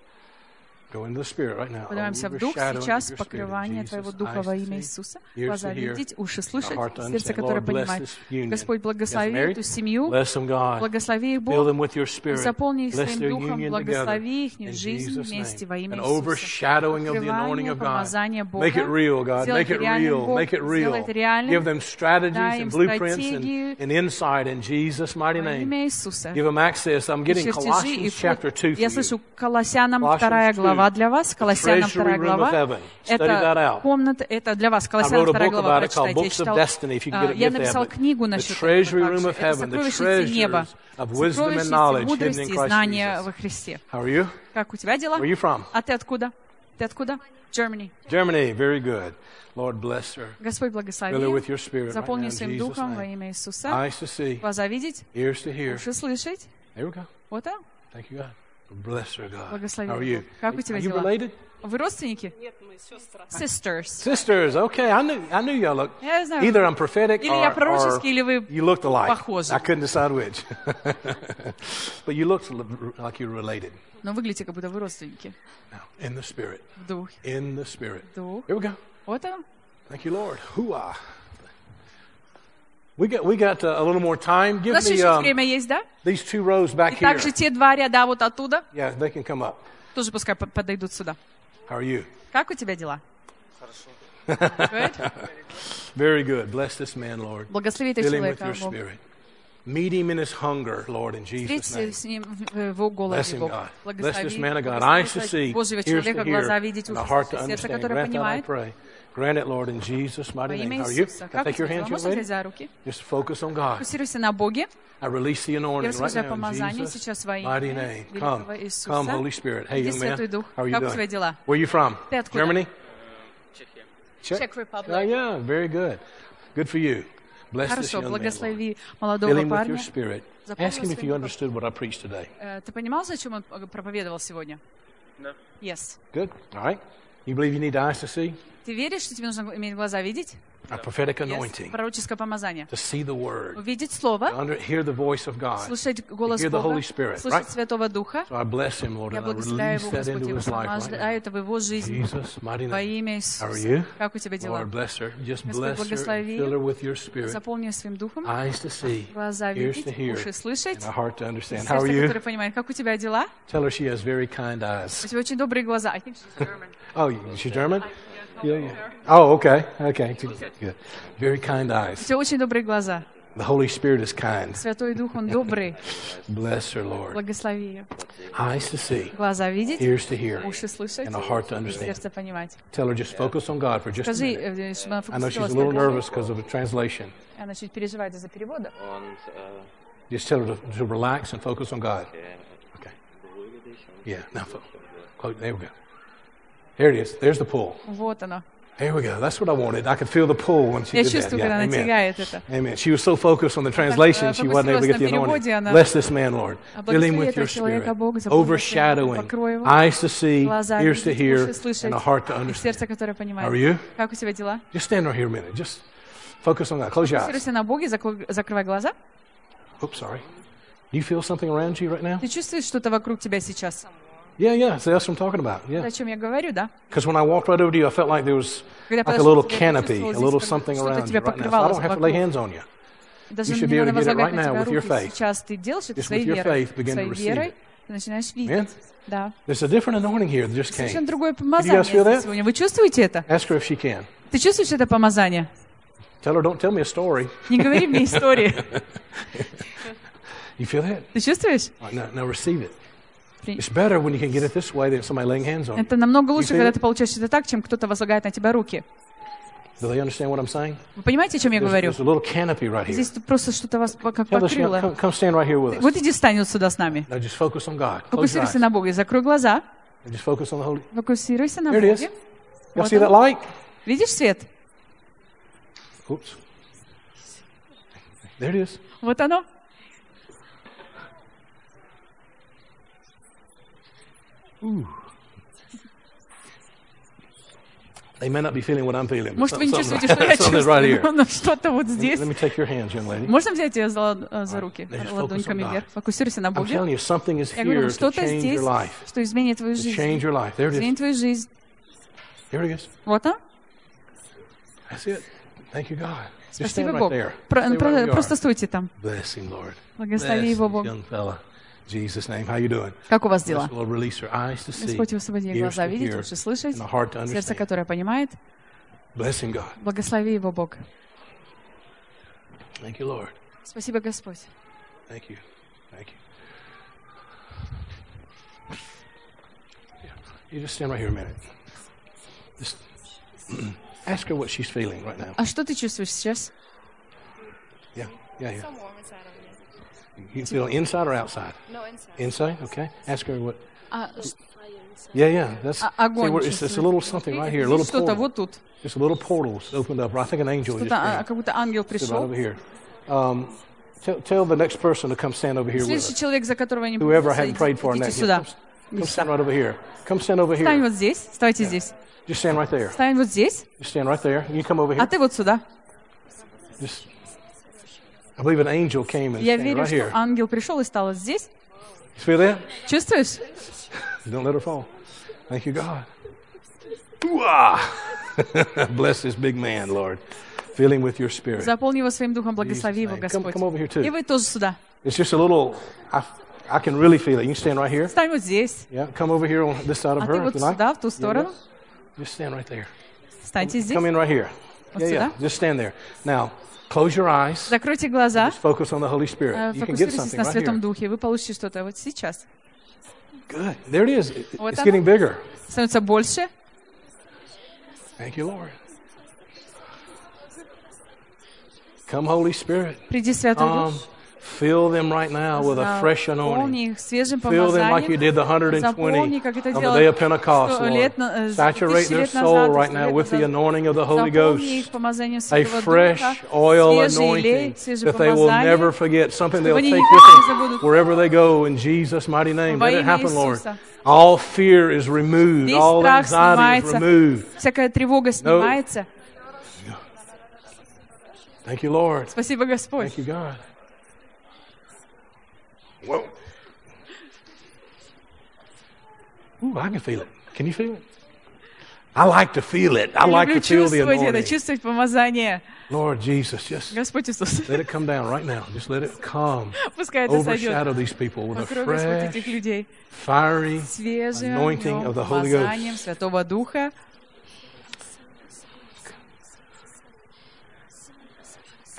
Go into the Spirit right now. Поднимаемся в Дух сейчас, покрывание Твоего Духа во имя Иисуса. Глаза видеть, уши слышать, сердце, которое понимает. Господь, благослови эту семью, благослови их, Бог, заполни их своим Духом, благослови их жизнь вместе во имя Иисуса. Покрывание, помазание Бога. Сделай это реальным, Бог. Сделай это реальным. Give them strategies Дай им and blueprints стратегию and insight in Jesus' mighty во name. имя Иисуса. Give them access. I'm getting Чертежи и Colossians chapter 2 Я for you. слышу Колоссянам Colossians 2 глава для вас. Колоссянам 2 treasury room of глава. heaven. Study that Это out. комната, это для вас. I Колоссянам wrote a 2 book глава, about it called прочитайте. Я Books of читал, Destiny, if you can get a я gift to написал have it. книгу The насчет treasury этого room также. of Это heaven, the сокровищница неба. treasures of wisdom and Сокровищница knowledge hidden in мудрости и Christ знания Jesus. во Христе. How are you? Как у тебя дела? Where are you from? А ты откуда? Ты откуда? Germany. Germany. Very good. Lord bless her. Господь Fill her благослови. with your spirit right now Заполни in своим Jesus' Духом во name. имя Иисуса. Eyes to see, Глаза видеть, ears to hear. уши слышать. There we go. Вот он. Thank you, God. Bless her, God. Благослови How are его. you? Как у тебя Are you дела? related? Вы родственники? Нет, мы сестры. Sisters. Sisters. Okay, I knew y'all looked. Я знаю. Either I'm prophetic Или я or пророческий, или вы you looked alike. похожи. I couldn't decide which. But you looked like you're related. Но выглядите, как будто вы родственники. Now, in the Spirit. В духе. In the Spirit. Дух. Here we go. Вот он. Thank you, Lord. Hooah. We got a little more time. У Give нас me еще время есть, да? these two rows back И here. также те два ряда вот оттуда Yeah, they can come up. тоже пускай подойдут сюда. How are you? Как у тебя дела? Хорошо. Good? Very good. Bless this man, Lord. Благослови этого Fill him with человека, your Бог. Spirit. Meet him in his hunger, Lord, in Jesus' Встреться name. с ним в его Bless голоде, him, Бог. God. Bless Благослови. this man of God. Eyes to Благослови see, Божьего ears to человека, hear, глаза видеть, and a уши heart to слышать, сердце, understand. которое Grant that, I понимает. pray. Grant it, Lord, in Jesus' Во mighty name. имя How are you? Иисуса. Can I Как у take your тебя hands, дела? young Можно взять lady? за руки? Just focus on God. Фокусируйся на Боге. I release the Я anointing right высвобождаю now in помазание Jesus' сейчас во mighty имя name. великого Come, Иисуса. come, Holy Spirit. Hey, Иди, young man, Святой Дух. how are you Как у тебя doing? дела? Where are you from? Ты откуда? Germany? Чехия. Czech Republic. Oh, yeah, very good. Good for you. Bless this Хорошо, young man, Lord. благослови Fill молодого him with your парня. spirit. Заполни Ask him if своим you духом. understood what I preached today. Ты понимал, зачем он проповедовал сегодня? Да. Yes. Good? All right? You believe you need eyes to see? Ты веришь, что тебе нужно иметь глаза видеть? A prophetic Yes. anointing. Пророческое помазание. To see the word. Увидеть Слово, Hear the voice of God. слушать голос hear the Бога, Holy Spirit, слушать right? Святого Духа. So I bless him, Lord, Я and I благословляю release Его, that Господь, into я his life right now. высвобождаю это в Его жизнь. Jesus' mighty Во name. имя How are Иисуса. you? Как у тебя дела? Lord, bless her. Just Господь, bless her. благослови. Fill her with your spirit. Заполни своим Духом, Eyes to see, глаза ears to видеть, hear, уши слышать, and a heart to understand. How are сердце, you? которое понимает. Как у тебя дела? Tell her she has very kind У eyes. тебя очень добрые глаза. I think she's German. Oh, she's German? Yeah. Oh, okay. Okay. Good. Very kind У eyes. тебя очень добрые глаза. The Holy Spirit is kind. Святой Дух, Он добрый. Bless her, Lord. Благослови ее. Eyes to see, Глаза видеть, ears to hear, уши слышать, and a heart to и understand. сердце понимать. Tell her just focus on God for just a Скажи, minute. чтобы она I know she's a фокусировалась little на Боге. nervous because of the translation. Она чуть переживает из-за перевода. Und Just tell her to relax and focus on God. okay, Okay. beruhige dich und Yeah. Now, there we go. There it is. There's the pull. Вот оно. There we go. That's what I wanted. I could feel the pull when she Я did that. чувствую, когда Yeah. она Amen. тягает это. Amen. She was so focused on the translation, she wasn't able to get the фокусировалась на anointing. переводе, она- Bless this man, Lord. Fill him Благослови with этого your человека, spirit, Бог, заполни его своим духом, overshadowing, покрой его. eyes to see, Глаза ears to видеть, hear, уши слышать, and a heart to и understand. сердце, которое How are понимает. you? Как у тебя дела? Just stand right here a minute. Just focus on God. Close your eyes. Фокусируйся на Боге, закрывай глаза. Oops, sorry. Do you feel something around you right now? Ты чувствуешь что-то вокруг тебя сейчас? Yeah. So that's what I'm talking about. Yeah. О чем я говорю, да? Because when I walked right over to you, I felt like there was Когда like a подошел little к тебе, я canopy, a почувствовал little здесь, something что-то around you тебя right now. So I покрывало don't have to lay вокруг. hands on you. Даже You не should be able надо to get it возлагать right на now тебя with your руки. faith. Сейчас ты делаешь это Just своей with your верой. faith, begin to Своей receive верой it. ты начинаешь Amen? видеть. Да. There's a different anointing here that just Совершенно came. другое guys помазание feel that? сегодня. Вы чувствуете это? Ask her if she can. Ты чувствуешь это помазание? Tell her, don't tell me a story. Не говори мне истории. You feel that? Ты чувствуешь? All right, now receive it. При- It's better when you can get it this way than somebody laying hands on you. Это намного лучше, feel когда it? ты получаешь это так, чем кто-то возлагает на тебя руки. Do they understand what I'm saying? Вы понимаете, о чем я говорю? There's a little canopy right here. Здесь тут просто что-то вас как Tell us, покрыло. come stand right here with us. Вот иди встань вот сюда с нами. Now just focus on God. Close your eyes. Фокусируйся на Боге. Закрой глаза. And just focus on the Holy. Фокусируйся на There it is. Боге. Y'all Вот see that он. light? Видишь свет? Oops. There it is. Вот оно. They may not be feeling what I'm feeling. but Может, вы не something- чувствуете, что я something's right here. чувствую, но что-то вот здесь. Let me take your hands, young lady. Можно взять ее за руки, Just focus ладоньками on God. вверх? Фокусируйся на I'm Боге. telling you, something is Я говорю, here to что-то change здесь, your life. что изменит твою To жизнь. change your life. There it is. Изменит твою жизнь. Here it is. Вот оно. That's it. Thank you, God. Just Спасибо, stand right Бог. there. Stay right where you Просто are. стойте там. Bless him, Lord. Благослови Bless его, this Бог. young fella. In Jesus' name. How you doing? Как у вас Bless дела? the Lord, release her eyes to see, Господь, высвободи ears глаза to видеть, hear, уши слышать, and a heart to сердце, understand. которое понимает. Bless him, God. Благослови его, Бог. Thank you, Lord. Спасибо, Господь. Thank you. Thank you. Yeah. You just stand right here a minute. Just ask her what she's feeling right now. А что ты чувствуешь сейчас? Yeah. Some warm inside of me. You feel inside or outside? No, inside. Inside? Okay. Ask her what. А, Yeah. That's. See, огонь it's a чувствуешь. little something right here. A little Здесь что-то portal. вот тут. Just a little portals opened up. I think an angel just Что-то, came. как будто ангел Sit right пришел. over here. Tell the next person to come stand over here with Следующий us. человек, за которого я не Whoever I помолился, hadn't prayed for идите next. сюда. Come stand right over here. Come stand over Встань here. вот здесь, вставайте здесь. Just stand right there. Встань вот здесь, Just stand right there. You come over а here. ты вот сюда. Just. I believe an angel came and Я standing верю, right что here. ангел пришел и стал вот здесь. You feel that? Чувствуешь? Don't let her fall. Thank you, God. Ooh-ah. Bless this big man, Lord. Fill him with your spirit. Заполни его своим духом, благослови его, name. Господь. Come over here too. И вы тоже сюда. It's just a little. I can really feel it. You can stand right here. Встань вот здесь. Yeah. Come over here on this side of А ты her if вот you like. сюда, в ту сторону. Just stand right there. Встаньте здесь. Come in right here. Вот Yeah. сюда. Just stand there. Now, close your eyes. Закройте глаза. Just focus on the Holy Spirit. You can get Фокусируйтесь something на right Святом here. Духе. Вы получите что-то вот сейчас. Good. There it is. Вот It's оно. getting bigger. Становится больше. Thank you, Lord. Come, Holy Spirit. Приди, Святой Дух. Fill them right now with a fresh anointing. Заполни их свежим Fill them like you did the помазанием. 120 Заполни, как это on the делал day of Pentecost, 100 Lord. лет, Saturate 1000 their лет soul назад, right 100 now лет with the назад. anointing of the Holy Заполни их Ghost. помазанием A Святого fresh Духа. oil Свежий anointing елей, свежее that they will помазание, never forget. Something they'll чтобы они take никогда не with them забудут. wherever they go in Jesus' mighty name. Во Let it имя happen, Lord. Иисуса. All fear is removed. Весь All страх anxiety is снимается. removed. Всякая тревога снимается. Thank you, Lord. Спасибо, Господь. Thank you, God. Whoa. Ooh, I can feel it. Can you feel it? I like to feel it. I Я like люблю to feel the чувствовать это, anointing. чувствовать помазание. Lord Jesus, just Господь Иисус, let it come down right now. Just let it come. пускай это сойдет. Overshadow these people with a Покрой, Господь, fresh, этих людей fiery свежим anointing of the Holy помазанием Ghost. Святого Духа.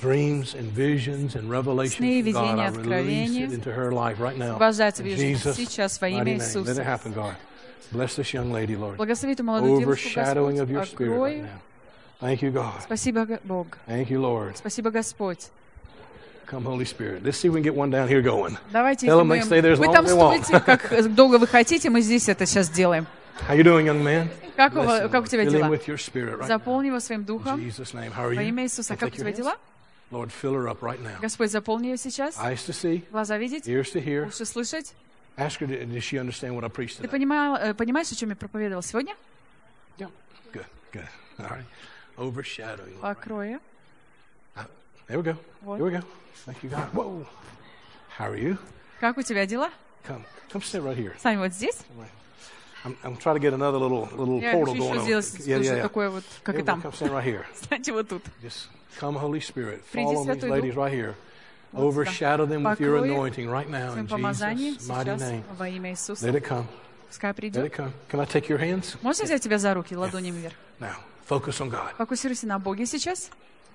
dreams and visions and revelations Сны, from God, видения, I release откровения. it into her life right now. Освобождается в In ее жизнь Jesus' сейчас во mighty имя name. Let it Иисуса. happen, God. Bless this young lady, Lord. Благослови эту молодую девушку, Overshadowing of your Господь. spirit right Открой. now. Thank you, God. Спасибо, Бог. Thank you, Lord. Спасибо, Господь. Come, Holy Spirit. Let's see if we can get one down here going. Давайте, Tell если them they мы... can stay there as Вы long там as they want. стойте, как долго вы хотите, мы здесь это сейчас сделаем. How you doing, young man? Как у Bless him, как у Lord. тебя Fill him дела? with your spirit right now. Заполни его своим In духом. Jesus' name. How are Во you? имя Иисуса. Can I Как у take тебя your дела? hands? Lord, fill her up right now. Господь, заполни ее сейчас. Eyes to see, Глаза видеть, ears to hear. уши слышать. Ask her, does she understand what I preached Ты today? понимаешь, о чем я проповедовал сегодня? Yeah. Good, good. All right. Overshadowing. Lord. Покрою. There we go. Вот. Here we go. Thank you, God. Whoa. How are you? Как у тебя дела? Come sit right here. Сами вот здесь. I'm trying to get another little Я portal хочу going еще on. сделать тоже такое вот, как Here и we go. там. Come stand right here. Кстати, вот тут. Just come, Holy Spirit. Приди, Fall on these Святой ladies Дух. right here. Вот сюда. Overshadow them with your Покрой anointing right now in Своим помазанием Jesus' mighty сейчас name. во имя Иисуса. Let it come. Пускай Let придет. it come. Can I take your hands? Можно взять тебя за руки, ладонями вверх? Now, focus on God. Фокусируйся на Боге сейчас.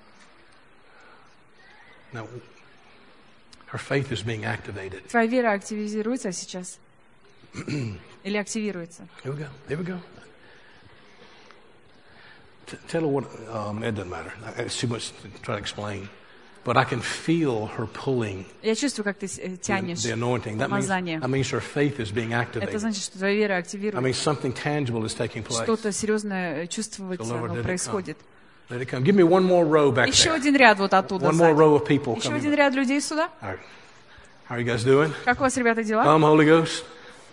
Now, her faith is being activated. Твоя вера активизируется сейчас. Или активируется. Here we go. There we go. Tell her what, it doesn't matter. It's too much to try to explain. But I can feel her pulling Я чувствую, как ты тянешь the anointing. That помазание. means her faith is being Это activated. значит, что твоя вера I активируется. mean, something tangible is taking place. Что-то серьезное чувствуется, So, Lord, let оно it происходит. Let it come. Give me one more row back Еще there. один ряд вот оттуда. One more сзади. row of people Еще coming. один ряд людей сюда. All right. How are you guys doing? Как у вас, ребята, дела? Come, Holy Ghost.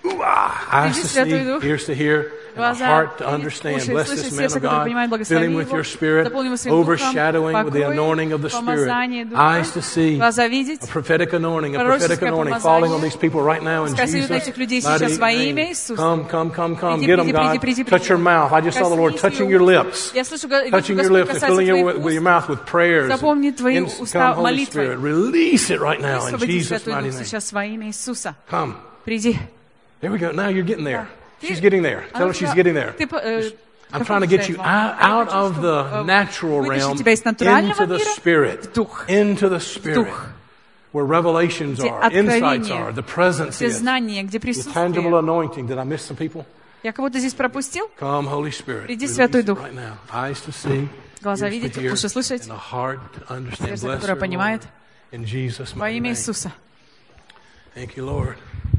Eyes to see, Святой Дух. ears to hear, and a Глаза heart to видеть, understand. уши Bless слышать, this man сердце, of которое God. понимает, Fill благослови him with его. your spirit, Заполни его своим духом, overshadowing with the покрой, anointing of the помазание Spirit. духа, Eyes to see, глаза видеть. a prophetic anointing, Пророческое falling on помазание. these people right now in Пускай союз Jesus' этих людей mighty сейчас во имя name. Иисуса. Come. Приди, Get them, приди, God. приди, Touch your mouth. I just saw the Lord Коснись touching ее your уст. lips. Я слышу, Touching вижу, your Господь lips and касается filling твоих with your уст. mouth with prayers. Заполни твои уста Come, Holy молитвой. Spirit. Release it right now in Высвободи Jesus' Святой mighty Дух name. сейчас во имя Иисуса. Come. Приди. There we go. Now you're getting there. Ты- She's getting there. Tell her she's getting there. Ты, I'm trying to get you out of the natural realm тебя из натурального into the мира Spirit. в дух. Into the Spirit. Дух. Where revelations Где are, insights откровение, are, the presence где is, знание, где the tangible присутствие. anointing. Did I miss some people? Я кого-то здесь пропустил? Come, Holy Spirit. Приди, Release Святой it Дух. right now. Eyes to see, Глаза ears to видеть, hear, уши слышать, and a heart to understand. сердце, Bless которое her, понимает. Lord, in Jesus' Во mighty имя name. Иисуса. Thank you, Lord.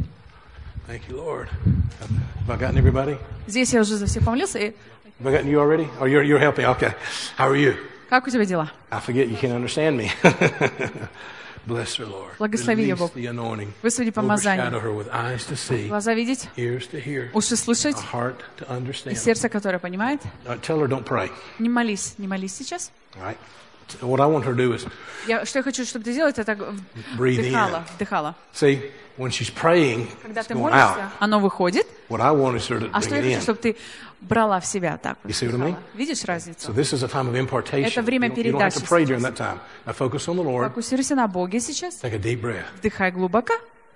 Thank you, Lord. Have I gotten everybody? Здесь я уже за всех помолился. И Have I gotten you already? Oh, you're helping. Okay. How are you? как у тебя дела? I forget you can't understand me. Bless her, Lord. Благослови ее, Release Бог. the anointing. Высводи помазание. Overshadow her with eyes to see, Глаза видеть, ears to hear, уши слышать a heart to и understand. сердце, которое понимает. Tell her don't pray. Не молись сейчас. All right. What I want her to do is Что я хочу, чтобы ты делал, это так breathe in. вдыхала. See, when she's praying, Когда it's ты going молишься, out. оно выходит. What I want is her to А что я bring it хочу, in. чтобы ты брала в себя так вот. You see what I mean? вдыхала. Видишь So разницу? this is a time of impartation. Это время You don't have to передачи pray during that time. Now focus on the Lord. Фокусируйся на Боге сейчас. Take a deep breath. Вдыхай глубоко.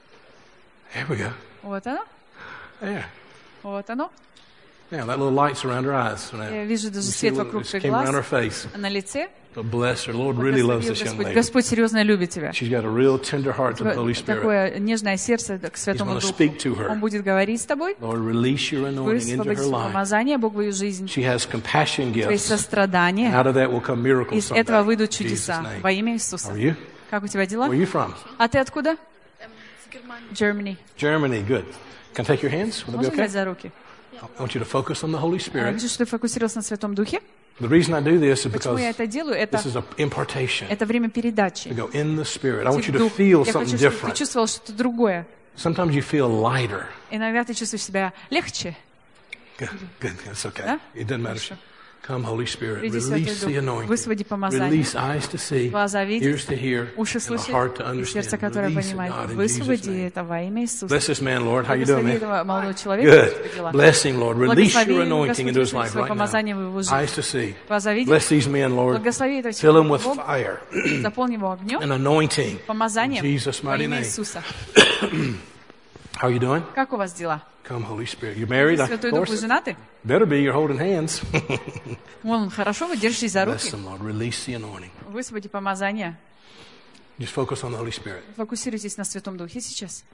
There we go. Вот оно. There. Вот оно. Now that little light's around her eyes. Now, Я вижу даже you see свет a little, вокруг it твоих came around her глаз. face. На лице. But bless her. Lord really loves this young Господь. lady. Господь серьезно любит тебя. She's got a real tender heart to the Holy Spirit. Такое нежное сердце к He's Святому going to Духу. speak to her. Он будет говорить с тобой. Lord, release your anointing into Высвободи her life. помазание, Бог, в ее жизнь. She has compassion Твои gifts. сострадания. Out of that will come miracles Из someday. этого выйдут In Jesus' чудеса. name. Во имя How Иисуса. are you? Как у тебя дела? Where are you from? А ты откуда? В Германии. Germany. Germany. Good. Can I take your hands? Will that be Можно okay? взять за руки? I want you to focus on the Holy Я Spirit. вижу, что ты фокусировался на Святом Духе. The reason I do this is Почему because я это делаю? this is an impartation. Это время передачи. To go in the Spirit. I want you Идти в to дух. feel Я something хочу, чтобы ты different. чувствовал что-то другое. Sometimes you feel lighter. Иногда ты чувствуешь себя легче. Good. That's okay. Да? It doesn't matter. Come, Holy Spirit. Приди, Святой Release the Дух. anointing. Высвободи помазание. Release eyes to see, Глаза видеть, ears to hear, уши and a слышать heart to и сердце, understand. которое Release it, понимает. God, in Jesus' Высвободи name. это во имя Иисуса. Bless this man, Lord. How you doing, Благослови man? этого молодого человека. Good. Господи, дела. Bless him, Lord. Release Благослови, your anointing Господь, into his высвоби life свое right помазание в now. его жизнь. Eyes to see. Глаза видеть. Bless these men, Lord. Благослови этого Fill them with человека. fire Заполни его огнем, and anointing. In помазанием Jesus' во mighty имя name. Иисуса. How are you doing? Как у вас дела? Come, Holy Spirit. You married? Of Святой Дух, вы course. женаты? Better be. You're holding hands. Вон, хорошо, вы держитесь за Bless руки. them, Lord. Release the anointing. Высвободи помазание. Just focus on the Holy Spirit. Фокусируйтесь на Святом Духе сейчас.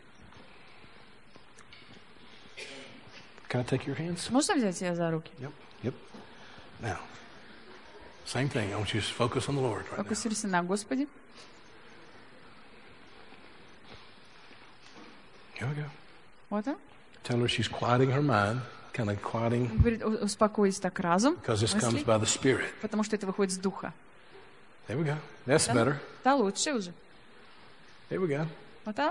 Can I take your hands? Можно взять тебя за руки? Yep. Yep. Now, same thing. I want you to focus on the Lord right now. Фокусируйся на Господе. Here we go. Вот так. Tell her she's quieting her mind, kind of quieting, Говорит, успокойся так разум, because this comes мысли, by the Spirit. потому что это выходит с Духа. There we go. That's better. Да, лучше уже. There we go. Вот так.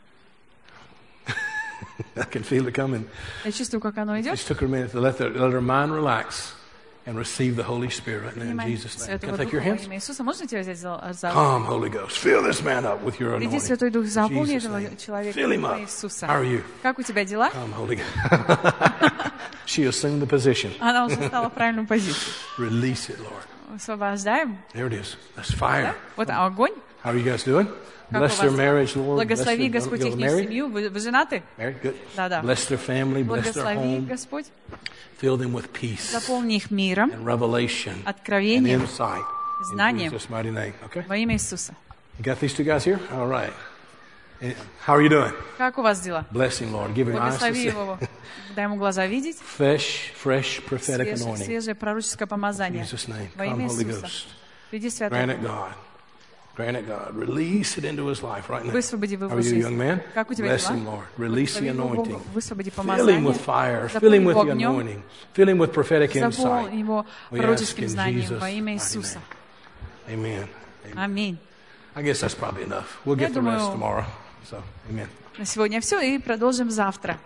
I can feel it coming. Я чувствую, как оно идет. Just took her a minute to let her mind relax and receive the Holy Spirit right now in Принимай Jesus' name. Can I Святого take your Духа во hands? имя Иисуса. Можно тебя взять за руку? Come, Holy Ghost. Fill this man up with your Приди, anointing. Святой Дух, In заполни Jesus' этого name. человека Fill во him имя up. Иисуса. How are you? Как у тебя дела? Come, Holy Ghost. She assumed the position. Она уже стала в правильную позицию. Release it, Lord. Освобождаем. There it is. That's fire. Вот огонь. How are you guys doing? Как Bless у their вас? marriage, Lord. Bless Благослови, their, Господь, you're их married? семью. Вы женаты? Married? Good. Да-да. Bless their family. Bless their Благослови, home. Господь. Fill them with peace Заполни их миром, and revelation and откровением, insight. In знанием. Jesus' mighty name. Okay? во имя Иисуса. You got these two guys here? All right. How are you doing? Как у вас дела? Bless him, Lord. Give him eyes to Благослови see. его. Дай ему глаза видеть. Fresh prophetic anointing. Свежее пророческое In помазание. Jesus' name. Во Come, имя Holy Иисуса. Ghost. Приди, Святой Grant it, Дух. God. Grant it, God. Release it into his life right now. Высвободи в How его are you, young жизнь. man? Как у тебя Bless дела? him, Lord. Release the Благослови его, anointing. Высвободи Fill him помазание. with fire. Fill Заполни him with его the огнем. anointing. Fill him with prophetic insight. Заполни его We ask пророческим in знанием Jesus' во имя mighty Иисуса. name. Amen. Аминь. I guess that's probably enough. We'll Я get the rest думаю- tomorrow. So, amen. На сегодня все, и продолжим завтра.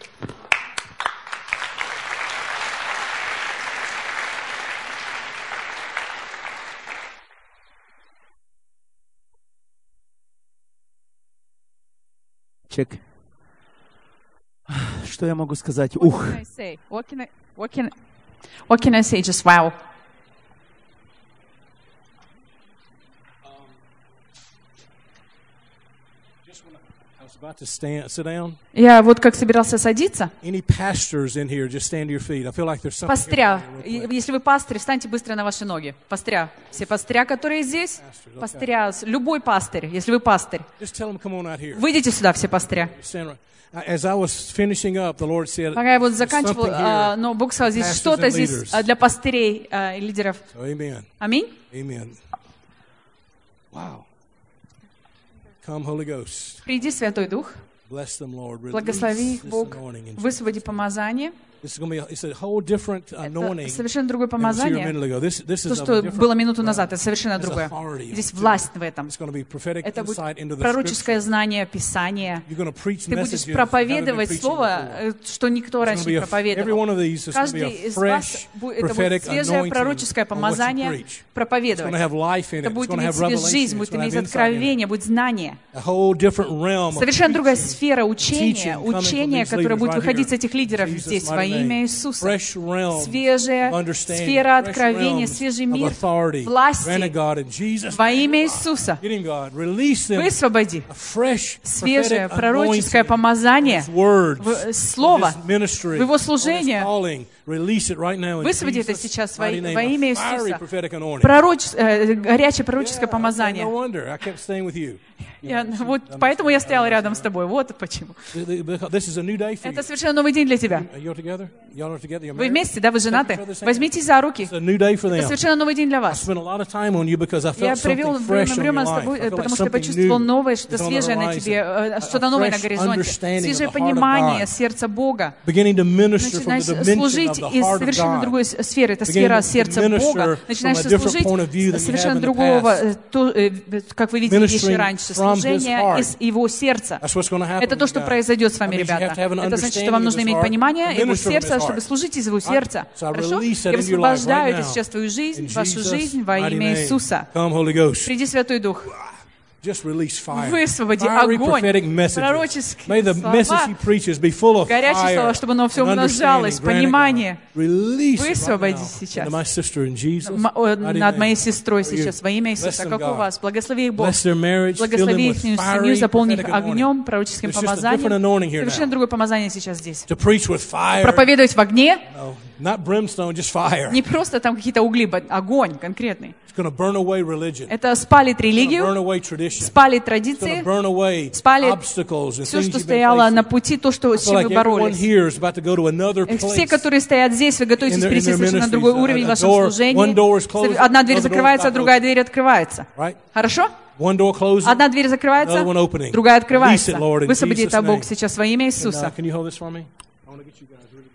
Чек. Что я могу сказать? What Ух. can I say? What can I say? Just wow. I was about to sit down. Я вот как собирался садиться. Any pastors in here, just stand to your feet. I feel like there's something. Пастря, here real quick. если вы пастырь, встаньте быстро на ваши ноги. Пастря, все пастря, которые здесь, пастря, любой пастырь, если вы пастырь, Just tell them, come on out here. выйдите сюда, все пастря. Stand right. As I was finishing up, the Lord said, Пока я вот "There's заканчивал, something here." но Бог сказал, здесь pastors что-то and здесь leaders. для пастырей и лидеров. So, amen. Аминь. Amen. Wow. Come, Holy Ghost. Приди, Святой Дух, Bless them, Lord. Release благослови их, this Бог, anointing in Jesus' высвободи помазание. This is going to be it's a whole different anointing. Это совершенно другое than was here a помазание. minute ago. This То, is of что a different было минуту realm. назад, это совершенно There's другое. authority Здесь on it. власть в этом. It's going to be prophetic Это будет insight into the пророческое scripture. знание Писания. You're going to preach Ты будешь messages you haven't been проповедовать preaching слово, before. что никто It's раньше gonna не be every проповедовал. one of these is going to be Каждый a из вас, fresh это будет prophetic свежее anointing пророческое on what you помазание preach. It's проповедовать. going to have life in it. Это It's будет going to иметь have в себе жизнь, revelation. It's будет going to иметь have insight in it. откровение, будет знание. A whole different realm of Совершенно другая preaching, сфера учения, teaching coming from учения, these которое leaders будет right выходить here. с этих лидеров In Jesus' здесь mighty во name. имя Иисуса. Fresh realm Свежая of understanding, сфера fresh откровения, realms свежий of мир authority. власти Granted, God, in Jesus' во name. имя Иисуса. Get him, God. Release them Высвободи a fresh свежее prophetic пророческое anointing. помазание His words, в Слово, of His ministry, в Его of His служение. calling. Release it right now in Высвободи это Jesus' сейчас mighty во name. имя A fiery Иисуса. prophetic anointing. Горячее пророческое Yeah, помазание. no wonder. I kept staying with you. Вот поэтому я стояла рядом с тобой. Вот почему. This is a new day for you. Это совершенно новый день для тебя. Are you all together? Y'all are together? You're Вы married? вместе, да, вы женаты? Возьмитесь за руки. It's a new day for Это them. совершенно новый день для I вас. spent a lot of time on you because I Я felt провел something fresh in your время с life. тобой, I feel like потому что я something почувствовал new новое, что is on the свежее на horizon. тебе, что-то A новое на fresh горизонте. understanding of Свежее the heart of понимание God. сердца Бога. Beginning to minister from Начинаешь the dimension of служить the из heart of совершенно God. другой сферы. Это Beginning сфера to сердца minister Бога. from Начинаешь a different служить point of view than you совершенно have in the другого, past. как вы видели вещи Ministering раньше. from His Служение heart. из Его сердца. That's what's going to happen Это то, with что God. произойдет с вами, That means you have ребята. to have an Это значит, что вам understanding нужно of His иметь heart понимание and Его minister from сердца, His чтобы heart. служить из Его сердца. So I Хорошо? release that Я into your life высвобождаю right это now. сейчас в твою жизнь, In в вашу Jesus' жизнь во mighty имя name. Иисуса. Come, Holy Ghost. Приди, Святой Дух. Just release fire. Высвободи Fiery огонь, prophetic messages. May пророческие the message слова, he preaches be full of горячие слова, fire чтобы оно все and умножалось, understanding. Grant it, понимание. God. Release it right Высвободи now сейчас. into my sister in Jesus' mighty Над name. моей сестрой For you. сейчас, во имя Bless Иисуса. them, Как у God. вас? Благослови их Бог. Bless their marriage. Fill them Благослови with их семью, fiery заполни их prophetic anointing. огнем, пророческим There's just a different помазанием. anointing here Совершенно now. другое помазание сейчас здесь. To preach with fire. Проповедовать в огне, No, not brimstone, just fire. не просто там какие-то угли, огонь конкретный. It's going to burn away religion. Это спалит It's going to религию, burn away tradition. спалит It's going to традиции, burn away спалит obstacles and все, things что you've been стояло на facing. пути, то, что, I с feel чем like вы everyone боролись. here is about to go to another Все, place. которые стоят здесь, вы готовитесь in перейти their совершенно на другой ministries. уровень в A вашем door- служении. one door is closed, Одна дверь another door закрывается, is другая open. дверь открывается. Right? Хорошо? One door closes. Одна дверь закрывается, Another one opening. другая Release открывается. it, Lord, in Высвободи Jesus' это, Бог, name. сейчас во имя And, Иисуса. can you hold this for me? I want to get you guys really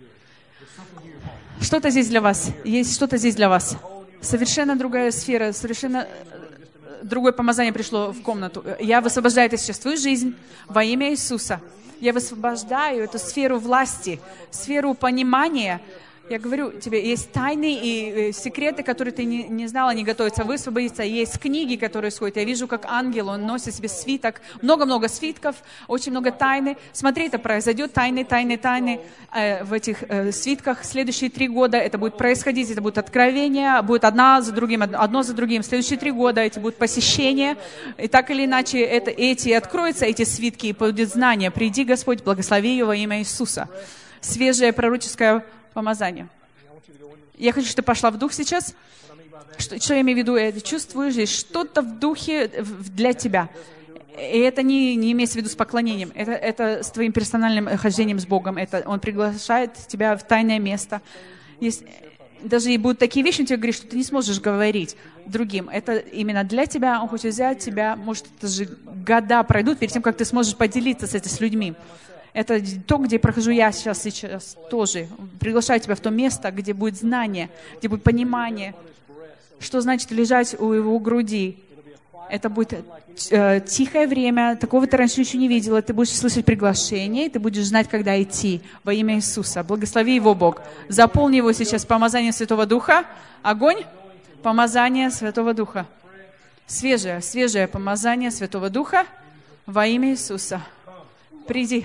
good. Что-то здесь для вас. Есть что-то здесь для вас. Совершенно другая сфера, совершенно другое помазание пришло в комнату. Я высвобождаю это сейчас в твою жизнь во имя Иисуса. Я высвобождаю эту сферу власти, сферу понимания. Я говорю тебе, есть тайны и секреты, которые ты не знала, они готовятся высвободиться. Есть книги, которые сходят. Я вижу, как ангел, он носит себе свиток. Много-много свитков, очень много тайны. Смотри, это произойдет, тайны в этих свитках. Следующие 3 года это будет происходить, это будет откровение, будет одно за другим. Следующие 3 года эти будут посещения. И так или иначе, эти откроются, эти свитки, и будет знание. Приди, Господь, благослови ее во имя Иисуса. Свежее пророческое помазание. Я хочу, чтобы ты пошла в дух сейчас. Что я имею в виду? Я чувствую здесь что-то в духе для тебя. И это не имеется в виду с поклонением. Это с твоим персональным хождением с Богом. Он приглашает тебя в тайное место. Даже и будут такие вещи, он тебе говорит, что ты не сможешь говорить другим. Это именно для тебя. Он хочет взять тебя. Может, даже года пройдут перед тем, как ты сможешь поделиться с людьми. Это то, где прохожу я сейчас тоже. Приглашаю тебя в то место, где будет знание, где будет понимание, что значит лежать у его груди. Это будет тихое время, такого ты раньше еще не видела. Ты будешь слышать приглашение, и ты будешь знать, когда идти во имя Иисуса. Благослови его, Бог. Заполни его сейчас помазанием Святого Духа. Огонь, помазание Святого Духа. Свежее помазание Святого Духа во имя Иисуса. Приди.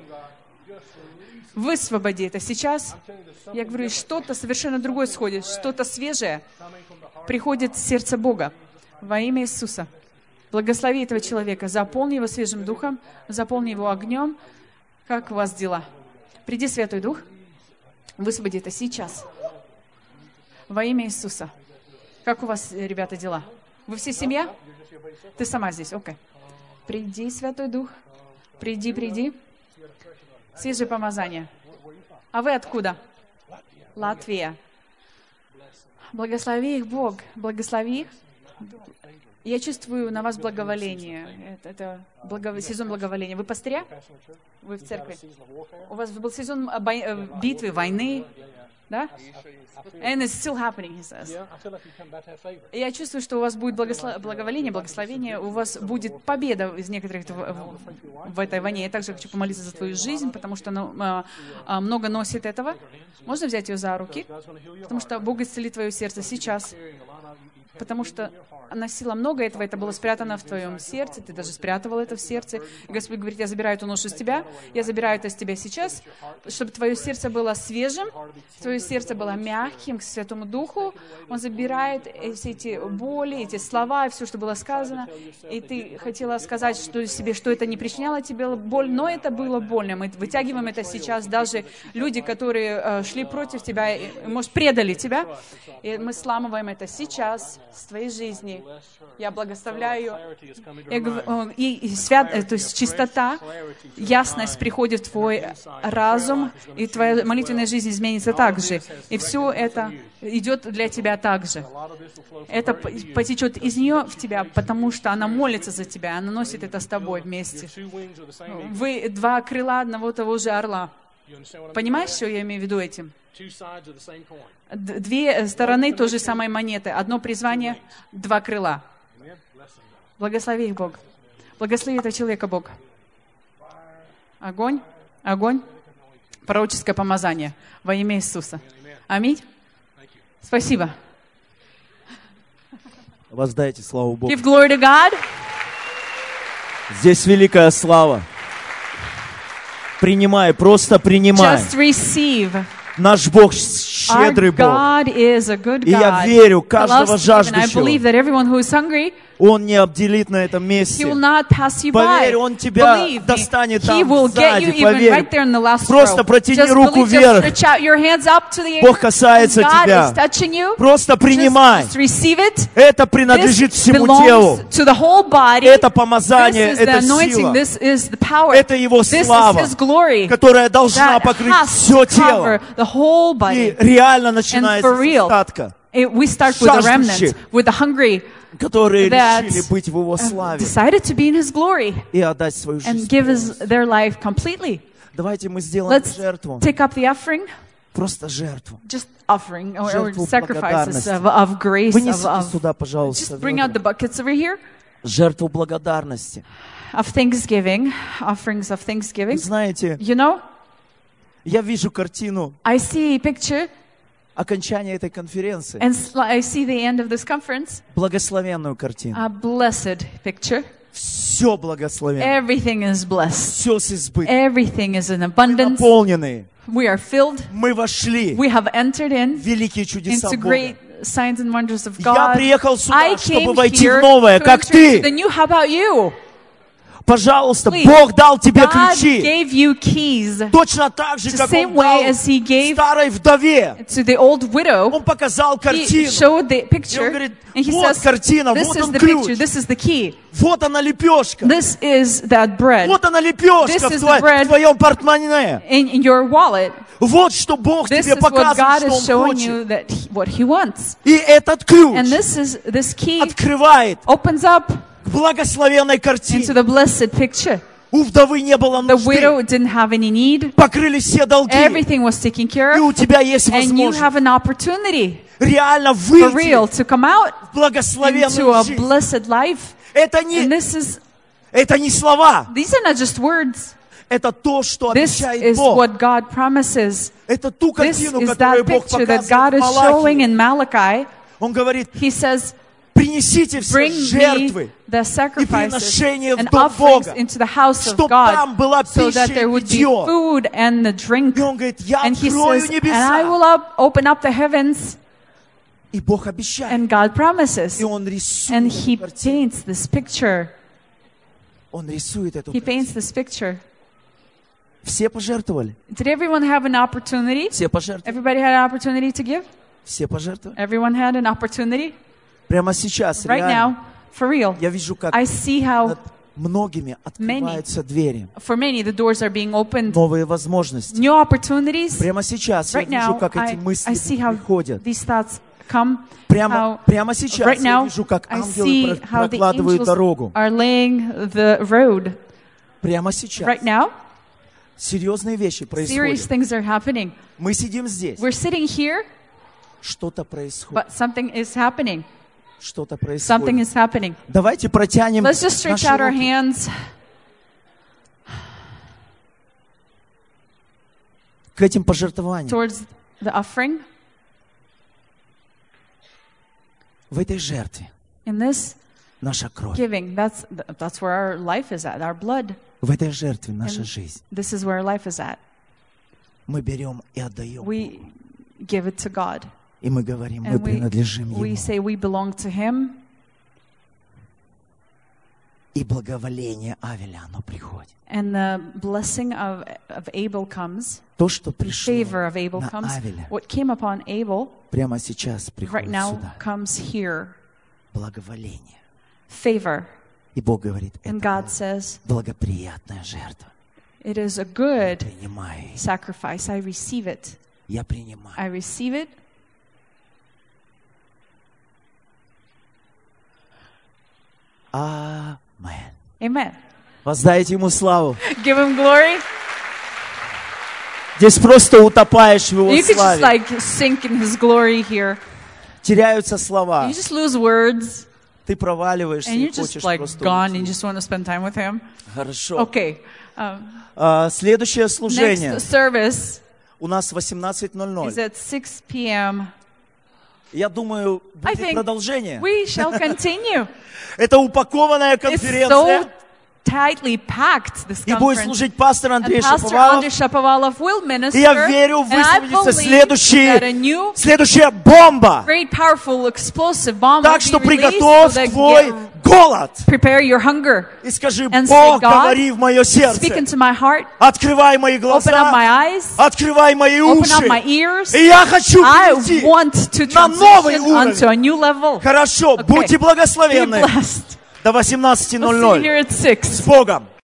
Высвободи это сейчас. Я говорю, что-то совершенно другое сходит, что-то свежее приходит в сердце Бога во имя Иисуса. Благослови этого человека, заполни его свежим духом, заполни его огнем. Как у вас дела? Приди, Святой Дух, высвободи это сейчас во имя Иисуса. Как у вас, ребята, дела? Вы все семья? Ты сама здесь, окей. Приди, Святой Дух, приди. Свежее помазание. А вы откуда? Латвия. Благослови их, Бог. Благослови их. Я чувствую на вас благоволение. Это сезон благоволения. Вы пастыря? Вы в церкви? У вас был сезон битвы, войны? Да? And it's still happening, he says. Я чувствую, что у вас будет благословение, у вас будет победа из некоторых в этой войне. Я также хочу помолиться за твою жизнь, потому что она много носит этого. Можно взять ее за руки? Потому что Бог исцелит твое сердце сейчас. Потому что носила много этого, это было спрятано в твоем сердце, ты даже спрятывал это в сердце. И Господь говорит, я забираю эту ношу с тебя, я забираю это с тебя сейчас, чтобы твое сердце было свежим, твое сердце было мягким к Святому Духу. Он забирает все эти боли, эти слова, все, что было сказано. И ты хотела сказать себе, что это не причиняло тебе боль, но это было больно. Мы вытягиваем это сейчас. Даже люди, которые шли против тебя, может, предали тебя, и мы сламываем это сейчас с твоей жизни. Я благословляю ее. То есть чистота, ясность приходит в твой разум, и твоя молитвенная жизнь изменится также. И все это идет для тебя также. Это потечет из нее в тебя, потому что она молится за тебя, она носит это с тобой вместе. Вы 2 крыла одного того же орла. Понимаешь, что я имею в виду этим? 2 стороны той же самой монеты. Одно призвание, 2 крыла. Благослови их, Бог. Благослови этого человека, Бог. Огонь, пророческое помазание во имя Иисуса. Аминь. Спасибо. Воздайте славу Богу. Give glory to God. Здесь великая слава. Принимай, просто принимай. Just receive. Наш Бог Our щедрый Бог. God is a good И я God. верю, He каждого loves to give, and I жаждущего believe that everyone who is hungry, Он не обделит на этом He месте. will not pass you by. Поверь, Он тебя Believe me, достанет He там will get you сзади, even поверь. right there in the last Просто row. протяни Just руку believe, just вверх. stretch out your hands up to the air. Бог касается God тебя. is touching you. Просто принимай. Just receive it. Это принадлежит This всему телу. belongs to the whole body. Это помазание, This is the это anointing. сила, This is the power. это Его This is слава, His glory. которая должна That покрыть has все to cover тело. the whole И body. реально начинается for с real. остатка, We start with the remnant, жаждущих, with the hungry которые that решили быть в Его славе decided to be in His glory и отдать свою and жизнь. give their life completely. Давайте мы сделаем Let's жертву, take up the offering, просто жертву. just offering or Жертву sacrifices благодарности. of grace. Вынесите сюда, пожалуйста, Just bring out the ведра. buckets over here Жертву благодарности. of thanksgiving, offerings of Вы thanksgiving. знаете, You know, я вижу картину I see a picture окончания этой конференции, and I see the end of this conference, благословенную картину. a blessed picture. Все благословенно, Everything is blessed. все с избытком, Everything is in abundance. наполненные. We are filled. Мы вошли We have entered in в великие чудеса into Бога. great signs and wonders of Я God. приехал I сюда, чтобы came войти here в новое, to как enter into the ты. new. How about you? Пожалуйста, Please. Бог дал тебе God ключи. gave you keys Точно так же, the как same Он way дал as He gave старой вдове. to the old widow. Он показал He картину. showed the И он picture говорит, and He вот says, картина, this вот is он the picture, ключ. this is the key. Вот она лепешка. This is that bread Вот она лепешка This в is the bread. твоем портмоне. in your wallet. Вот что Бог This тебе is what God показывает, is что Он showing you хочет. that what He wants. И этот ключ And this key открывает opens up к благословенной into картине. the blessed picture. У вдовы не было The нужды. widow didn't have any need. Покрылись все долги. Everything was taken care И у of. тебя есть And you возможность have an opportunity реально for real выйти to come out в благословенную into a жизнь. blessed life. Это And не слова. these are not just words. Это то, что This обещает is Бог. what God promises. Это ту This картину, is которую that Бог picture that показывает God в is showing Малахии. in Malachi. Он говорит, He says, принесите все bring me жертвы, the sacrifices приношения в and дом offerings Бога, into the house of чтоб God там была so that пища there и would be питье. food and the drink. И он говорит, я And He открою says, and I will небеса. open up the heavens. И Бог обещает. And God promises. И Он And рисует He эту картину. paints this picture. Он рисует эту He paints картину. this picture. Все пожертвовали. Did everyone have an opportunity? Все пожертвовали. Everybody had an opportunity to give? Все пожертвовали. Everyone had an opportunity? Прямо сейчас, Right реально, now, for real. я вижу, как I see how над многими открываются двери. for many the doors are being opened. Новые возможности. New opportunities. Прямо сейчас я Right вижу, now, как эти I мысли see how приходят. these thoughts come. Прямо сейчас Right я now, вижу, как I ангелы see how the прокладывают angels дорогу. are laying the road. Прямо сейчас. Right now, Серьезные вещи serious происходят. things are happening. Мы сидим здесь. We're sitting here, Что-то происходит. but something is happening. Что-то Something происходит. is happening. Давайте протянем Let's just stretch наши out our руки hands к этим пожертвованиям. towards the offering. В этой жертве In this наша кровь. giving, that's where our life is at, our blood. В этой жертве наша And жизнь. this is where our life is at. Мы берем и отдаем. We give it to God. И мы говорим, мы And принадлежим we Ему. say we belong to Him. И благоволение Авеля, оно приходит. And the blessing of Abel comes. То, что пришло Favor of Abel на comes. Авеля, What came upon Abel прямо сейчас right приходит now сюда. comes here. Благоволение. Favor. И Бог говорит, And это God says, благоприятная жертва. it is a good Принимай. sacrifice. I receive it. Я принимаю. I receive it. Амен. Amen. Воздайте Ему славу. Give Him glory. Здесь просто утопаешь в Его You could just славе. like sink in His glory here. Теряются слова. You just lose words Ты проваливаешься and и you're just хочешь like просто gone уйти. and you just want to spend time with Him. Хорошо. Okay. Следующее служение Next service у нас в is 18:00. at 6 p.m. Я думаю, I будет think продолжение. we shall continue. Это упакованная It's конференция. so tightly packed, this И будет conference. служить пастор And Андрей Pastor Шаповалов. Andrei Shapovalov will minister. И я верю, And I высвободится believe that a new, следующая бомба. great, powerful, explosive bomb Так will что be released. приготовь So that твой голод. prepare your hunger. И скажи: And say, Бог, God, говори в мое Speak сердце. into my heart. Открывай мои Open up my глаза. eyes. Открывай мои Open up my уши. ears. И я хочу I перейти want to на новый transition onto a уровень. new level. Хорошо, Okay. будьте Be благословенны. blessed. До We'll see you 18:00. here at 6. С Богом.